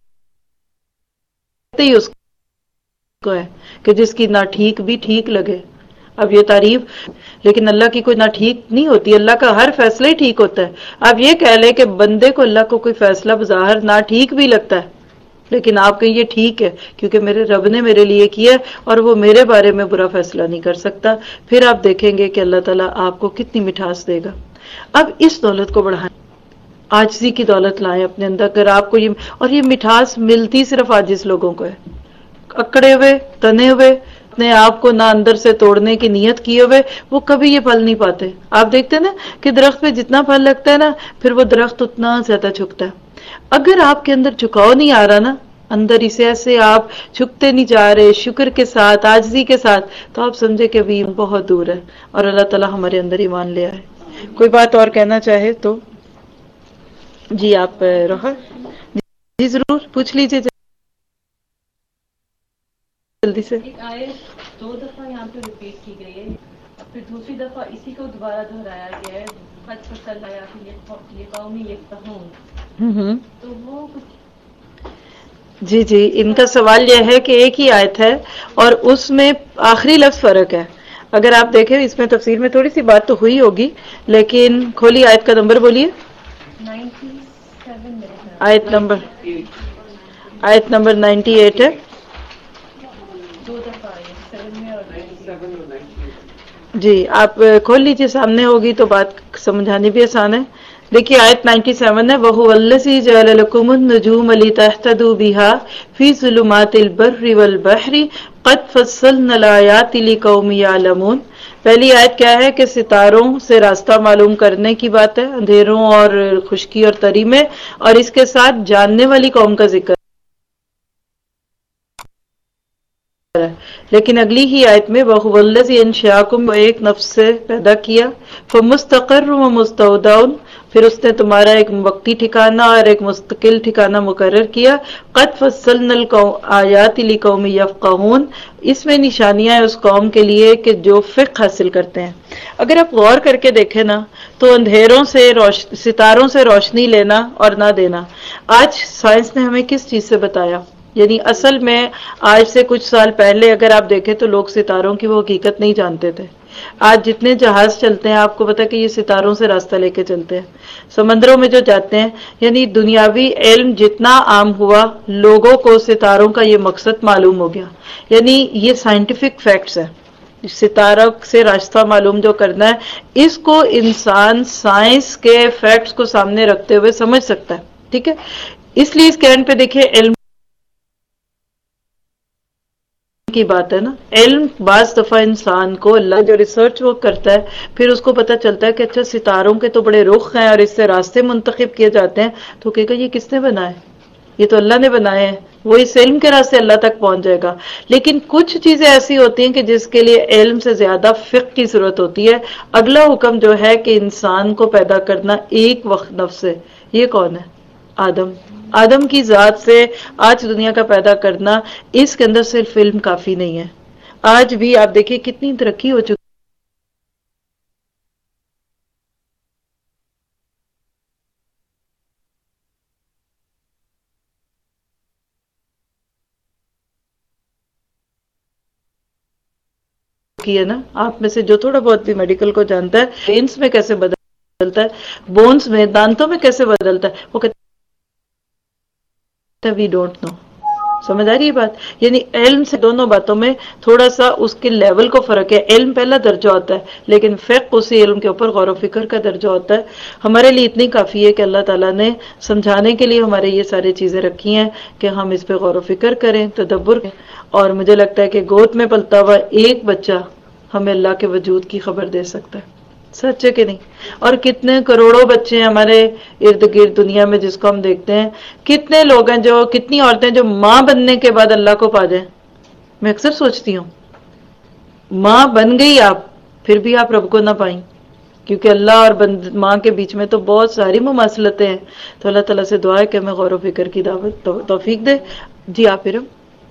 ہی اس کو ہے کہ جس کی نہ ٹھیک بھی ٹھیک لگے. اب یہ تعریف، لیکن اللہ کی کوئی نہ ٹھیک نہیں ہوتی، اللہ کا ہر فیصلہ ہی ٹھیک ہوتا ہے. آپ یہ کہہ لیں کہ بندے کو اللہ کو کوئی فیصلہ بظاہر نہ ٹھیک بھی لگتا ہے، لیکن آپ کہیں یہ ٹھیک ہے کیونکہ میرے رب نے میرے لیے کیا اور وہ میرے بارے میں برا فیصلہ نہیں کر سکتا. پھر آپ دیکھیں گے کہ اللہ تعالیٰ آپ کو کتنی مٹھاس دے گا. اب اس دولت کو بڑھائیں، عاجزی کی دولت لائیں اپنے اندر. اگر آپ کو اور یہ مٹھاس ملتی صرف عاجز لوگوں کو ہے. اکڑے ہوئے، تنے ہوئے، اپنے آپ کو نہ اندر سے توڑنے کی نیت کیے ہوئے، وہ کبھی یہ پھل نہیں پاتے. آپ دیکھتے ہیں نا کہ درخت پہ جتنا پھل لگتا ہے نا، پھر وہ درخت اتنا زیادہ جھکتا ہے. اگر آپ کے اندر جھکاؤ نہیں آ رہا نا، اندر اسے ایسے آپ جھکتے نہیں جا رہے شکر کے ساتھ، عاجزی کے ساتھ، تو آپ سمجھے کہ ابھی بہت دور ہے اور اللہ تعالیٰ ہمارے اندر ایمان لے آئے. کوئی بات اور کہنا چاہے تو جی آپ روحا جی ضرور پوچھ لیجیے جلدی سے. ایک آیت 2 دفعہ یہاں پہ ریپیٹ کی گئی ہے، پھر دوسری دفعہ اسی کو دوبارہ دہرایا گیا ہے، قد فصل آیات لقوم یفقہون. تو وہ جی جی ان کا سوال یہ ہے کہ ایک ہی آیت ہے اور اس میں آخری لفظ فرق ہے. اگر آپ دیکھیں اس میں تفسیر میں تھوڑی سی بات تو ہوئی ہوگی، لیکن کھولی آیت کا نمبر بولیے. 97 آیت نمبر 98 ہے. 2 دفعہ ہے 7 میں اور 97. جی آپ کھول لیجیے، سامنے ہوگی تو بات سمجھانی بھی آسان ہے. دیکھیے آیت 97 ہے، وَهُوَ الَّذِي جَعَلَ لَكُمُ النُّجُومَ لِتَهْتَدُوا بِهَا فِي ظُلُمَاتِ الْبَرِّ وَالْبَحْرِ قَدْ فَصَّلْنَا الْآيَاتِ لِقَوْمٍ يَعْلَمُونَ. پہلی آیت کیا ہے کہ ستاروں سے راستہ معلوم کرنے کی بات ہے، اندھیروں اور خشکی اور تری میں، اور اس کے ساتھ جاننے والی قوم کا ذکر ہے. لیکن اگلی ہی آیت میں وَهُوَ الَّذِي أَنشَأَكُم، وہ ایک نفس سے پیدا کیا، فَمُسْتَقَرٌّ وَمُسْتَوْدَعٌ، پھر اس نے تمہارا ایک وقتی ٹھکانہ اور ایک مستقل ٹھکانہ مقرر کیا. قَدْ فَصَّلْنَا الْآيَاتِ لِقَوْمٍ يَفْقَهُونَ، اس میں نشانیاں ہیں اس قوم کے لیے کہ جو فقہ حاصل کرتے ہیں. اگر آپ غور کر کے دیکھیں نا تو اندھیروں سے ستاروں سے روشنی لینا اور نہ دینا آج سائنس نے ہمیں کس چیز سے بتایا. یعنی اصل میں آج سے کچھ سال پہلے اگر آپ دیکھیں تو لوگ ستاروں کی وہ حقیقت نہیں جانتے تھے. آج جتنے جہاز چلتے ہیں آپ کو پتا کہ یہ ستاروں سے راستہ لے کے چلتے ہیں، سمندروں میں جو جاتے ہیں. یعنی دنیاوی علم جتنا عام ہوا، لوگوں کو ستاروں کا یہ مقصد معلوم ہو گیا. یعنی یہ سائنٹیفک فیکٹس ہے، ستاروں سے راستہ معلوم جو کرنا ہے اس کو انسان سائنس کے فیکٹس کو سامنے رکھتے ہوئے سمجھ سکتا ہے. ٹھیک ہے، اس لیے اس کہنے پہ دیکھیں علم کی بات ہے نا. علم بعض دفعہ انسان کو اللہ جو ریسرچ وہ کرتا ہے پھر اس کو پتہ چلتا ہے کہ اچھا ستاروں کے تو بڑے رخ ہیں اور اس سے راستے منتخب کیے جاتے ہیں، تو کہے گا یہ کس نے بنائے؟ یہ تو اللہ نے بنائے ہیں. وہ اس علم کے راستے اللہ تک پہنچ جائے گا. لیکن کچھ چیزیں ایسی ہوتی ہیں کہ جس کے لیے علم سے زیادہ فقہ کی ضرورت ہوتی ہے. اگلا حکم جو ہے کہ انسان کو پیدا کرنا ایک وقت نفس سے، یہ کون ہے؟ آدم کی ذات سے آج دنیا کا پیدا کرنا، اس کے اندر صرف علم کافی نہیں ہے. آج بھی آپ دیکھیں کتنی ترقی ہو چکی ہے نا. آپ میں سے جو تھوڑا بہت بھی میڈیکل کو جانتا ہے، برینز میں کیسے بدلتا ہے، بونز میں، دانتوں میں کیسے بدلتا ہے، وہ کہتے ہیں وی ڈونٹ نو. سمجھ آ رہی ہے بات؟ یعنی علم سے دونوں باتوں میں تھوڑا سا اس کے لیول کو فرق ہے. علم پہلا درجہ ہوتا ہے لیکن فقہ اسی علم کے اوپر غور و فکر کا درجہ ہوتا ہے. ہمارے لیے اتنی کافی ہے کہ اللہ تعالیٰ نے سمجھانے کے لیے ہمارے یہ ساری چیزیں رکھی ہیں کہ ہم اس پہ غور و فکر کریں، تدبر کریں. اور مجھے لگتا ہے کہ گود میں پلتا ہوا ایک بچہ ہمیں اللہ کے وجود کی خبر دے سکتا ہے. سچ ہے کہ نہیں؟ اور کتنے کروڑوں بچے ہیں ہمارے ارد گرد دنیا میں جس کو ہم دیکھتے ہیں. کتنے لوگ ہیں جو، کتنی عورتیں جو ماں بننے کے بعد اللہ کو پا جائیں. میں اکثر سوچتی ہوں ماں بن گئی آپ، پھر بھی آپ رب کو نہ پائیں، کیونکہ اللہ اور ماں کے بیچ میں تو بہت ساری مماثلتیں ہیں. تو اللہ تعالیٰ سے دعا ہے کہ ہمیں غور و فکر کی دعوت توفیق دے. جی آپ پھر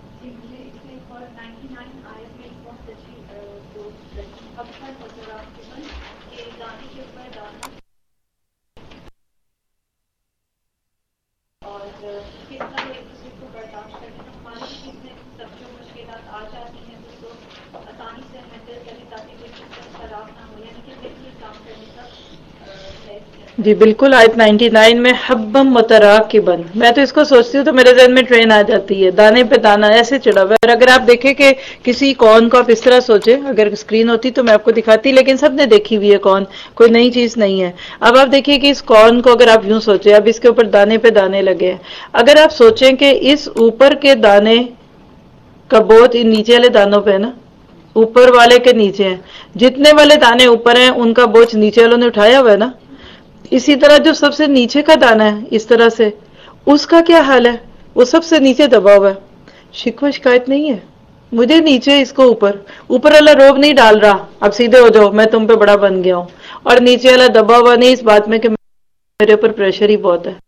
جی بالکل. آیت 99 میں حبم متراکبن، میں تو اس کو سوچتی ہوں تو میرے ذہن میں ٹرین آ جاتی ہے، دانے پہ دانا ایسے چڑھا ہوا ہے. اور اگر آپ دیکھیں کہ کسی کون کو آپ اس طرح سوچیں، اگر اسکرین ہوتی تو میں آپ کو دکھاتی، لیکن سب نے دیکھی ہوئی ہے کون، کوئی نئی چیز نہیں ہے. اب آپ دیکھیے کہ اس کون کو اگر آپ یوں سوچیں، اب اس کے اوپر دانے پہ دانے لگے ہیں. اگر آپ سوچیں کہ اس اوپر کے دانے کا بوجھ ان نیچے والے دانوں پہ ہے نا، اوپر والے کے نیچے ہیں، جتنے والے دانے اوپر ہیں ان کا بوجھ نیچے والوں نے اٹھایا ہوا ہے نا. اسی طرح جو سب سے نیچے کا دانا ہے اس طرح سے، اس کا کیا حال ہے؟ وہ سب سے نیچے دبا ہوا ہے. شکوہ شکایت نہیں ہے، مجھے نیچے اس کو اوپر والا روب نہیں ڈال رہا اب سیدھے ہو جاؤ میں تم پہ بڑا بن گیا ہوں، اور نیچے والا دبا ہوا نہیں اس بات میں کہ میرے اوپر پریشر ہی بہت ہے.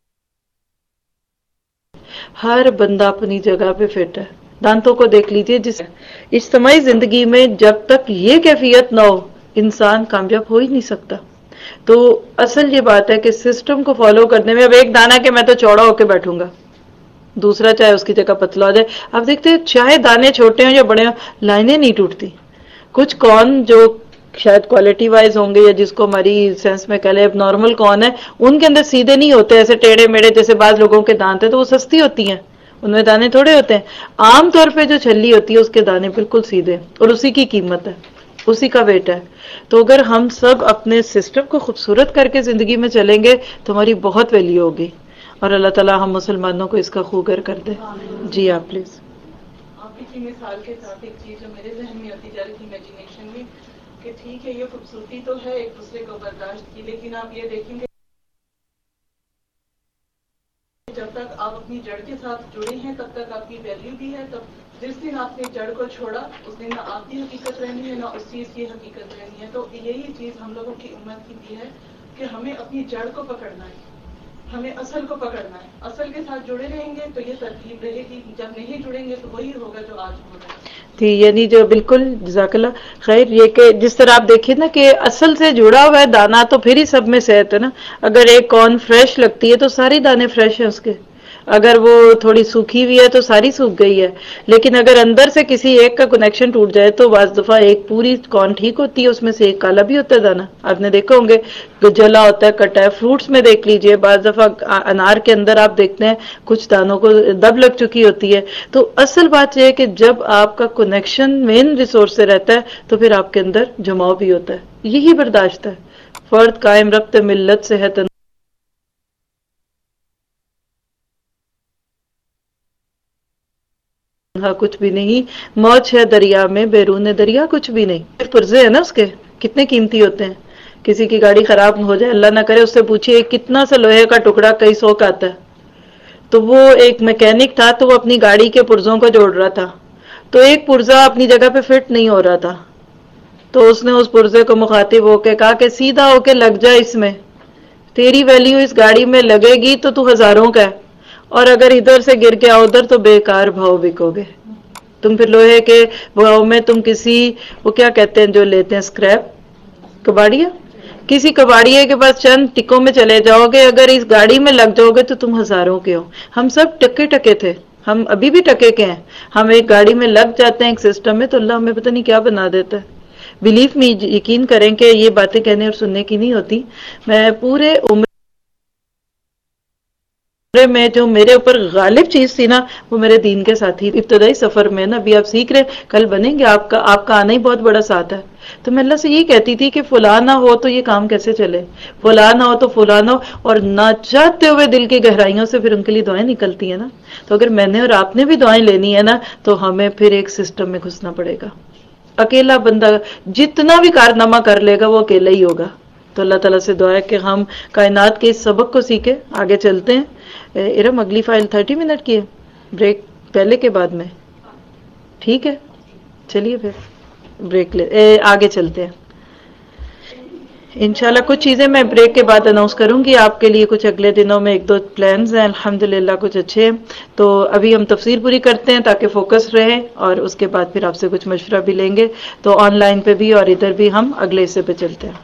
ہر بندہ اپنی جگہ پہ فٹ ہے. دانتوں کو دیکھ لیجئے، جس اجتماعی زندگی میں جب تک یہ کیفیت نہ ہو انسان کامیاب ہو ہی نہیں سکتا. تو اصل یہ بات ہے کہ سسٹم کو فالو کرنے میں اب ایک دانہ کہ میں تو چوڑا ہو کے بیٹھوں گا، دوسرا چاہے اس کی جگہ پتلا ہو جائے. اب دیکھتے ہیں چاہے دانے چھوٹے ہوں یا بڑے ہوں لائنیں نہیں ٹوٹتی. کچھ کون جو شاید کوالٹی وائز ہوں گے یا جس کو ہماری سینس میں کہہ لیں اب نارمل کون ہے، ان کے اندر سیدھے نہیں ہوتے ایسے ٹیڑھے میڑے جیسے بعض لوگوں کے دانت ہیں، تو وہ سستی ہوتی ہیں، ان میں دانے تھوڑے ہوتے ہیں. عام طور پہ جو چھلی ہوتی ہے اس کے دانے بالکل سیدھے، اور اسی کی قیمت ہے، اسی کا ویٹ ہے. تو اگر ہم سب اپنے سسٹم کو خوبصورت کر کے زندگی میں چلیں گے تو ہماری بہت ویلیو ہوگی، اور اللہ تعالیٰ ہم مسلمانوں کو اس کا خوگر کر دے. جی آپ پلیز. آپ کی مثال کے ساتھ ایک چیز جو میرے ذہن میں آتی جا رہی تھی امیجنیشن میں، کہ ٹھیک ہے یہ خوبصورتی تو ہے ایک دوسرے کو برداشت کی، لیکن آپ یہ دیکھیں گے جب تک آپ اپنی جڑ کے ساتھ جڑے ہیں تب تک آپ کی ویلیو بھی ہے. تب جس دن آپ نے جڑ کو چھوڑا اس دن نہ آپ کی حقیقت رہنی ہے نہ اس چیز کی حقیقت رہنی ہے. تو یہی چیز ہم لوگوں کی امت کی بھی ہے کہ ہمیں اپنی جڑ کو پکڑنا ہے، ہمیں اصل کو پکڑنا ہے. اصل کے ساتھ جڑے رہیں گے تو یہ ترکیب رہے گی، جب نہیں جڑیں گے تو وہی ہوگا جو آج ہو رہا ہے. تھی یعنی جو بالکل جزاک اللہ خیر، یہ کہ جس طرح آپ دیکھیں نا کہ اصل سے جڑا ہوا ہے دانا تو پھر ہی سب میں صحت ہے نا. اگر ایک کارن فریش لگتی ہے تو ساری دانے فریش ہیں اس کے، اگر وہ تھوڑی سوکھی ہوئی ہے تو ساری سوکھ گئی ہے. لیکن اگر اندر سے کسی ایک کا کنیکشن ٹوٹ جائے تو بعض دفعہ ایک پوری کارن ٹھیک ہوتی ہے، اس میں سے ایک کالا بھی ہوتا ہے دانا. آپ نے دیکھا ہوں گے جو جلا ہوتا ہے کٹا ہے. فروٹس میں دیکھ لیجئے بعض دفعہ انار کے اندر آپ دیکھتے ہیں کچھ دانوں کو دب لگ چکی ہوتی ہے. تو اصل بات یہ ہے کہ جب آپ کا کنیکشن مین ریسورس سے رہتا ہے تو پھر آپ کے اندر جماؤ بھی ہوتا ہے. یہی برداشت ہے. فرد قائم رکھتے ملت سے ہے کچھ بھی نہیں، موج ہے دریا میں بیرون دریا کچھ بھی نہیں. پرزے ہیں نا اس کے کتنے قیمتی ہوتے ہیں. کسی کی گاڑی خراب ہو جائے اللہ نہ کرے، اس سے پوچھیے کتنا سا لوہے کا ٹکڑا کئی سو کا آتا ہے. تو وہ ایک میکینک تھا تو وہ اپنی گاڑی کے پرزوں کو جوڑ رہا تھا، تو ایک پرزا اپنی جگہ پہ فٹ نہیں ہو رہا تھا. تو اس نے اس پرزے کو مخاطب ہو کے کہا کہ سیدھا ہو کے لگ جائے اس میں، تیری ویلیو اس گاڑی میں لگے گی تو ہزاروں کا ہے، اور اگر ادھر سے گر کے آؤ ادھر تو بیکار بھاؤ بکو گے. تم پھر لوہے کے بھاؤ میں تم کسی وہ کیا کہتے ہیں جو لیتے ہیں اسکریپ، کباڑیا، کسی کباڑیے کے پاس چند ٹکوں میں چلے جاؤ گے. اگر اس گاڑی میں لگ جاؤ گے تو تم ہزاروں کے ہو. ہم سب ٹکے ٹکے تھے، ہم ابھی بھی ٹکے کے ہیں. ہم ایک گاڑی میں لگ جاتے ہیں ایک سسٹم میں تو اللہ ہمیں پتہ نہیں کیا بنا دیتا ہے. بلیف میں یقین کریں کہ یہ باتیں کہنے اور سننے کی نہیں ہوتی. میں پورے عمر میں جو میرے اوپر غالب چیز تھی نا وہ میرے دین کے ساتھی ابتدائی سفر میں نا. ابھی آپ سیکھ رہے کل بنیں گے، آپ کا آنا ہی بہت بڑا ساتھ ہے. تو میں اللہ سے یہ کہتی تھی کہ فلاں نہ ہو تو یہ کام کیسے چلے، فلاں نہ ہو تو فلاں نہ ہو. اور نہ چاہتے ہوئے دل کی گہرائیوں سے پھر ان کے لیے دعائیں نکلتی ہیں نا. تو اگر میں نے اور آپ نے بھی دعائیں لینی ہے نا تو ہمیں پھر ایک سسٹم میں گھسنا پڑے گا. اکیلا بندہ جتنا بھی کارنامہ کر لے گا وہ اکیلا ہی ہوگا. تو اللہ تعالیٰ سے دعا ہے کہ ہم کائنات کے اس سبق کو سیکھیں. آگے چلتے ہیں. ارم اگلی فائل 30 منٹ کی ہے، بریک پہلے کے بعد میں ٹھیک ہے. چلیے پھر بریک آگے چلتے ہیں انشاءاللہ. کچھ چیزیں میں بریک کے بعد اناؤنس کروں گی آپ کے لیے. کچھ اگلے دنوں میں ایک دو پلانز ہیں الحمدللہ کچھ اچھے ہیں. تو ابھی ہم تفسیر پوری کرتے ہیں تاکہ فوکس رہے، اور اس کے بعد پھر آپ سے کچھ مشورہ بھی لیں گے. تو آن لائن پہ بھی اور ادھر بھی ہم اگلے حصے پہ چلتے ہیں.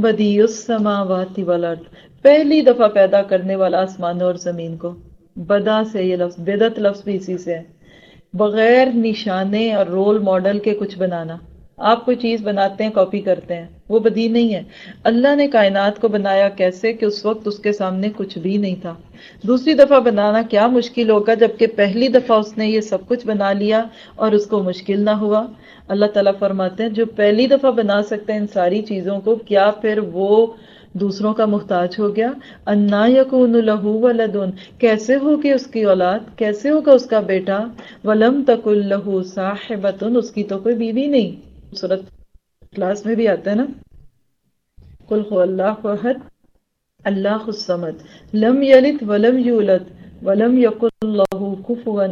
بدیع السماوات والارض، پہلی دفعہ پیدا کرنے والا آسمانوں اور زمین کو. بدا سے یہ لفظ، بدت لفظ بھی اسی سے ہے. بغیر نشانے اور رول ماڈل کے کچھ بنانا. آپ کوئی چیز بناتے ہیں، کاپی کرتے ہیں، وہ بدیع نہیں ہے. اللہ نے کائنات کو بنایا کیسے کہ اس وقت اس کے سامنے کچھ بھی نہیں تھا. دوسری دفعہ بنانا کیا مشکل ہوگا، جبکہ پہلی دفعہ اس نے یہ سب کچھ بنا لیا اور اس کو مشکل نہ ہوا. اللہ تعالیٰ فرماتے ہیں جو پہلی دفعہ بنا سکتے ہیں ان ساری چیزوں کو، کیا پھر وہ دوسروں کا محتاج ہو گیا؟ انا یکون لہ ولد، کیسے ہوگی اس کی اولاد، کیسے ہوگا اس کا بیٹا؟ ولم تکن لہ صاحبۃ، اس کی تو کوئی بیوی نہیں. سورۃ کلاس میں بھی آتا ہے نا، قل هو اللہ احد اللہ الصمد لم یلد ولم یولد ولم یکن لہ کفوا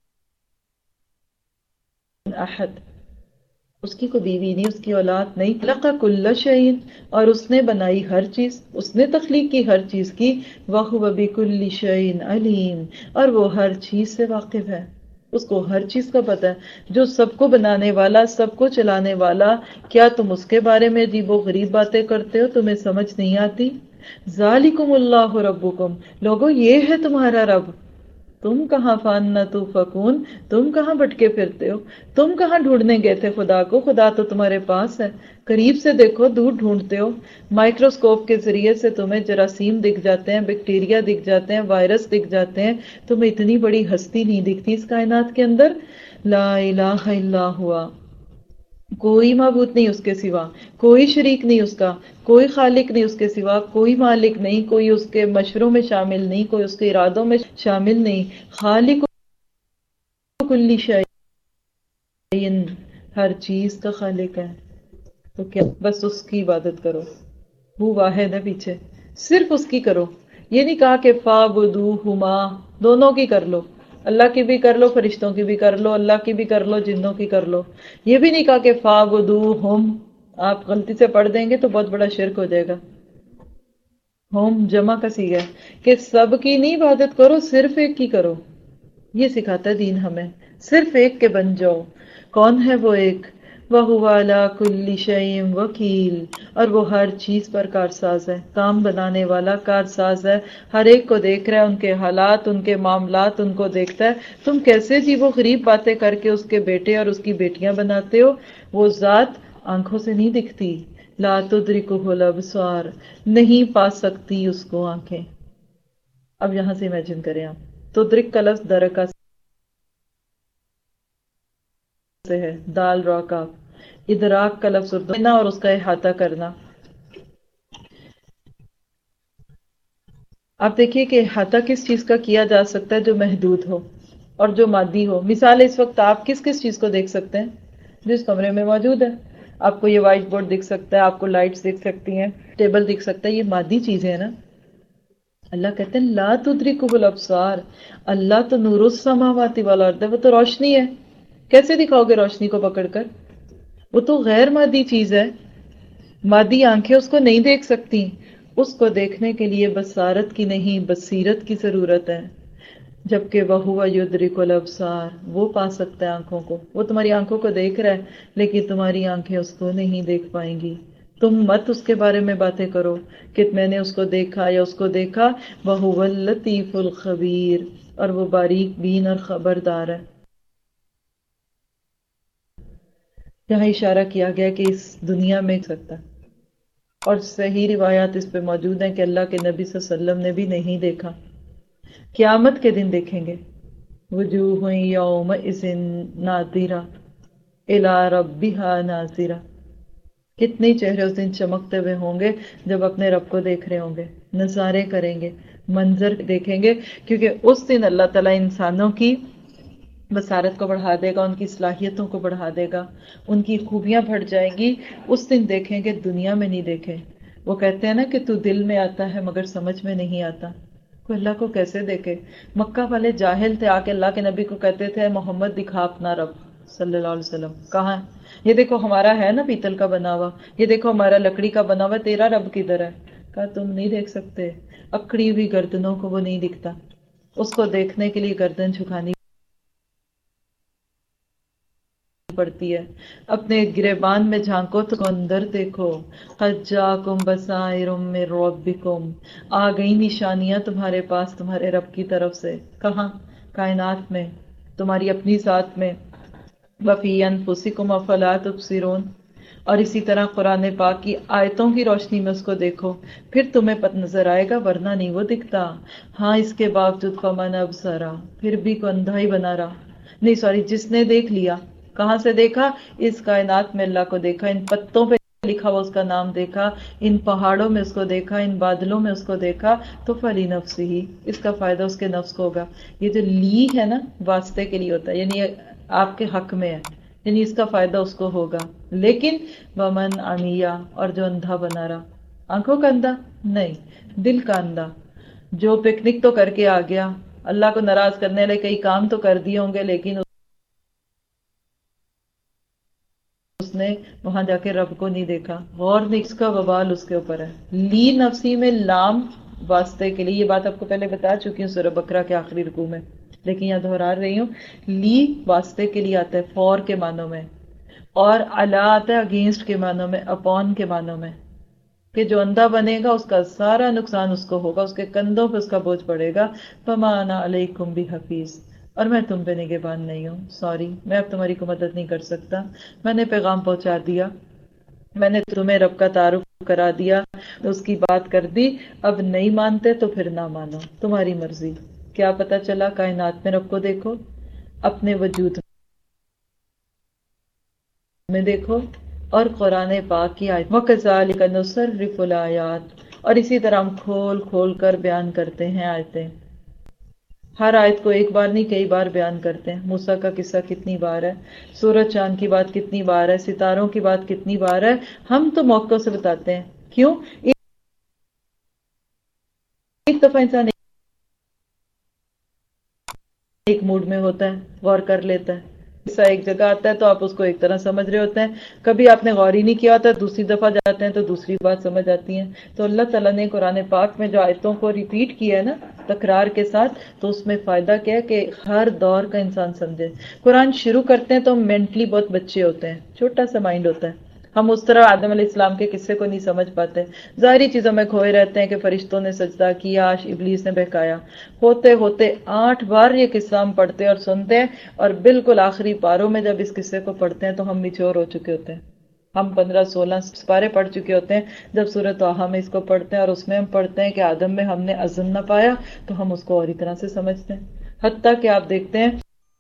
احد. اس کی کوئی بیوی نہیں، اس کی اولاد نہیں. خلق کل شیء، اور اس نے بنائی ہر چیز، اس نے تخلیق کی ہر چیز کی. وَهُوَ بِكُلِّ شَيْءٍ عَلِيمٌ، اور وہ ہر چیز سے واقف ہے، اس کو ہر چیز کا پتہ ہے. جو سب کو بنانے والا، سب کو چلانے والا، کیا تم اس کے بارے میں عجیب و غریب باتیں کرتے ہو؟ تمہیں سمجھ نہیں آتی؟ ذالکم اللہ ربکم، لوگو یہ ہے تمہارا رب. تم کہاں فاننا توفکون، تم کہاں بھٹکے پھرتے ہو؟ تم کہاں ڈھونڈنے گئے تھے خدا کو؟ خدا تو تمہارے پاس ہے. قریب سے دیکھو، دور ڈھونڈتے ہو. مائکروسکوپ کے ذریعے سے تمہیں جراثیم دکھ جاتے ہیں، بیکٹیریا دکھ جاتے ہیں، وائرس دکھ جاتے ہیں، تمہیں اتنی بڑی ہستی نہیں دکھتی اس کائنات کے اندر. لا الہ الا ہوا، کوئی معبود نہیں اس کے سوا، کوئی شریک نہیں اس کا، کوئی خالق نہیں اس کے سوا، کوئی مالک نہیں، کوئی اس کے مشوروں میں شامل نہیں، کوئی اس کے ارادوں میں شامل نہیں. خالق کل شیء، ہر چیز کا خالق ہے. تو کیا بس اس کی عبادت کرو، وہ واحد ہے. پیچھے صرف اس کی کرو. یہ نہیں کہا کہ فَعْبُدُوهُمَا، دونوں کی کر لو، اللہ کی بھی کر لو، فرشتوں کی بھی کر لو، اللہ کی بھی کر لو، جنوں کی کر لو. یہ بھی نہیں کہا کہ فَعْبُدُوهُمْ، آپ غلطی سے پڑھ دیں گے تو بہت بڑا شرک ہو جائے گا. ہوم جمع کا صیغہ ہے کہ سب کی نہیں عبادت کرو، صرف ایک کی کرو. یہ سکھاتا ہے دین ہمیں، صرف ایک کے بن جاؤ. کون ہے وہ ایک؟ وَهُوَ عَلَى كُلِّ شَيْءٍ وَكِيلٌ، اور وہ ہر چیز پر کارساز ہے، کام بنانے والا کارساز ہے. ہر ایک کو دیکھ رہا ہے، ان کے حالات، ان کے معاملات ان کو دیکھتا ہے. تم کیسے عجیب و غریب باتیں کر کے اس کے بیٹے اور اس کی بیٹیاں بناتے ہو؟ وہ ذات آنکھوں سے نہیں دکھتی. لا تدرکہ الابصار، نہیں پا سکتی اس کو آنکھیں. اب یہاں سے امیجن کریں آپ، تدرک کا لفظ درکا سے ہے، دال را کا. ادراک کا لفظ اردو میں اور اس کا احاطہ کرنا. آپ دیکھیے کہ احاطہ کس چیز کا کیا جا سکتا ہے؟ جو محدود ہو اور جو مادی ہو. مثال اس وقت آپ کس کس چیز کو دیکھ سکتے ہیں؟ جو اس کمرے میں موجود ہے. آپ کو یہ وائٹ بورڈ دکھ سکتا ہے، آپ کو لائٹس دکھ سکتی ہیں، ٹیبل دکھ سکتا ہے، یہ مادی چیزیں ہیں نا. اللہ کہتے ہیں لا تدرکہ الابصار، اللہ تو نور السماوات والارض، وہ تو روشنی ہے. کیسے دکھاؤ گے روشنی کو پکڑ کر؟ وہ تو غیر مادی چیز ہے، مادی آنکھیں اس کو نہیں دیکھ سکتی. اس کو دیکھنے کے لیے بصارت کی نہیں، بصیرت کی ضرورت ہے. جبکہ وَهُوَ يُدْرِكُ الْأَبْصَارَ، وہ پا سکتا ہے آنکھوں کو. وہ تمہاری آنکھوں کو دیکھ رہا ہے لیکن تمہاری آنکھیں اس کو نہیں دیکھ پائیں گی. تم مت اس کے بارے میں باتیں کرو کہ میں نے اس کو دیکھا یا اس کو دیکھا. وَهُوَ اللَّطِيفُ الْخَبِيرُ، اور وہ باریک بین اور خبردار ہے. یہاں اشارہ کیا گیا کہ اس دنیا میں سکتا، اور صحیح روایات اس پہ موجود ہیں کہ اللہ کے نبی صلی اللہ علیہ وسلم نے بھی نہیں دیکھا. قیامت کے دن دیکھیں گے. وجوہ یومئذ ناظرہ الی ربہا ناظرہ، کتنے چہرے اس دن چمکتے ہوئے ہوں گے جب اپنے رب کو دیکھ رہے ہوں گے. نظارے کریں گے، منظر دیکھیں گے، کیونکہ اس دن اللہ تعالیٰ انسانوں کی بصارت کو بڑھا دے گا، ان کی صلاحیتوں کو بڑھا دے گا، ان کی خوبیاں بڑھ جائیں گی. اس دن دیکھیں گے، دنیا میں نہیں دیکھیں. وہ کہتے ہیں نا کہ تو دل میں آتا ہے مگر سمجھ میں نہیں آتا. کوئی اللہ کو کیسے دیکھے؟ مکہ والے جاہل تھے، آ کے اللہ کے نبی کو کہتے تھے محمد دکھا اپنا رب صلی اللہ علیہ وسلم. کہاں؟ یہ دیکھو ہمارا ہے نا پیتل کا بنا ہوا، یہ دیکھو ہمارا لکڑی کا بنا ہوا، تیرا رب کدھر ہے؟ کہا تم نہیں دیکھ سکتے، اکڑی ہوئی گردنوں کو وہ نہیں دکھتا. اس کو دیکھنے کے لیے گردن جھکانی پڑتی ہے. اپنے گریبان میں جھانکو تو اندر دیکھو. حجاکم بصائر من ربکم، آ گئی نشانیاں تمہارے پاس تمہارے رب کی طرف سے. کہاں؟ کائنات میں، تمہاری اپنی ذات میں. وفی انفسکم افلا تبصرون. اور اسی طرح قرآن پاک کی آیتوں کی روشنی میں اس کو دیکھو، پھر تمہیں پتہ نظر آئے گا، ورنہ نہیں وہ دکھتا. ہاں اس کے باوجود فمن ابصرا، پھر بھی کو اندھا ہی بنا رہا. نہیں سوری، جس نے دیکھ لیا. کہاں سے دیکھا؟ اس کائنات میں اللہ کو دیکھا، ان پتوں پہ لکھا ہوا اس کا نام دیکھا، ان پہاڑوں میں اس کو دیکھا، ان بادلوں میں اس کو دیکھا، تو فلی نفسی ہی، اس کا فائدہ اس کے نفس کو ہوگا. یہ جو لی ہے نا، واسطے کے لیے ہوتا ہے، یعنی آپ کے حق میں ہے، یعنی اس کا فائدہ اس کو ہوگا. لیکن ومن عمیہ، اور جو اندھا بنا رہا. آنکھوں کا اندھا نہیں، دل کا اندھا، جو پکنک تو کر کے آ گیا، اللہ کو ناراض کرنے والے کئی کام تو کر دیے ہوں گے، لیکن اس نے وہاں جا کے رب کو نہیں دیکھا، غور نہیں، اس کا وبال اس کے اوپر ہے. لی نفسی میں لام واسطے کے لیے، یہ بات آپ کو پہلے بتا چکی ہوں سورہ بقرہ کے آخری رکوع میں، لیکن یہاں دہرا رہی ہوں. لی واسطے کے لیے آتا ہے، فور کے معنوں میں، اور علا آتا ہے اگینسٹ کے معنوں میں، اپون کے معنوں میں، کہ جو اندھا بنے گا اس کا سارا نقصان اس کو ہوگا، اس کے کندھوں پہ اس کا بوجھ پڑے گا. فما انا علیکم بحفیظ، اور میں تم پہ نگہبان نہیں ہوں. سوری، میں اب تمہاری کو مدد نہیں کر سکتا. میں نے پیغام پہنچا دیا، میں نے تمہیں رب کا تعارف کرا دیا، اس کی بات کر دی. اب نہیں مانتے تو پھر نہ مانو، تمہاری مرضی. کیا پتا چلا؟ کائنات میں رب کو دیکھو، اپنے وجود میں دیکھو، اور قرآن پاک کی آیت وَكَذَلِكَ نُصَرِّفُ الْآيَاتِ، اور اسی طرح ہم کھول کھول کر بیان کرتے ہیں آیتیں. ہر آیت کو ایک بار نہیں کئی بار بیان کرتے ہیں. موسیٰ کا قصہ کتنی بار ہے، سورج چاند کی بات کتنی بار ہے، ستاروں کی بات کتنی بار ہے. ہم تو موقع سے بتاتے ہیں. کیوں؟ ایک دفعہ انسان ایک موڈ میں ہوتا ہے، غور کر لیتا ہے، قصہ ایک جگہ آتا ہے تو آپ اس کو ایک طرح سمجھ رہے ہوتے ہیں. کبھی آپ نے غور ہی نہیں کیا ہوتا، دوسری دفعہ جاتے ہیں تو دوسری بات سمجھ آتی ہے. تو اللہ تعالیٰ نے قرآن پاک میں جو آیتوں کو ریپیٹ کیا ہے نا تکرار کے ساتھ، تو اس میں فائدہ کیا ہے کہ ہر دور کا انسان سمجھے. قرآن شروع کرتے ہیں تو مینٹلی بہت بچے ہوتے ہیں، چھوٹا سا مائنڈ ہوتا ہے. ہم اس طرح آدم علیہ السلام کے قصے کو نہیں سمجھ پاتے، ظاہری چیزوں میں کھوئے رہتے ہیں کہ فرشتوں نے سجدہ کیا، ابلیس نے بہکایا. ہوتے ہوتے 8 بار یہ قصہ ہم پڑھتے اور سنتے ہیں، اور بالکل آخری پاروں میں جب اس قصے کو پڑھتے ہیں تو ہم میچور ہو چکے ہوتے ہیں. ہم 15-16 پارے پڑھ چکے ہوتے ہیں جب سورۃ طٰہٰ میں اس کو پڑھتے ہیں، اور اس میں ہم پڑھتے ہیں کہ آدم میں ہم نے اذن نہ پایا، تو ہم اس کو اور ہی طرح سے سمجھتے ہیں. حتیٰ کہ آپ دیکھتے ہیں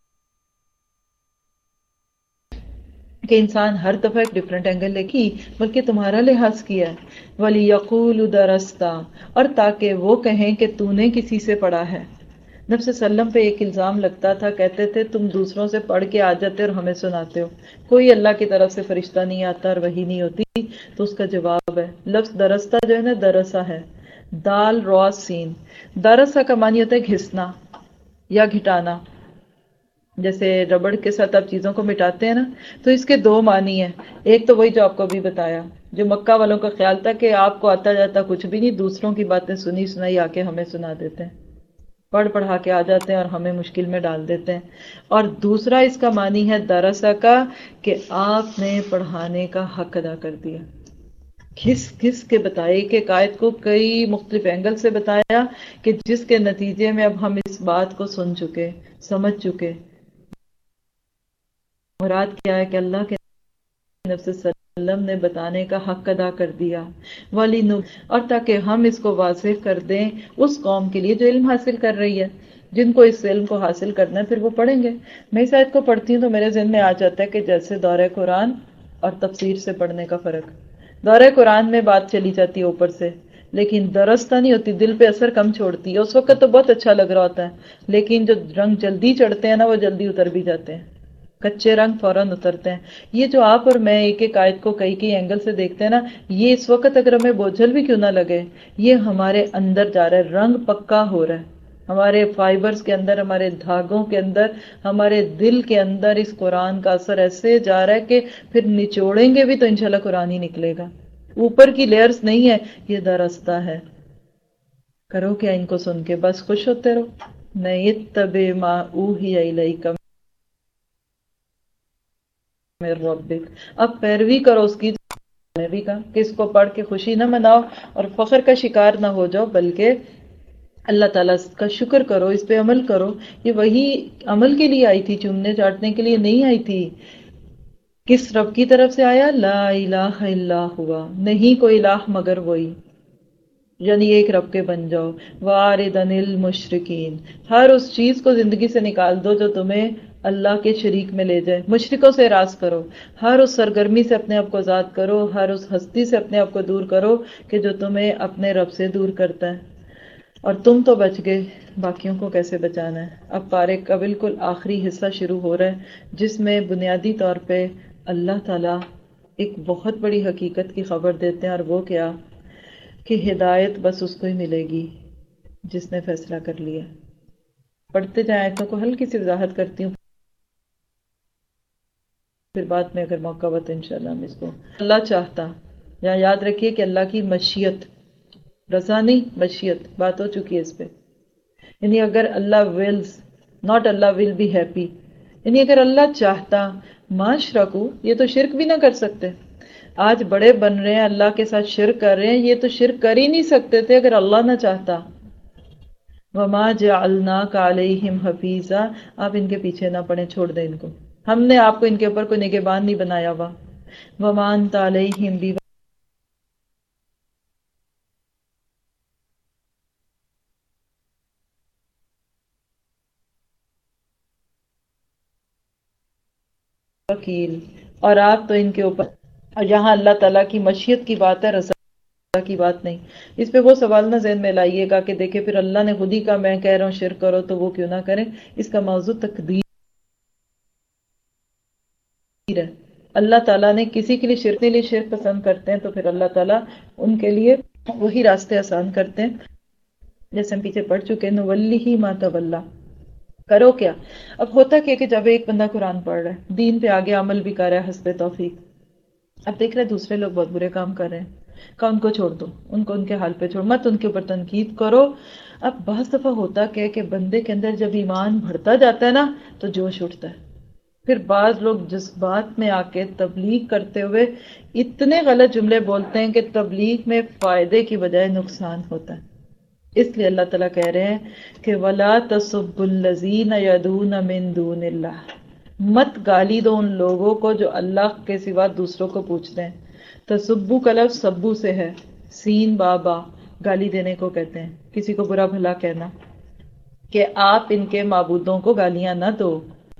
کہ انسان ہر دفعہ ایک ڈیفرنٹ اینگل لے کی، بلکہ تمہارا لحاظ کیا ہے. وَلِيَقُولُوا دَرَسْتَ، اور تاکہ وہ کہیں کہ تو نے کسی سے پڑھا ہے. نبی صلی اللہ علیہ وسلم پہ ایک الزام لگتا تھا، کہتے تھے تم دوسروں سے پڑھ کے آ جاتے اور ہمیں سناتے ہو، کوئی اللہ کی طرف سے فرشتہ نہیں آتا اور وحی نہیں ہوتی. تو اس کا جواب ہے، لفظ درستہ جو ہے نا، درسا ہے، دال را سین. درسا کا معنی ہوتا ہے گھسنا یا گھٹانا. جیسے ربڑ کے ساتھ آپ چیزوں کو مٹاتے ہیں نا، تو اس کے 2 معنی ہیں. ایک تو وہی جو آپ کو ابھی بتایا، جو مکہ والوں کا خیال تھا کہ آپ کو آتا جاتا کچھ بھی نہیں، دوسروں کی باتیں سنی سنائی آ کے ہمیں سنا دیتے ہیں، پڑھ پڑھا کے آ جاتے ہیں اور ہمیں مشکل میں ڈال دیتے ہیں. اور دوسرا اس کا معنی ہے درسا کا، کہ آپ نے پڑھانے کا حق ادا کر دیا. گھس گھس کے بتائے، کہ قائد کو کئی مختلف اینگل سے بتایا، کہ جس کے نتیجے میں اب ہم اس بات کو سن چکے، سمجھ چکے. مراد کیا ہے کہ اللہ کے نبی صلی اللہ علیہ وسلم نے بتانے کا حق ادا کر دیا. اور تاکہ ہم اس کو واضح کر دیں اس قوم کے لیے جو علم حاصل کر رہی ہے، جن کو اس علم کو حاصل کرنا ہے، پھر وہ پڑھیں گے. میں اس آیت کو پڑھتی ہوں تو میرے ذہن میں آ جاتا ہے کہ جیسے دورہ قرآن اور تفسیر سے پڑھنے کا فرق. دورہ قرآن میں بات چلی جاتی ہے اوپر سے، لیکن درستہ نہیں ہوتی، دل پہ اثر کم چھوڑتی ہے. اس وقت تو بہت اچھا لگ رہا ہوتا ہے، لیکن جو رنگ جلدی چڑھتے ہیں نا، وہ جلدی اتر بھی جاتے ہیں، کچے رنگ فوراً اترتے ہیں. یہ جو آپ اور میں ایک ایک آیت کو کئی کئی اینگل سے دیکھتے ہیں نا، یہ اس وقت اگر ہمیں بوجھل بھی کیوں نہ لگے، یہ ہمارے اندر جا رہا ہے، رنگ پکا ہو رہا ہے ہمارے فائبرز کے اندر، ہمارے دھاگوں کے اندر، ہمارے دل کے اندر. اس قرآن کا اثر ایسے جا رہا ہے کہ پھر نچوڑیں گے بھی تو انشاءاللہ قرآن ہی نکلے گا. اوپر کی لیئرز نہیں ہے، یہ درستہ ہے. کرو کیا ان کو سن کے؟ بس خوش ہوتے رہو. نہیں اتبع ما اوحی الیک میرے ربک، اب پیروی کرو اس کی نے بھی کہا کہ اس کو پڑھ کے خوشی نہ مناؤ اور فخر کا شکار نہ ہو جاؤ، بلکہ اللہ تعالیٰ کا شکر کرو، اس پہ عمل کرو۔ یہ وہی عمل کے لیے آئی تھی، چومنے چاٹنے کے لیے نہیں آئی تھی۔ کس رب کی طرف سے آیا؟ لا الہ الا ہوا، نہیں کوئی الہ مگر وہی، یعنی ایک رب کے بن جاؤ۔ واردن المشرکین، ہر اس چیز کو زندگی سے نکال دو جو تمہیں اللہ کے شریک میں لے جائے، مشرکوں سے اراض کرو، ہر اس سرگرمی سے اپنے آپ کو آزاد کرو، ہر اس ہستی سے اپنے آپ کو دور کرو کہ جو تمہیں اپنے رب سے دور کرتا ہے۔ اور تم تو بچ گئے، باقیوں کو کیسے بچانا ہے؟ اب پارے کا بالکل آخری حصہ شروع ہو رہا ہے، جس میں بنیادی طور پہ اللہ تعالیٰ ایک بہت بڑی حقیقت کی خبر دیتے ہیں، اور وہ کیا کہ ہدایت بس اس کو ہی ملے گی جس نے فیصلہ کر لیا۔ پڑھتے جائیں آیتوں کو، ہلکی سی وضاحت کرتی ہوں، پھر بعد میں اگر موقع ہوا تو انشاءاللہ ہم اس کو اللہ چاہتا، یا یاد رکھیے کہ اللہ کی مشیت، رضا نہیں مشیت، بات ہو چکی ہے اس پہ، یعنی اگر اللہ wills not Allah will be happy، یعنی اگر اللہ چاہتا، معاشرکو، یہ تو شرک بھی نہ کر سکتے، آج بڑے بن رہے ہیں اللہ کے ساتھ شرک کر رہے ہیں، یہ تو شرک کر ہی نہیں سکتے تھے اگر اللہ نہ چاہتا۔ وما جعلناک علیہم حفیظا، آپ ان کے پیچھے نہ پڑیں، چھوڑ دیں ان کو، ہم نے آپ کو ان کے اوپر کوئی نگہبان نہیں بنایا ہوا۔ وما انت علیہم بوکیل، اور آپ تو ان کے اوپر، اور یہاں اللہ تعالیٰ کی مشیت کی بات ہے، رضا کی بات نہیں۔ اس پہ وہ سوال نہ ذہن میں لائیے گا کہ دیکھیں پھر اللہ نے خود ہی کہا میں کہہ رہا ہوں شرک کرو تو وہ کیوں نہ کریں، اس کا موضوع تقدیر ہے۔ اللہ تعالیٰ نے کسی کے لیے شرک پسند کرتے ہیں تو پھر اللہ تعالیٰ ان کے لیے وہی راستے آسان کرتے ہیں، جیسے ہم پیچھے پڑھ چکے ہیں، نولیہ ما تولی، کرو کیا؟ اب ہوتا کیا کہ جب ایک بندہ قرآن پڑھ رہا ہے، دین پہ آگے عمل بھی کر رہا ہے حسب توفیق، اب دیکھ رہے دوسرے لوگ بہت برے کام کر رہے ہیں، کہ ان کو چھوڑ دو، ان کو ان کے حال پہ چھوڑ، مت ان کے اوپر تنقید کرو۔ اب بعض دفعہ ہوتا کیا کہ بندے کے اندر جب ایمان بڑھتا جاتا ہے نا تو جوش اٹھتا ہے، پھر بعض لوگ جذبات میں آ کے تبلیغ کرتے ہوئے اتنے غلط جملے بولتے ہیں کہ تبلیغ میں فائدے کی بجائے نقصان ہوتا ہے۔ اس لیے اللہ تعالیٰ کہہ رہے ہیں کہ وَلَا تَسُبُّوا الَّذِينَ يَدْعُونَ مِن دُونِ اللَّهِ، مت گالی دو ان لوگوں کو جو اللہ کے سوا دوسروں کو پوچھتے ہیں۔ تسبو کا لفظ سبو سے ہے، سین بابا، گالی دینے کو کہتے ہیں، کسی کو برا بھلا کہنا، کہ آپ ان کے معبودوں کو گالیاں نہ دو۔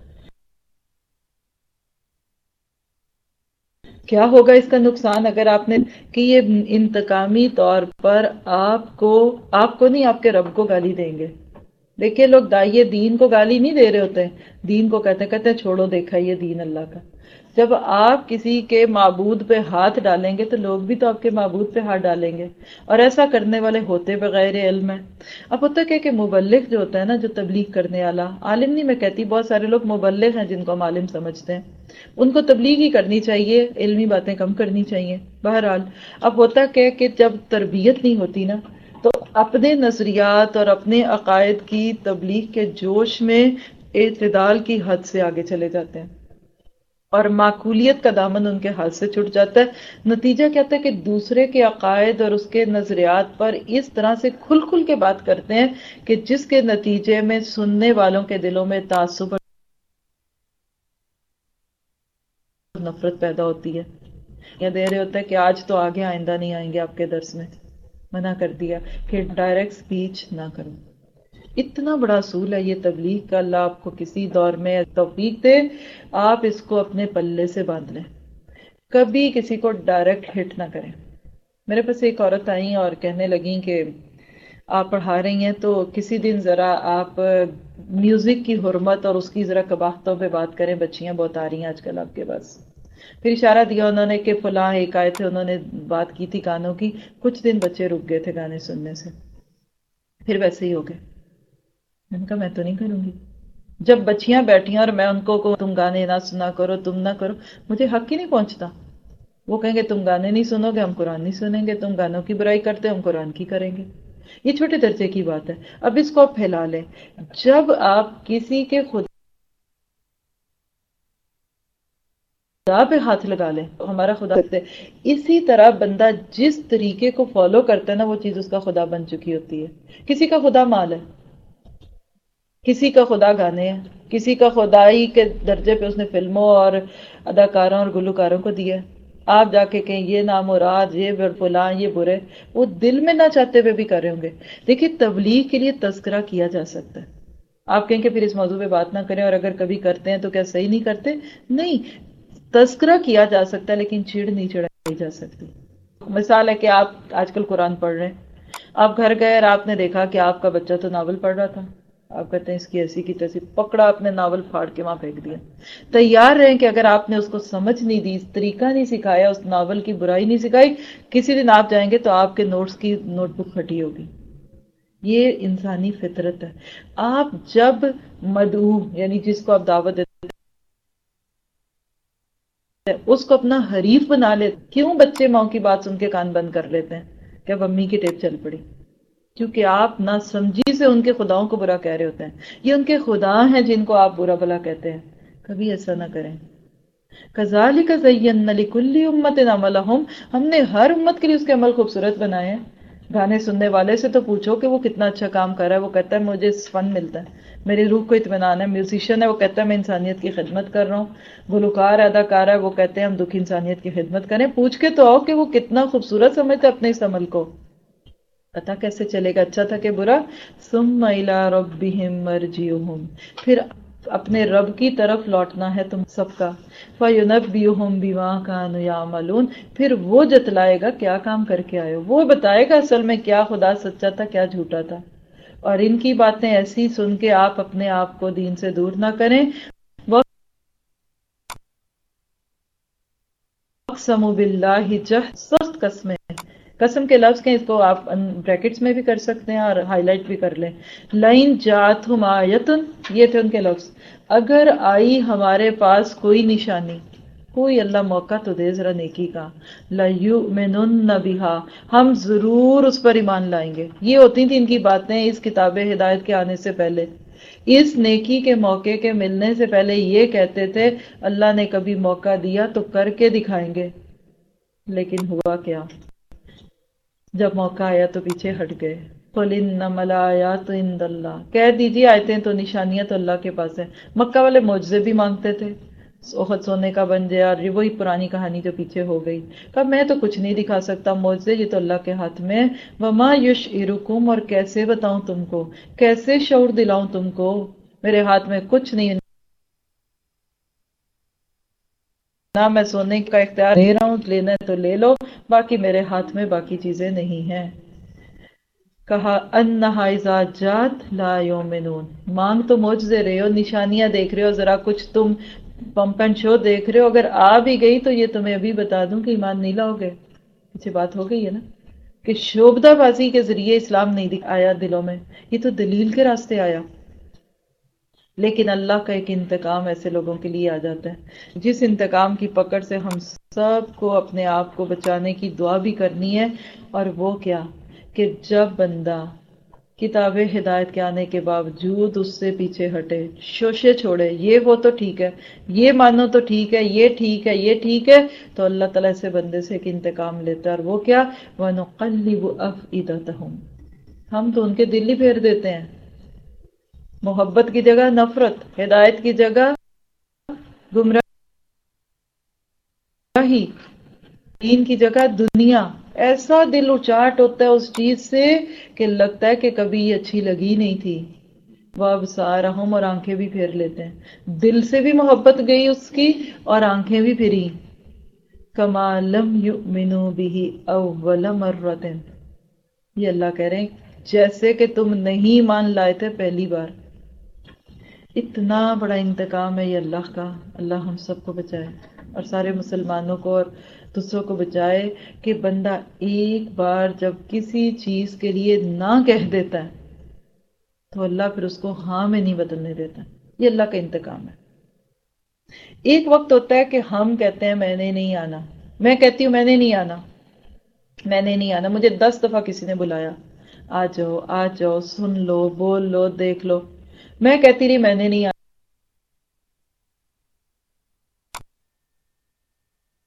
کیا ہوگا اس کا نقصان اگر آپ نے کہ یہ انتقامی طور پر آپ کو نہیں، آپ کے رب کو گالی دیں گے۔ دیکھیں لوگ داعیے دین کو گالی نہیں دے رہے ہوتے ہیں، دین کو کہتے ہیں چھوڑو، دیکھا یہ دین اللہ کا۔ جب آپ کسی کے معبود پہ ہاتھ ڈالیں گے تو لوگ بھی تو آپ کے معبود پہ ہاتھ ڈالیں گے، اور ایسا کرنے والے ہوتے بغیر علم ہے۔ اب ہوتا کیا کہ مبلغ جو ہوتا ہے نا، جو تبلیغ کرنے والا، عالم نہیں میں کہتی، بہت سارے لوگ مبلغ ہیں جن کو ہم عالم سمجھتے ہیں، ان کو تبلیغ ہی کرنی چاہیے، علمی باتیں کم کرنی چاہیے۔ بہرحال اب ہوتا کیا کہ جب تربیت نہیں ہوتی نا تو اپنے نظریات اور اپنے عقائد کی تبلیغ کے جوش میں اعتدال کی حد سے آگے چلے جاتے ہیں، اور معقولیت کا دامن ان کے ہاتھ سے چھٹ جاتا ہے۔ نتیجہ کیا ہوتا ہے کہ دوسرے کے عقائد اور اس کے نظریات پر اس طرح سے کھل کھل کے بات کرتے ہیں کہ جس کے نتیجے میں سننے والوں کے دلوں میں تعصب اور نفرت پیدا ہوتی ہے۔ یہ دے رہے ہوتا ہے کہ آج تو آگے، آئندہ نہیں آئیں گے آپ کے درس میں، منع کر دیا کہ ڈائریکٹ سپیچ نہ کرو۔ اتنا بڑا اصول ہے یہ تبلیغ کا، اللہ آپ کو کسی دور میں توفیق دے، آپ اس کو اپنے پلے سے باندھ لیں، کبھی کسی کو ڈائریکٹ ہٹ نہ کریں۔ میرے پاس ایک عورت آئی اور کہنے لگیں کہ آپ پڑھا رہی ہیں تو کسی دن ذرا آپ میوزک کی حرمت اور اس کی ذرا قباحتوں پہ بات کریں، بچیاں بہت آ رہی ہیں آج کل آپ کے پاس۔ پھر اشارہ دیا انہوں نے کہ فلاں ایک آئے تھے، انہوں نے بات کی تھی گانوں کی، کچھ دن بچے رک گئے تھے گانے سننے سے، پھر ویسے ہی ہو گئے۔ میں نے کہا میں تو نہیں کروں گی، جب بچیاں بیٹھی ہیں اور میں ان کو تم گانے نہ سنا کرو، تم نہ کرو، مجھے حق ہی نہیں پہنچتا۔ وہ کہیں گے تم گانے نہیں سنو گے، ہم قرآن نہیں سنیں گے، تم گانوں کی برائی کرتے ہم قرآن کی کریں گے۔ یہ چھوٹے درجے کی بات ہے، اب اس کو آپ پھیلا لیں۔ جب آپ کسی کے خود خدا پہ ہاتھ لگا لیں ہمارا خدا کرتے اسی طرح بندہ جس طریقے کو فالو کرتا ہے نا وہ چیز اس کا خدا بن چکی ہوتی ہے. کسی کا خدا مال ہے, کسی کا خدا گانے ہیں, کسی کا خدائی کے درجے پہ اس نے فلموں اور اداکاروں اور گلوکاروں کو دیا ہے. آپ جا کے کہیں یہ نامراد, یہ فلاں, یہ برے, وہ دل میں نہ چاہتے ہوئے بھی کر رہے ہوں گے. دیکھیے تبلیغ کے لیے تذکرہ کیا جا سکتا ہے. آپ کہیں کہ پھر اس موضوع پہ بات نہ کریں, اور اگر کبھی کرتے ہیں تو کیا صحیح نہیں کرتے؟ نہیں, تذکرہ کیا جا سکتا ہے لیکن چڑ نہیں چڑھائی جا سکتی. مثال ہے کہ آپ آج کل قرآن پڑھ رہے ہیں, آپ گھر گئے اور آپ نے دیکھا کہ آپ کا بچہ تو ناول پڑھ رہا تھا, آپ کہتے ہیں اس کی ایسی کی تیسی, پکڑا آپ نے ناول پھاڑ کے وہاں پھینک دیا. تیار رہیں کہ اگر آپ نے اس کو سمجھ نہیں دی, طریقہ نہیں سکھایا, اس ناول کی برائی نہیں سکھائی, کسی دن آپ جائیں گے تو آپ کے نوٹس کی نوٹ بک پھٹی ہوگی. یہ انسانی فطرت ہے. آپ جب مدعو یعنی جس کو آپ دعوت دیتے اس کو اپنا حریف بنا لیتے, کیوں بچے ماں کی بات سن کے کان بند کر لیتے ہیں کہ اب امی کی ٹیپ چل پڑی؟ کیونکہ آپ نہ سمجھی سے ان کے خداؤں کو برا کہہ رہے ہوتے ہیں. یہ ان کے خدا ہیں جن کو آپ برا بلا کہتے ہیں. کبھی ایسا نہ کریں. کذالک زینا لکل امت عملہم, ہم نے ہر امت کے لیے اس کے عمل خوبصورت بنائے ہیں. گانے سننے والے سے تو پوچھو کہ وہ کتنا اچھا کام کر رہا ہے, وہ کہتا ہے مجھے فن ملتا ہے, میری روح کو اطمینان ہے. میوزیشین ہے, وہ کہتا ہے میں انسانیت کی خدمت کر رہا ہوں. گلوکار اداکار ہے, وہ کہتے ہیں ہم دکھ انسانیت کی خدمت کریں. پوچھ کے تو آؤ کہ وہ کتنا خوبصورت سمجھتا ہے اپنے اس عمل کو. پتا کیسے چلے گا اچھا تھا کہ برا؟ ثم الی ربہم مرجعہم, پھر اپنے رب کی طرف لوٹنا ہے تم سب کا. فینبئہم بما کانوا یعملون, پھر وہ جتلائے گا کیا کام کر کے آئے ہو, وہ بتائے گا اصل میں کیا خدا سچا تھا کیا جھوٹا تھا. اور ان کی باتیں ایسی سن کے آپ اپنے آپ کو دین سے دور نہ کریں. اقسموا باللہ جہد, سخت قسمیں, قسم کے لفظ کے اس کو آپ بریکٹس میں بھی کر سکتے ہیں اور ہائی لائٹ بھی کر لیں. لئن جاتہم آیتن, یہ تھے ان کے لفظ, اگر آئی ہمارے پاس کوئی نشانی, کوئی اللہ موقع تو دے ذرا نیکی کا, لَيُؤْمِنُنَّ بِهَا, ہم ضرور اس پر ایمان لائیں گے. یہ ہوتی تھی ان کی باتیں اس کتاب ہدایت کے آنے سے پہلے. اس نیکی کے موقع کے ملنے سے پہلے یہ کہتے تھے اللہ نے کبھی موقع دیا تو کر کے دکھائیں گے. لیکن ہوا کیا؟ جب موقع آیا تو پیچھے ہٹ گئے. قُلْ إِنَّمَا الْآيَاتُ عِندَ اللَّهِ, کہہ دیجیے آیتیں تو نشانیاں تو اللہ کے پاس ہیں. مکہ والے معجزے بھی مانگتے تھے, احد سونے کا بن گیا, اور وہی پرانی کہانی جو پیچھے ہو گئی. کہا میں تو کچھ نہیں دکھا سکتا, معجزے یہ تو اللہ کے ہاتھ میں. وَمَا يُشْعِرُكُمْ, اور کیسے بتاؤں تم کو, کیسے شعور دلاؤں تم کو, میرے ہاتھ میں کچھ نہیں, نہ میں سونے کا اختیار دے رہا ہوں, لینا ہے تو لے لو, باقی میرے ہاتھ میں باقی چیزیں نہیں ہیں. کہا انہا اذا جات لا یؤمنون, مانگ تو معجزے رہے ہو, نشانیاں دیکھ رہے ہو, ذرا کچھ تم پمپ اینڈ شو دیکھ رہے ہو, اگر آ بھی گئی تو یہ تمہیں ابھی بتا دوں کہ ایمان نہیں لاؤ گے. پیچھے بات ہو گئی ہے نا کہ شوبدہ بازی کے ذریعے اسلام نہیں آیا دلوں میں, یہ تو دلیل کے راستے آیا. لیکن اللہ کا ایک انتقام ایسے لوگوں کے لیے آ جاتا ہے جس انتقام کی پکڑ سے ہم سب کو اپنے آپ کو بچانے کی دعا بھی کرنی ہے. اور وہ کیا کہ جب بندہ کتاب ہدایت کے آنے کے باوجود اس سے پیچھے ہٹے, شوشے چھوڑے, یہ وہ تو ٹھیک ہے, یہ مانو تو ٹھیک ہے, یہ ٹھیک ہے, یہ ٹھیک ہے, تو اللہ تعالیٰ سے بندے سے ایک انتقام لیتا ہے. اور وہ کیا؟ وَنُقَلِّبُ أَفْئِدَتَهُمْ, ہم تو ان کے دل ہی پھیر دیتے ہیں. محبت کی جگہ نفرت, ہدایت کی جگہ گمراہی, دین کی جگہ دنیا. ایسا دل اچاٹ ہوتا ہے اس چیز سے کہ لگتا ہے کہ کبھی یہ اچھی لگی نہیں تھی. وَأَبْصَارَهُمْ, اور آنکھیں بھی پھیر لیتے ہیں, دل سے بھی محبت گئی اس کی اور آنکھیں بھی پھری. كَمَا لَمْ يُؤْمِنُوا بِهِ أَوَّلَ مَرَّةٍ, یہ اللہ کہہ رہے ہیں جیسے کہ تم نہیں مان لائے تھے پہلی بار. اتنا بڑا انتقام ہے یہ اللہ کا. اللہ ہم سب کو بچائے اور سارے مسلمانوں کو اور دوسروں کو بچائے کہ بندہ ایک بار جب کسی چیز کے لیے نہ کہہ دیتا ہے تو اللہ پھر اس کو ہاں میں نہیں بدلنے دیتا. یہ اللہ کا انتقام ہے. ایک وقت ہوتا ہے کہ ہم کہتے ہیں میں نے نہیں آنا, میں کہتی ہوں میں نے نہیں آنا, میں نے نہیں آنا, مجھے 10 دفعہ کسی نے بلایا, آ جاؤ آ جاؤ, سن لو, بول لو, دیکھ لو, میں کہتی رہی میں نے نہیں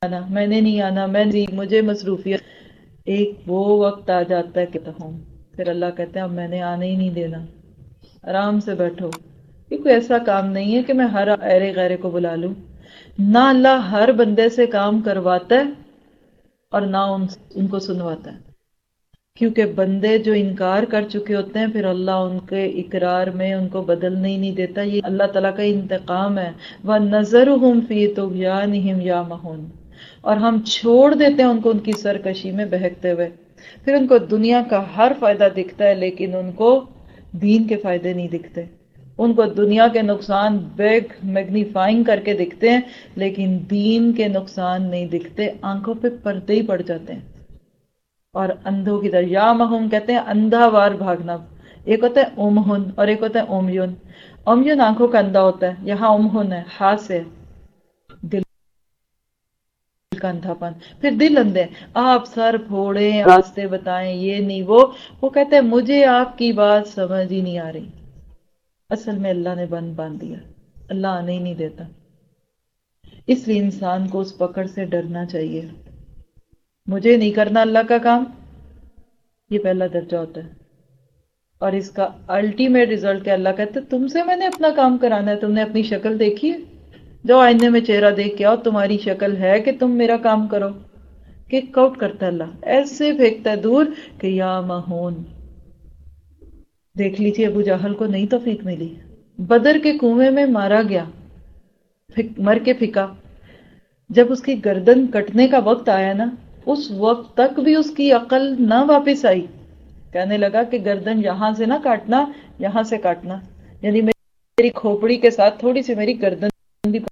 آنا، میں نے نہیں آنا، مجھے مصروفیت. ایک وہ وقت آ جاتا ہے کہ ہوں پھر اللہ کہتے ہیں اب میں نے آنے ہی نہیں دینا، آرام سے بیٹھو. یہ کوئی ایسا کام نہیں ہے کہ میں ہر ایرے غیرے کو بلا لوں. نہ اللہ ہر بندے سے کام کرواتا ہے اور نہ ان کو سنواتا ہے، کیونکہ بندے جو انکار کر چکے ہوتے ہیں پھر اللہ ان کے اقرار میں ان کو بدلنے ہی نہیں دیتا. یہ اللہ تعالیٰ کا انتقام ہے. وَنَذَرُهُمْ فِي طُغْيَانِهِمْ يَعْمَهُونَ، اور ہم چھوڑ دیتے ہیں ان کو ان کی سرکشی میں بہکتے ہوئے. پھر ان کو دنیا کا ہر فائدہ دکھتا ہے لیکن ان کو دین کے فائدے نہیں دکھتے. ان کو دنیا کے نقصان بیگ میگنیفائنگ کر کے دکھتے ہیں لیکن دین کے نقصان نہیں دکھتے، آنکھوں پہ پردے ہی پڑ جاتے ہیں. اور اندھوں کی طرح یا مہم کہتے ہیں اندھا وار بھاگنا. ایک ہوتا ہے امہن اور ایک ہوتا ہے امیون. امیون آنکھوں کا اندھا ہوتا ہے، یہاں امہن ہے ہاتھ سے دل کا اندھا پن. پھر دل اندھے، آپ سر پھوڑیں راستے بتائیں یہ نہیں وہ کہتے ہیں مجھے آپ کی بات سمجھ ہی نہیں آ رہی. اصل میں اللہ نے بند باندھ دیا، اللہ آنے ہی نہیں دیتا. اس لیے انسان کو اس پکڑ سے ڈرنا چاہیے. مجھے نہیں کرنا اللہ کا کام، یہ پہلا درجہ ہوتا ہے. اور اس کا الٹیمیٹ ریزلٹ کیا؟ اللہ کہتے تم سے میں نے اپنا کام کرانا ہے. تم نے اپنی شکل دیکھی ہے؟ جاؤ آئینے میں چہرہ دیکھ کے آؤ، تمہاری شکل ہے کہ تم میرا کام کرو. کک آؤٹ کرتا ہے اللہ، ایسے پھینکتا ہے دور کہ یا مہون. دیکھ لیجیے ابو جہل کو نہیں توفیق ملی، بدر کے کنویں میں مارا گیا، مر کے پھکا. جب اس کی گردن کٹنے کا وقت آیا نا، اس وقت تک بھی اس کی عقل نہ واپس آئی. کہنے لگا کہ گردن یہاں سے نہ کاٹنا، یہاں سے کاٹنا، یعنی میری کھوپڑی کے ساتھ تھوڑی سی میری گردن بھی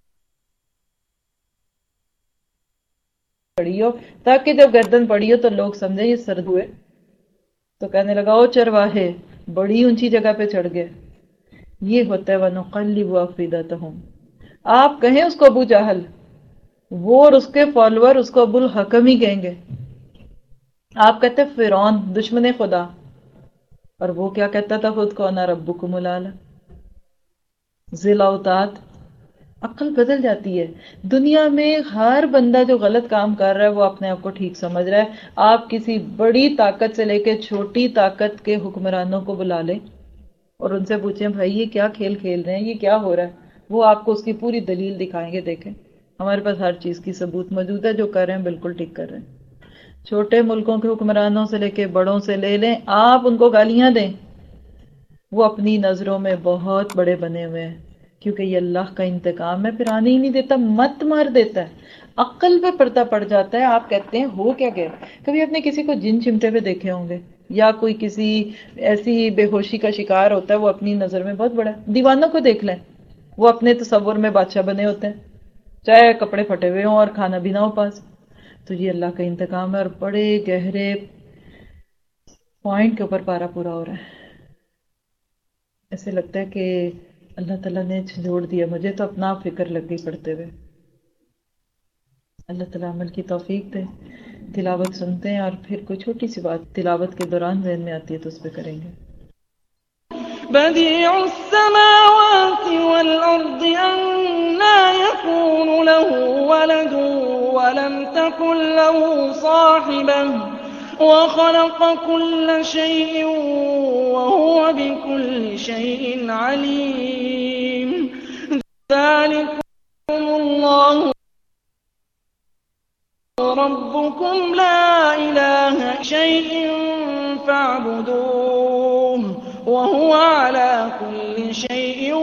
پڑی ہو، تاکہ جب گردن پڑی ہو تو لوگ سمجھے یہ سرد ہوئے. تو کہنے لگا او چرواہے، بڑی اونچی جگہ پہ چڑھ گئے. یہ ہوتا ہے وَنُقَلِّبُ أَفْئِدَتَهُمْ. آپ کہیں اس کو ابو جہل، وہ اور اس کے فالوور اس کو ابو الحکم ہی کہیں گے. آپ کہتے فرعون دشمن خدا، اور وہ کیا کہتا تھا خود کو؟ انا ربکم الاعلی. ذی الاوتاد. عقل بدل جاتی ہے. دنیا میں ہر بندہ جو غلط کام کر رہا ہے وہ اپنے آپ کو ٹھیک سمجھ رہا ہے. آپ کسی بڑی طاقت سے لے کے چھوٹی طاقت کے حکمرانوں کو بلا لیں اور ان سے پوچھیں بھائی یہ کیا کھیل کھیل رہے ہیں، یہ کیا ہو رہا ہے، وہ آپ کو اس کی پوری دلیل دکھائیں گے. دیکھیں ہمارے پاس ہر چیز کی ثبوت موجود ہے، جو کر رہے ہیں بالکل ٹھیک کر رہے ہیں. چھوٹے ملکوں کے حکمرانوں سے لے کے بڑوں سے لے لیں، آپ ان کو گالیاں دیں، وہ اپنی نظروں میں بہت بڑے بنے ہوئے ہیں، کیونکہ یہ اللہ کا انتقام ہے. پھر آنے ہی نہیں دیتا، مت مار دیتا ہے. عقل پہ پردہ پڑ جاتا ہے. آپ کہتے ہیں ہو کیا گیا؟ کبھی آپ نے کسی کو جن چمٹے پہ دیکھے ہوں گے، یا کوئی کسی ایسی بے ہوشی کا شکار ہوتا ہے، وہ اپنی نظر میں بہت بڑا ہے. دیوانوں کو دیکھ لیں، وہ اپنے تصور میں بادشاہ بنے ہوتے ہیں، چاہے کپڑے پھٹے ہوئے ہوں اور کھانا بھی نہ ہو پاس. تو یہ اللہ کا انتقام ہے، اور بڑے گہرے پوائنٹ کے اوپر پارا پورا ہو رہا ہے. ایسے لگتا ہے کہ اللہ تعالیٰ نے چھوڑ دیا. مجھے تو اپنا فکر لگ گئی پڑھتے ہوئے. اللہ تعالیٰ عمل کی توفیق دے. تلاوت سنتے ہیں اور پھر کوئی چھوٹی سی بات تلاوت کے دوران ذہن میں آتی ہے تو اس پہ کریں گے. بديع السماوات والأرض أنى يكون له ولد ولم تكن له صاحبة وخلق كل شيء وهو بكل شيء عليم. ذلكم الله ربكم لا إله شيء فاعبدوه وهو على كل شيء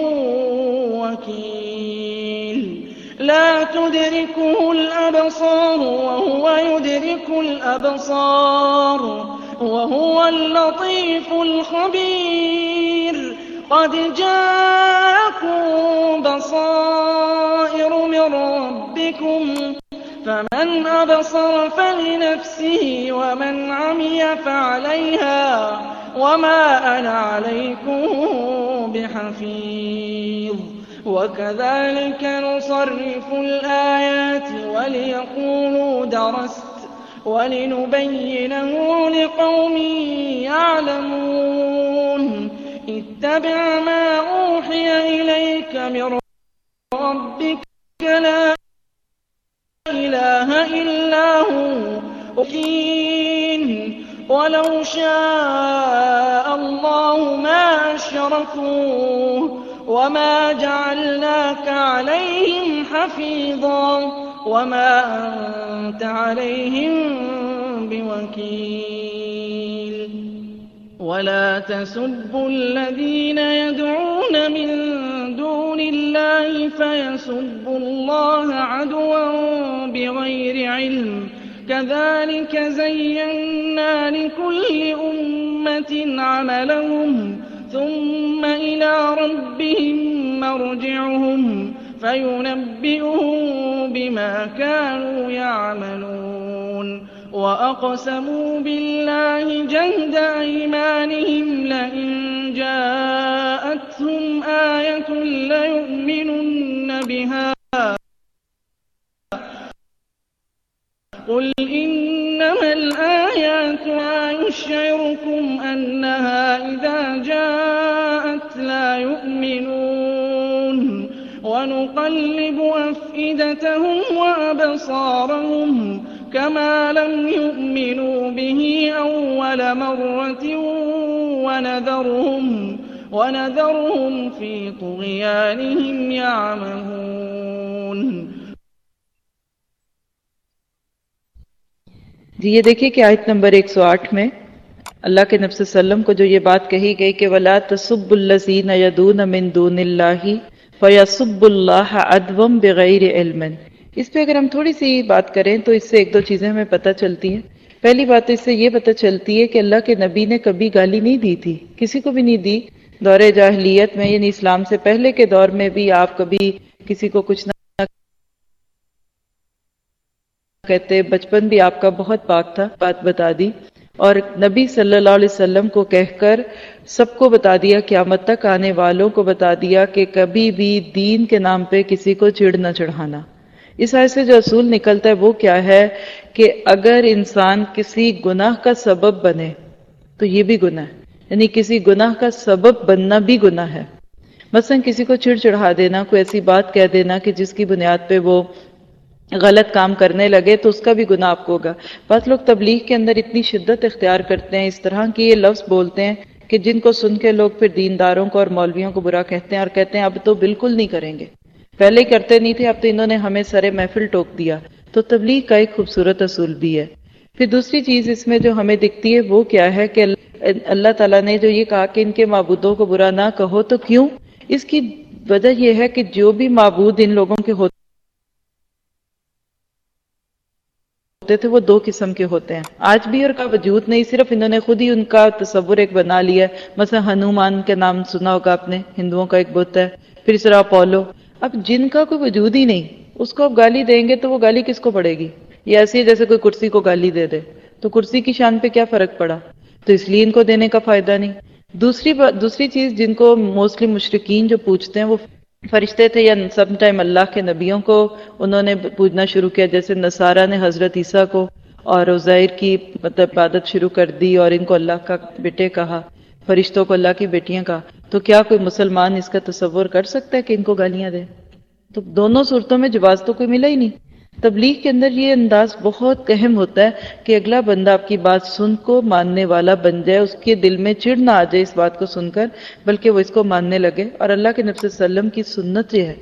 وكيل. لا تدركه الأبصار وهو يدرك الأبصار وهو اللطيف الخبير. قد جاءكم بصائر من ربكم فمن أبصر فلنفسه ومن عمي فعليها وما أنا عليكم بحفيظ. وكذلك نصرف الآيات وليقولوا درست ولنبينه لقوم يعلمون. اتبع ما أوحي إليك من ربك لا إله إله إلا هو مخين ولو شاء الله ما أشركوا وما جعلناك عليهم حفيظا وما أنت عليهم بوكيل ولا تسبوا الذين يدعون من دون الله فيسبوا الله عدوا بغير علم كذلك زينا لكل أمة عملهم ثم إلى ربهم مرجعهم فينبئهم بما كانوا يعملون وأقسموا بالله جهد أيمانهم لئن جاءتهم آية ليؤمنن بها قل إنما الآيات ما يشعركم أنها إذا جاءت لا يؤمنون ونقلب أفئدتهم وأبصارهم كما لم يؤمنوا به أول مرة ونذرهم في طغيانهم يعمهون. جی یہ دیکھیے کہ آیت نمبر 108 میں اللہ کے نبی صلی اللہ علیہ وسلم کو جو یہ بات کہی گئی کہ وَلَا تَسُبُّوا الَّذِينَ يَدْعُونَ مِن دُونِ اللَّهِ فَيَسُبُّوا اللَّهَ عَدْوًا بِغَيْرِ عِلْمٍ. اس پہ اگر ہم تھوڑی سی بات کریں تو اس سے ایک دو چیزیں ہمیں پتہ چلتی ہیں. پہلی بات اس سے یہ پتہ چلتی ہے کہ اللہ کے نبی نے کبھی گالی نہیں دی تھی، کسی کو بھی نہیں دی. دور جاہلیت میں یعنی اسلام سے پہلے کے دور میں بھی آپ کبھی کسی کو کچھ نہ کہتے، بچپن بھی آپ کا بہت پاک تھا، بات بتا دی اور نبی صلی اللہ علیہ وسلم کو کہہ کر سب کو بتا دیا، قیامت تک آنے والوں کو بتا دیا کہ کبھی بھی دین کے نام پہ کسی کو چڑ نہ چڑھانا. اس آیت سے جو اصول نکلتا ہے وہ کیا ہے کہ اگر انسان کسی گناہ کا سبب بنے تو یہ بھی گناہ ہے، یعنی کسی گناہ کا سبب بننا بھی گناہ ہے. مثلا کسی کو چڑ چڑھا دینا، کوئی ایسی بات کہہ دینا کہ جس کی بنیاد پہ وہ غلط کام کرنے لگے تو اس کا بھی گناہ آپ کو ہوگا. بعض لوگ تبلیغ کے اندر اتنی شدت اختیار کرتے ہیں، اس طرح کی یہ لفظ بولتے ہیں کہ جن کو سن کے لوگ پھر دینداروں کو اور مولویوں کو برا کہتے ہیں اور کہتے ہیں اب تو بالکل نہیں کریں گے، پہلے ہی کرتے نہیں تھے اب تو انہوں نے ہمیں سرے محفل ٹوک دیا. تو تبلیغ کا ایک خوبصورت اصول بھی ہے. پھر دوسری چیز اس میں جو ہمیں دکھتی ہے وہ کیا ہے کہ اللہ تعالیٰ نے جو یہ کہا کہ ان کے معبودوں کو برا نہ کہو، تو کیوں؟ اس کی وجہ یہ ہے کہ جو بھی معبود ان لوگوں کے ہوتے تھے وہ دو قسم کے ہوتے ہیں. آج بھی اور کا وجود نہیں، صرف انہوں نے خود ہی ان کا تصور ایک بنا لیا ہے. مثلا ہنومان کے نام سنا ہوگا آپ نے، ہندوؤں کا ایک بت ہے. پھر اس طرح اپولو. اب جن کا کوئی وجود ہی نہیں اس کو آپ گالی دیں گے تو وہ گالی کس کو پڑے گی؟ یہ ایسے ہی جیسے کوئی کرسی کو گالی دے دے، تو کرسی کی شان پہ کیا فرق پڑا؟ تو اس لیے ان کو دینے کا فائدہ نہیں. دوسری چیز جن کو موسٹلی مشرکین جو پوچھتے ہیں وہ فرشتے تھے یا سم ٹائم اللہ کے نبیوں کو انہوں نے پوجنا شروع کیا، جیسے نصارہ نے حضرت عیسیٰ کو اور عزیر کی عبادت شروع کر دی اور ان کو اللہ کا بیٹے کہا، فرشتوں کو اللہ کی بیٹیاں کہا. تو کیا کوئی مسلمان اس کا تصور کر سکتا ہے کہ ان کو گالیاں دے؟ تو دونوں صورتوں میں جواز تو کوئی ملا ہی نہیں. تبلیغ کے اندر یہ انداز بہت اہم ہوتا ہے کہ اگلا بندہ آپ کی بات سن کو ماننے والا بن جائے، اس کے دل میں چڑ نہ آ جائے اس بات کو سن کر، بلکہ وہ اس کو ماننے لگے. اور اللہ کے نبی صلی اللہ علیہ وسلم کی سنت یہ ہے،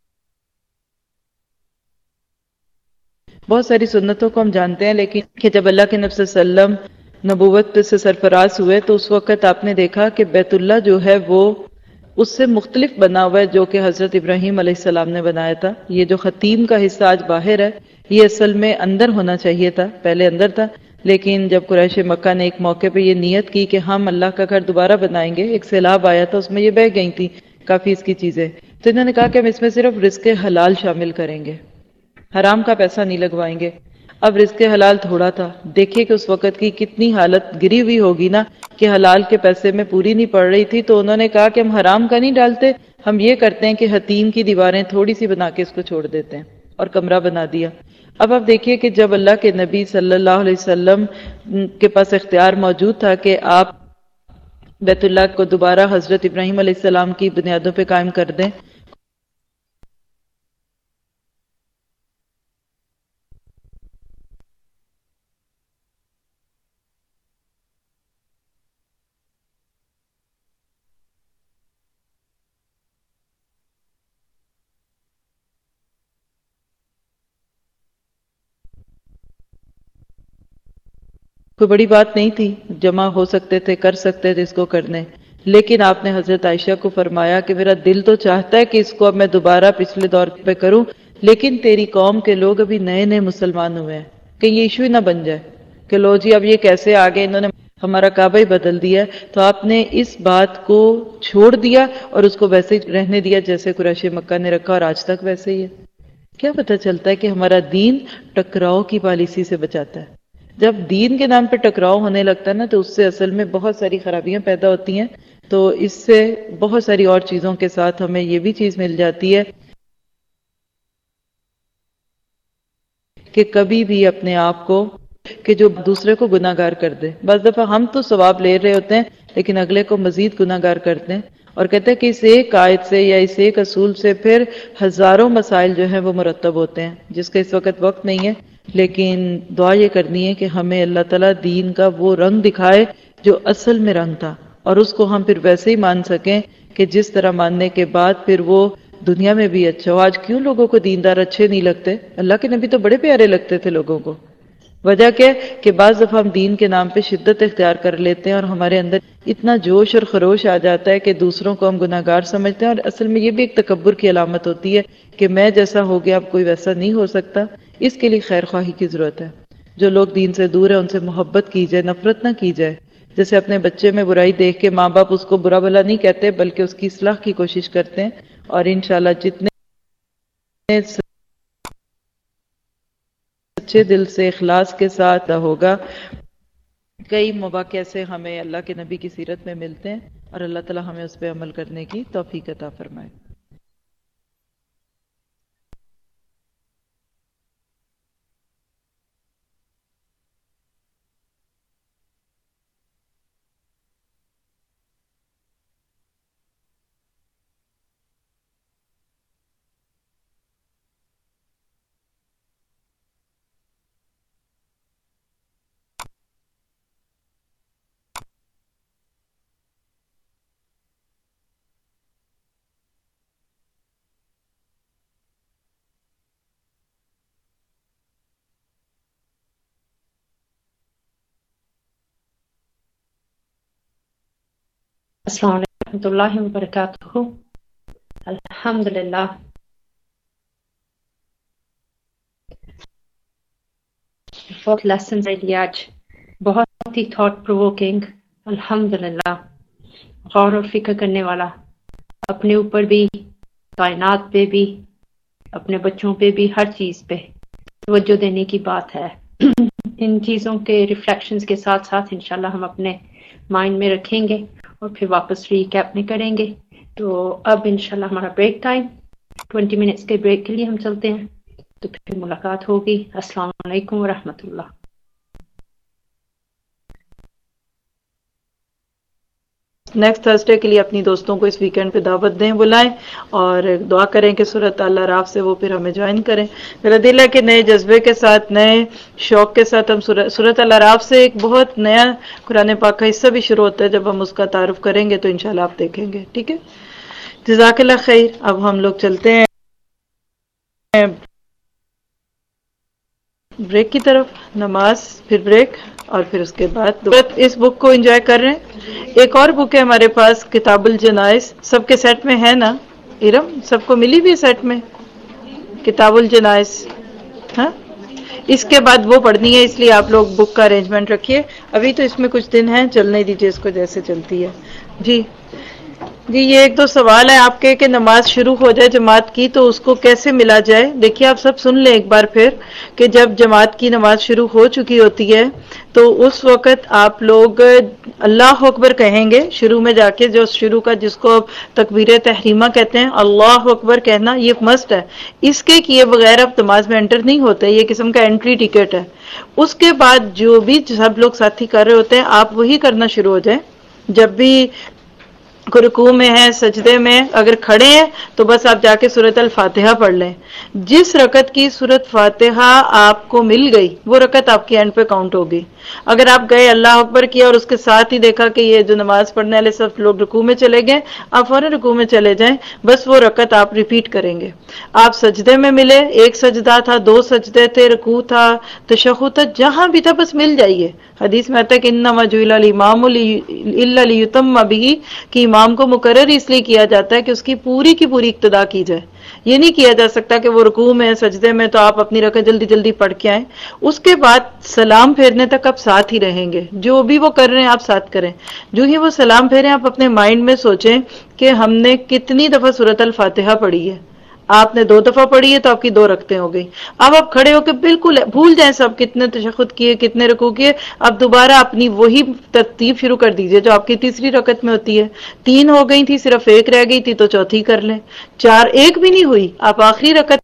بہت ساری سنتوں کو ہم جانتے ہیں، لیکن کہ جب اللہ کے نبی صلی اللہ علیہ وسلم نبوت سے سرفراز ہوئے تو اس وقت آپ نے دیکھا کہ بیت اللہ جو ہے وہ اس سے مختلف بنا ہوا ہے جو کہ حضرت ابراہیم علیہ السلام نے بنایا تھا. یہ جو ختیم کا حصہ آج باہر ہے یہ اصل میں اندر ہونا چاہیے تھا، پہلے اندر تھا. لیکن جب قریش مکہ نے ایک موقع پہ یہ نیت کی کہ ہم اللہ کا گھر دوبارہ بنائیں گے، ایک سیلاب آیا تھا اس میں یہ بہہ گئی تھی کافی اس کی چیزیں، تو انہوں نے کہا کہ ہم اس میں صرف رزق حلال شامل کریں گے، حرام کا پیسہ نہیں لگوائیں گے. اب رزق حلال تھوڑا تھا، دیکھیے کہ اس وقت کی کتنی حالت گری ہوئی ہوگی نا کہ حلال کے پیسے میں پوری نہیں پڑ رہی تھی. تو انہوں نے کہا کہ ہم حرام کا نہیں ڈالتے، ہم یہ کرتے ہیں کہ حتیم کی دیواریں تھوڑی سی بنا کے اس کو چھوڑ دیتے ہیں، اور کمرہ بنا دیا. اب آپ دیکھیے کہ جب اللہ کے نبی صلی اللہ علیہ وسلم کے پاس اختیار موجود تھا کہ آپ بیت اللہ کو دوبارہ حضرت ابراہیم علیہ السلام کی بنیادوں پہ قائم کر دیں، کوئی بڑی بات نہیں تھی، جمع ہو سکتے تھے، کر سکتے تھے اس کو کرنے، لیکن آپ نے حضرت عائشہ کو فرمایا کہ میرا دل تو چاہتا ہے کہ اس کو اب میں دوبارہ پچھلے دور پہ کروں، لیکن تیری قوم کے لوگ ابھی نئے نئے مسلمان ہوئے ہیں، کہ یہ ایشو ہی نہ بن جائے کہ لو جی اب یہ کیسے آگے انہوں نے ہمارا کعبہ ہی بدل دیا ہے۔ تو آپ نے اس بات کو چھوڑ دیا اور اس کو ویسے ہی رہنے دیا جیسے قریش مکہ نے رکھا، اور آج تک ویسے ہی ہے۔ کیا پتہ چلتا ہے کہ ہمارا دین ٹکراؤ کی پالیسی سے بچاتا ہے۔ جب دین کے نام پہ ٹکراؤ ہونے لگتا ہے نا تو اس سے اصل میں بہت ساری خرابیاں پیدا ہوتی ہیں، تو اس سے بہت ساری اور چیزوں کے ساتھ ہمیں یہ بھی چیز مل جاتی ہے کہ کبھی بھی اپنے آپ کو کہ جو دوسرے کو گناہ گار کر دے، بعض دفعہ ہم تو ثواب لے رہے ہوتے ہیں لیکن اگلے کو مزید گناہ گار کرتے ہیں، اور کہتے ہیں کہ اس ایک آیت سے یا اس ایک اصول سے پھر ہزاروں مسائل جو ہیں وہ مرتب ہوتے ہیں، جس کا اس وقت نہیں ہے، لیکن دعا یہ کرنی ہے کہ ہمیں اللہ تعالیٰ دین کا وہ رنگ دکھائے جو اصل میں رنگ تھا، اور اس کو ہم پھر ویسے ہی مان سکیں کہ جس طرح ماننے کے بعد پھر وہ دنیا میں بھی اچھا ہو۔ آج کیوں لوگوں کو دیندار اچھے نہیں لگتے؟ اللہ کے نبی تو بڑے پیارے لگتے تھے لوگوں کو۔ وجہ کیا ہے کہ بعض دفعہ ہم دین کے نام پہ شدت اختیار کر لیتے ہیں اور ہمارے اندر اتنا جوش اور خروش آ جاتا ہے کہ دوسروں کو ہم گناہ گار سمجھتے ہیں، اور اصل میں یہ بھی ایک تکبر کی علامت ہوتی ہے کہ میں جیسا ہو گیا اب کوئی ویسا نہیں ہو سکتا۔ اس کے لیے خیر خواہی کی ضرورت ہے۔ جو لوگ دین سے دور ہیں ان سے محبت کی جائے، نفرت نہ کی جائے۔ جیسے اپنے بچے میں برائی دیکھ کے ماں باپ اس کو برا بھلا نہیں کہتے بلکہ اس کی اصلاح کی کوشش کرتے ہیں، اور انشاءاللہ جتنے سچے دل سے اخلاص کے ساتھ ہوگا۔ کئی مواقع ایسے ہمیں اللہ کے نبی کی سیرت میں ملتے ہیں، اور اللہ تعالی ہمیں اس پہ عمل کرنے کی توفیق عطا فرمائے۔ السلام علیکم ورحمۃ اللہ وبرکاتہ۔ الحمدللہ، بہت لیسن لیے آج، بہت ہی تھاٹ پرووکنگ، الحمدللہ، غور و فکر کرنے والا، اپنے اوپر بھی، کائنات پہ بھی، اپنے بچوں پہ بھی، ہر چیز پہ توجہ دینے کی بات ہے۔ ان چیزوں کے ریفلیکشنز کے ساتھ ساتھ انشاءاللہ ہم اپنے مائنڈ میں رکھیں گے اور پھر واپس ریکیپ میں کریں گے۔ تو اب انشاءاللہ ہمارا بریک ٹائم 20 منٹس کے بریک کے لیے ہم چلتے ہیں، تو پھر ملاقات ہوگی۔ السلام علیکم ورحمۃ اللہ۔ نیکسٹ تھرسڈے کے لیے اپنی دوستوں کو اس ویکینڈ پہ دعوت دیں، بلائیں، اور دعا کریں کہ سورۃ الاعراف سے وہ پھر ہمیں جوائن کریں۔ میرا دل ہے کہ نئے جذبے کے ساتھ، نئے شوق کے ساتھ ہم سورۃ الاعراف سے ایک بہت نیا قرآن پاک کا حصہ بھی شروع ہوتا ہے، جب ہم اس کا تعارف کریں گے تو انشاءاللہ آپ دیکھیں گے، ٹھیک ہے؟ جزاک اللہ خیر۔ اب ہم لوگ چلتے ہیں بریک کی طرف، نماز، پھر بریک، اور پھر اس کے بعد اس بک کو انجوائے کر رہے ہیں۔ ایک اور بک ہے ہمارے پاس، کتاب الجنائز، سب کے سیٹ میں ہے نا ارم؟ سب کو ملی بھی ہے سیٹ میں کتاب الجنائز؟ ہاں، اس کے بعد وہ پڑھنی ہے، اس لیے آپ لوگ بک کا ارینجمنٹ رکھیے۔ ابھی تو اس میں کچھ دن ہیں، چلنے دیجیے اس کو جیسے چلتی ہے۔ جی یہ ایک دو سوال ہے آپ کے کہ نماز شروع ہو جائے جماعت کی تو اس کو کیسے ملا جائے۔ دیکھیے آپ سب سن لیں ایک بار پھر کہ جب جماعت کی نماز شروع ہو چکی ہوتی ہے تو اس وقت آپ لوگ اللہ اکبر کہیں گے شروع میں جا کے، جو شروع کا جس کو تکبیر تحریمہ کہتے ہیں، اللہ اکبر کہنا یہ مسٹ ہے۔ اس کے کیے بغیر آپ نماز میں انٹر نہیں ہوتے، یہ قسم کا انٹری ٹکٹ ہے۔ اس کے بعد جو بھی سب لوگ ساتھی کر رہے ہوتے ہیں آپ وہی کرنا شروع ہو جائیں۔ جب بھی رکوع میں ہیں، سجدے میں، اگر کھڑے ہیں تو بس آپ جا کے سورۃ الفاتحہ پڑھ لیں. جس رکعت کی سورۃ فاتحہ آپ کو مل گئی وہ رکعت آپ کی اینڈ پہ کاؤنٹ ہوگی. اگر آپ گئے اللہ اکبر کیا اور اس کے ساتھ ہی دیکھا کہ یہ جو نماز پڑھنے والے سب لوگ رکوع میں چلے گئے، آپ فوراً رکوع میں چلے جائیں، بس وہ رکعت آپ ریپیٹ کریں گے. آپ سجدے میں ملے، ایک سجدہ تھا، 2 سجدے تھے، رکوع تھا، تشہد تھا، جہاں بھی تھا بس مل جائیے. حدیث میں آتا ہے کہ انما جعل الامام الا لیتم بہ، کہ امام کو مقرر اس لیے کیا جاتا ہے کہ اس کی پوری اقتدا کی جائے. یہ نہیں کیا جا سکتا کہ وہ رکوع میں سجدے میں تو آپ اپنی رکعت جلدی جلدی پڑھ کے آئیں. اس کے بعد سلام پھیرنے تک آپ ساتھ ہی رہیں گے، جو بھی وہ کر رہے ہیں آپ ساتھ کریں. جو ہی وہ سلام پھیریں آپ اپنے مائنڈ میں سوچیں کہ ہم نے کتنی دفعہ سورۃ الفاتحہ پڑھی ہے. آپ نے 2 دفعہ پڑھی ہے تو آپ کی 2 رکعتیں ہو گئی. اب آپ کھڑے ہو کے بالکل بھول جائیں سب، کتنے تشہد کیے، کتنے رکوع کیے. اب دوبارہ اپنی وہی ترتیب شروع کر دیجئے جو آپ کی تیسری رکعت میں ہوتی ہے. 3 ہو گئی تھی، صرف 1 رہ گئی تھی تو چوتھی کر لیں. 4 1 بھی نہیں ہوئی، آپ آخری رکعت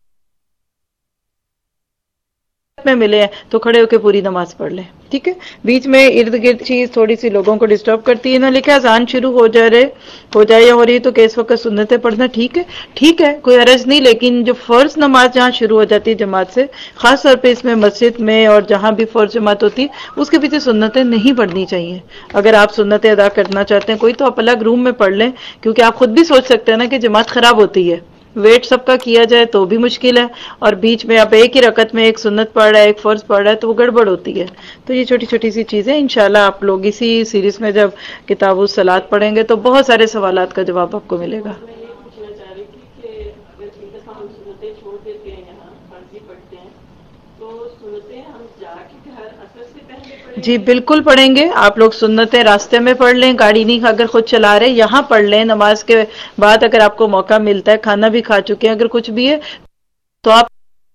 میں ملے ہیں تو کھڑے ہو کے پوری نماز پڑھ لیں. ٹھیک ہے، بیچ میں ارد گرد چیز تھوڑی سی لوگوں کو ڈسٹرب کرتی ہے. انہوں نے لکھا اذان شروع ہو جائے یا ہو رہی تو کہ اس وقت سنتیں پڑھنا ٹھیک ہے، کوئی حرج نہیں. لیکن جو فرض نماز جہاں شروع ہو جاتی ہے جماعت سے، خاص طور پہ اس میں مسجد میں اور جہاں بھی فرض جماعت ہوتی ہے، اس کے پیچھے سنتیں نہیں پڑھنی چاہیے. اگر آپ سنتیں ادا کرنا چاہتے ہیں کوئی تو آپ الگ روم میں پڑھ لیں، کیونکہ آپ خود بھی سوچ سکتے ہیں نا کہ جماعت خراب ہوتی ہے، ویٹ سب کا کیا جائے تو بھی مشکل ہے، اور بیچ میں آپ ایک ہی رکعت میں ایک سنت پڑھ رہا ہے، ایک فرض پڑھ رہا ہے تو وہ گڑبڑ ہوتی ہے. تو یہ چھوٹی چھوٹی سی چیزیں انشاءاللہ آپ لوگ اسی سیریز میں جب کتاب الصلاۃ پڑھیں گے تو بہت سارے سوالات کا جواب آپ کو ملے گا. میں یہ پوچھنا چاہ رہی تھی کہ اگر کئی دفعہ ہم سنتیں چھوڑ دیتے ہیں، یہاں فرض ہی پڑھتے ہیں، تو سنتیں ہم جا کے گھر اثر سے پہلے پڑھیں؟ جی بالکل پڑھیں گے. آپ لوگ سنتیں راستے میں پڑھ لیں، گاڑی نہیں اگر خود چلا رہے یہاں پڑھ لیں. نماز کے بعد اگر آپ کو موقع ملتا ہے، کھانا بھی کھا چکے ہیں، اگر کچھ بھی ہے تو آپ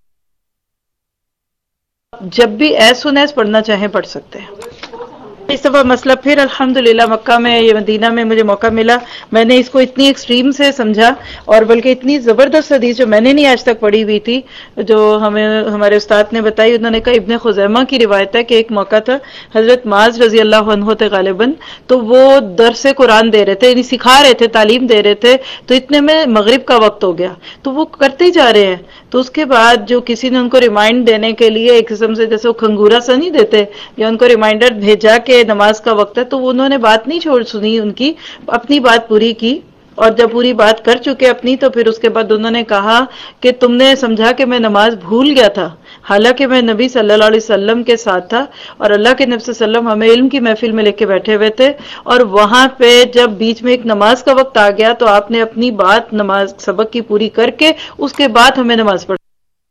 جب بھی ایز سن ایز پڑھنا چاہیں پڑھ سکتے ہیں. اس دفعہ مسئلہ پھر الحمدللہ مکہ میں یا مدینہ میں مجھے موقع ملا، میں نے اس کو اتنی ایکسٹریم سے سمجھا، اور بلکہ اتنی زبردست حدیث جو میں نے نہیں آج تک پڑھی ہوئی تھی، جو ہمارے استاد نے بتائی. انہوں نے کہا ابن خزیمہ کی روایت ہے کہ ایک موقع تھا، حضرت معاذ رضی اللہ عنہ تھے غالباً، تو وہ درس قرآن دے رہے تھے، یعنی سکھا رہے تھے، تعلیم دے رہے تھے. تو اتنے میں مغرب کا وقت ہو گیا تو وہ کرتے ہی جا رہے ہیں. تو اس کے بعد جو کسی نے ان کو ریمائنڈ دینے کے لیے ایک قسم سے جیسے وہ کھنگورا سا نہیں دیتے، یا ان کو ریمائنڈر بھیجا کہ نماز کا وقت ہے، تو انہوں نے بات نہیں چھوڑ سنی ان کی، اپنی بات پوری کی. اور جب پوری بات کر چکے اپنی، تو پھر اس کے بعد انہوں نے کہا کہ تم نے سمجھا کہ میں نماز بھول گیا تھا، حالانکہ میں نبی صلی اللہ علیہ وسلم کے ساتھ تھا، اور اللہ کے نبی صلی اللہ علیہ وسلم ہمیں علم کی محفل میں لے کے بیٹھے ہوئے تھے، اور وہاں پہ جب بیچ میں ایک نماز کا وقت آ گیا تو آپ نے اپنی بات نماز سبق کی پوری کر کے اس کے بعد ہمیں نماز پڑھائی.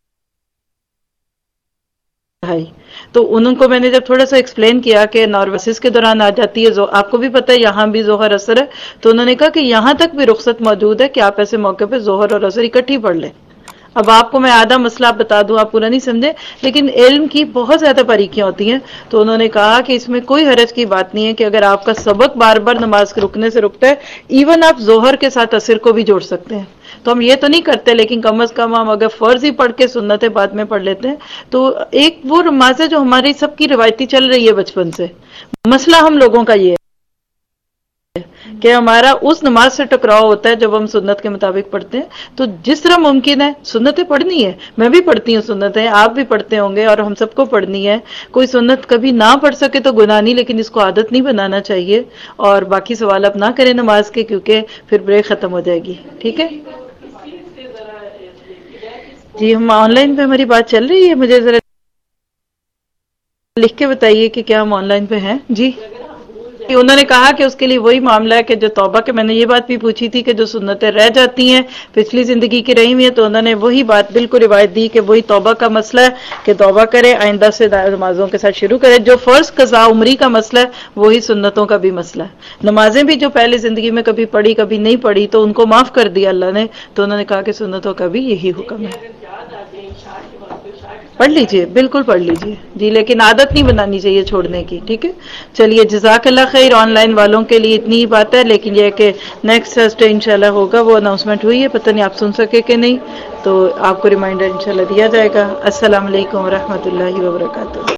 تو انہوں کو میں نے جب تھوڑا سا ایکسپلین کیا کہ ناروسس کے دوران آ جاتی ہے، آپ کو بھی پتہ ہے یہاں بھی ظہر اثر ہے، تو انہوں نے کہا کہ یہاں تک بھی رخصت موجود ہے کہ آپ ایسے موقع پہ ظہر اور اثر اکٹھی پڑھ لیں. اب آپ کو میں آدھا مسئلہ بتا دوں، آپ پورا نہیں سمجھے، لیکن علم کی بہت زیادہ باریکیاں ہوتی ہیں. تو انہوں نے کہا کہ اس میں کوئی حرج کی بات نہیں ہے کہ اگر آپ کا سبق بار بار نماز کے رکنے سے رکتا ہے، ایون آپ ظہر کے ساتھ عصر کو بھی جوڑ سکتے ہیں. تو ہم یہ تو نہیں کرتے، لیکن کم از کم ہم اگر فرض ہی پڑھ کے سنتیں بعد میں پڑھ لیتے ہیں. تو ایک وہ نماز ہے جو ہماری سب کی روایتی چل رہی ہے بچپن سے. مسئلہ ہم لوگوں کا یہ ہے کہ ہمارا اس نماز سے ٹکراؤ ہوتا ہے جب ہم سنت کے مطابق پڑھتے ہیں. تو جس طرح ممکن ہے سنتیں پڑھنی ہے، میں بھی پڑھتی ہوں سنتیں، آپ بھی پڑھتے ہوں گے، اور ہم سب کو پڑھنی ہے. کوئی سنت کبھی نہ پڑھ سکے تو گناہ نہیں، لیکن اس کو عادت نہیں بنانا چاہیے. اور باقی سوال اب نہ کریں نماز کے، کیونکہ پھر بریک ختم ہو جائے گی. ٹھیک ہے جی، ہم آن لائن پہ ہماری بات چل رہی ہے، مجھے ذرا لکھ کے بتائیے کہ کیا ہم آن لائن پہ ہیں. جی انہوں نے کہا کہ اس کے لیے وہی معاملہ ہے کہ جو توبہ کے، میں نے یہ بات بھی پوچھی تھی کہ جو سنتیں رہ جاتی ہیں پچھلی زندگی کی رہی ہوئی ہیں، تو انہوں نے وہی بات بالکل روایت دی کہ وہی توبہ کا مسئلہ ہے کہ توبہ کرے، آئندہ سے نمازوں کے ساتھ شروع کرے. جو فرض قضا عمری کا مسئلہ ہے وہی سنتوں کا بھی مسئلہ ہے. نمازیں بھی جو پہلے زندگی میں کبھی پڑھی کبھی نہیں پڑھی تو ان کو معاف کر دیا اللہ نے، تو انہوں نے کہا کہ سنتوں کا بھی یہی حکم ہے. پڑھ لیجئے، بالکل پڑھ لیجئے جی، لیکن عادت نہیں بنانی چاہیے چھوڑنے کی. ٹھیک ہے چلیے، جزاک اللہ خیر. آن لائن والوں کے لیے اتنی ہی بات ہے، لیکن یہ کہ نیکسٹ تھرسڈے انشاءاللہ ہوگا، وہ اناؤنسمنٹ ہوئی ہے، پتہ نہیں آپ سن سکے کہ نہیں، تو آپ کو ریمائنڈر انشاءاللہ دیا جائے گا. السلام علیکم ورحمۃ اللہ وبرکاتہ.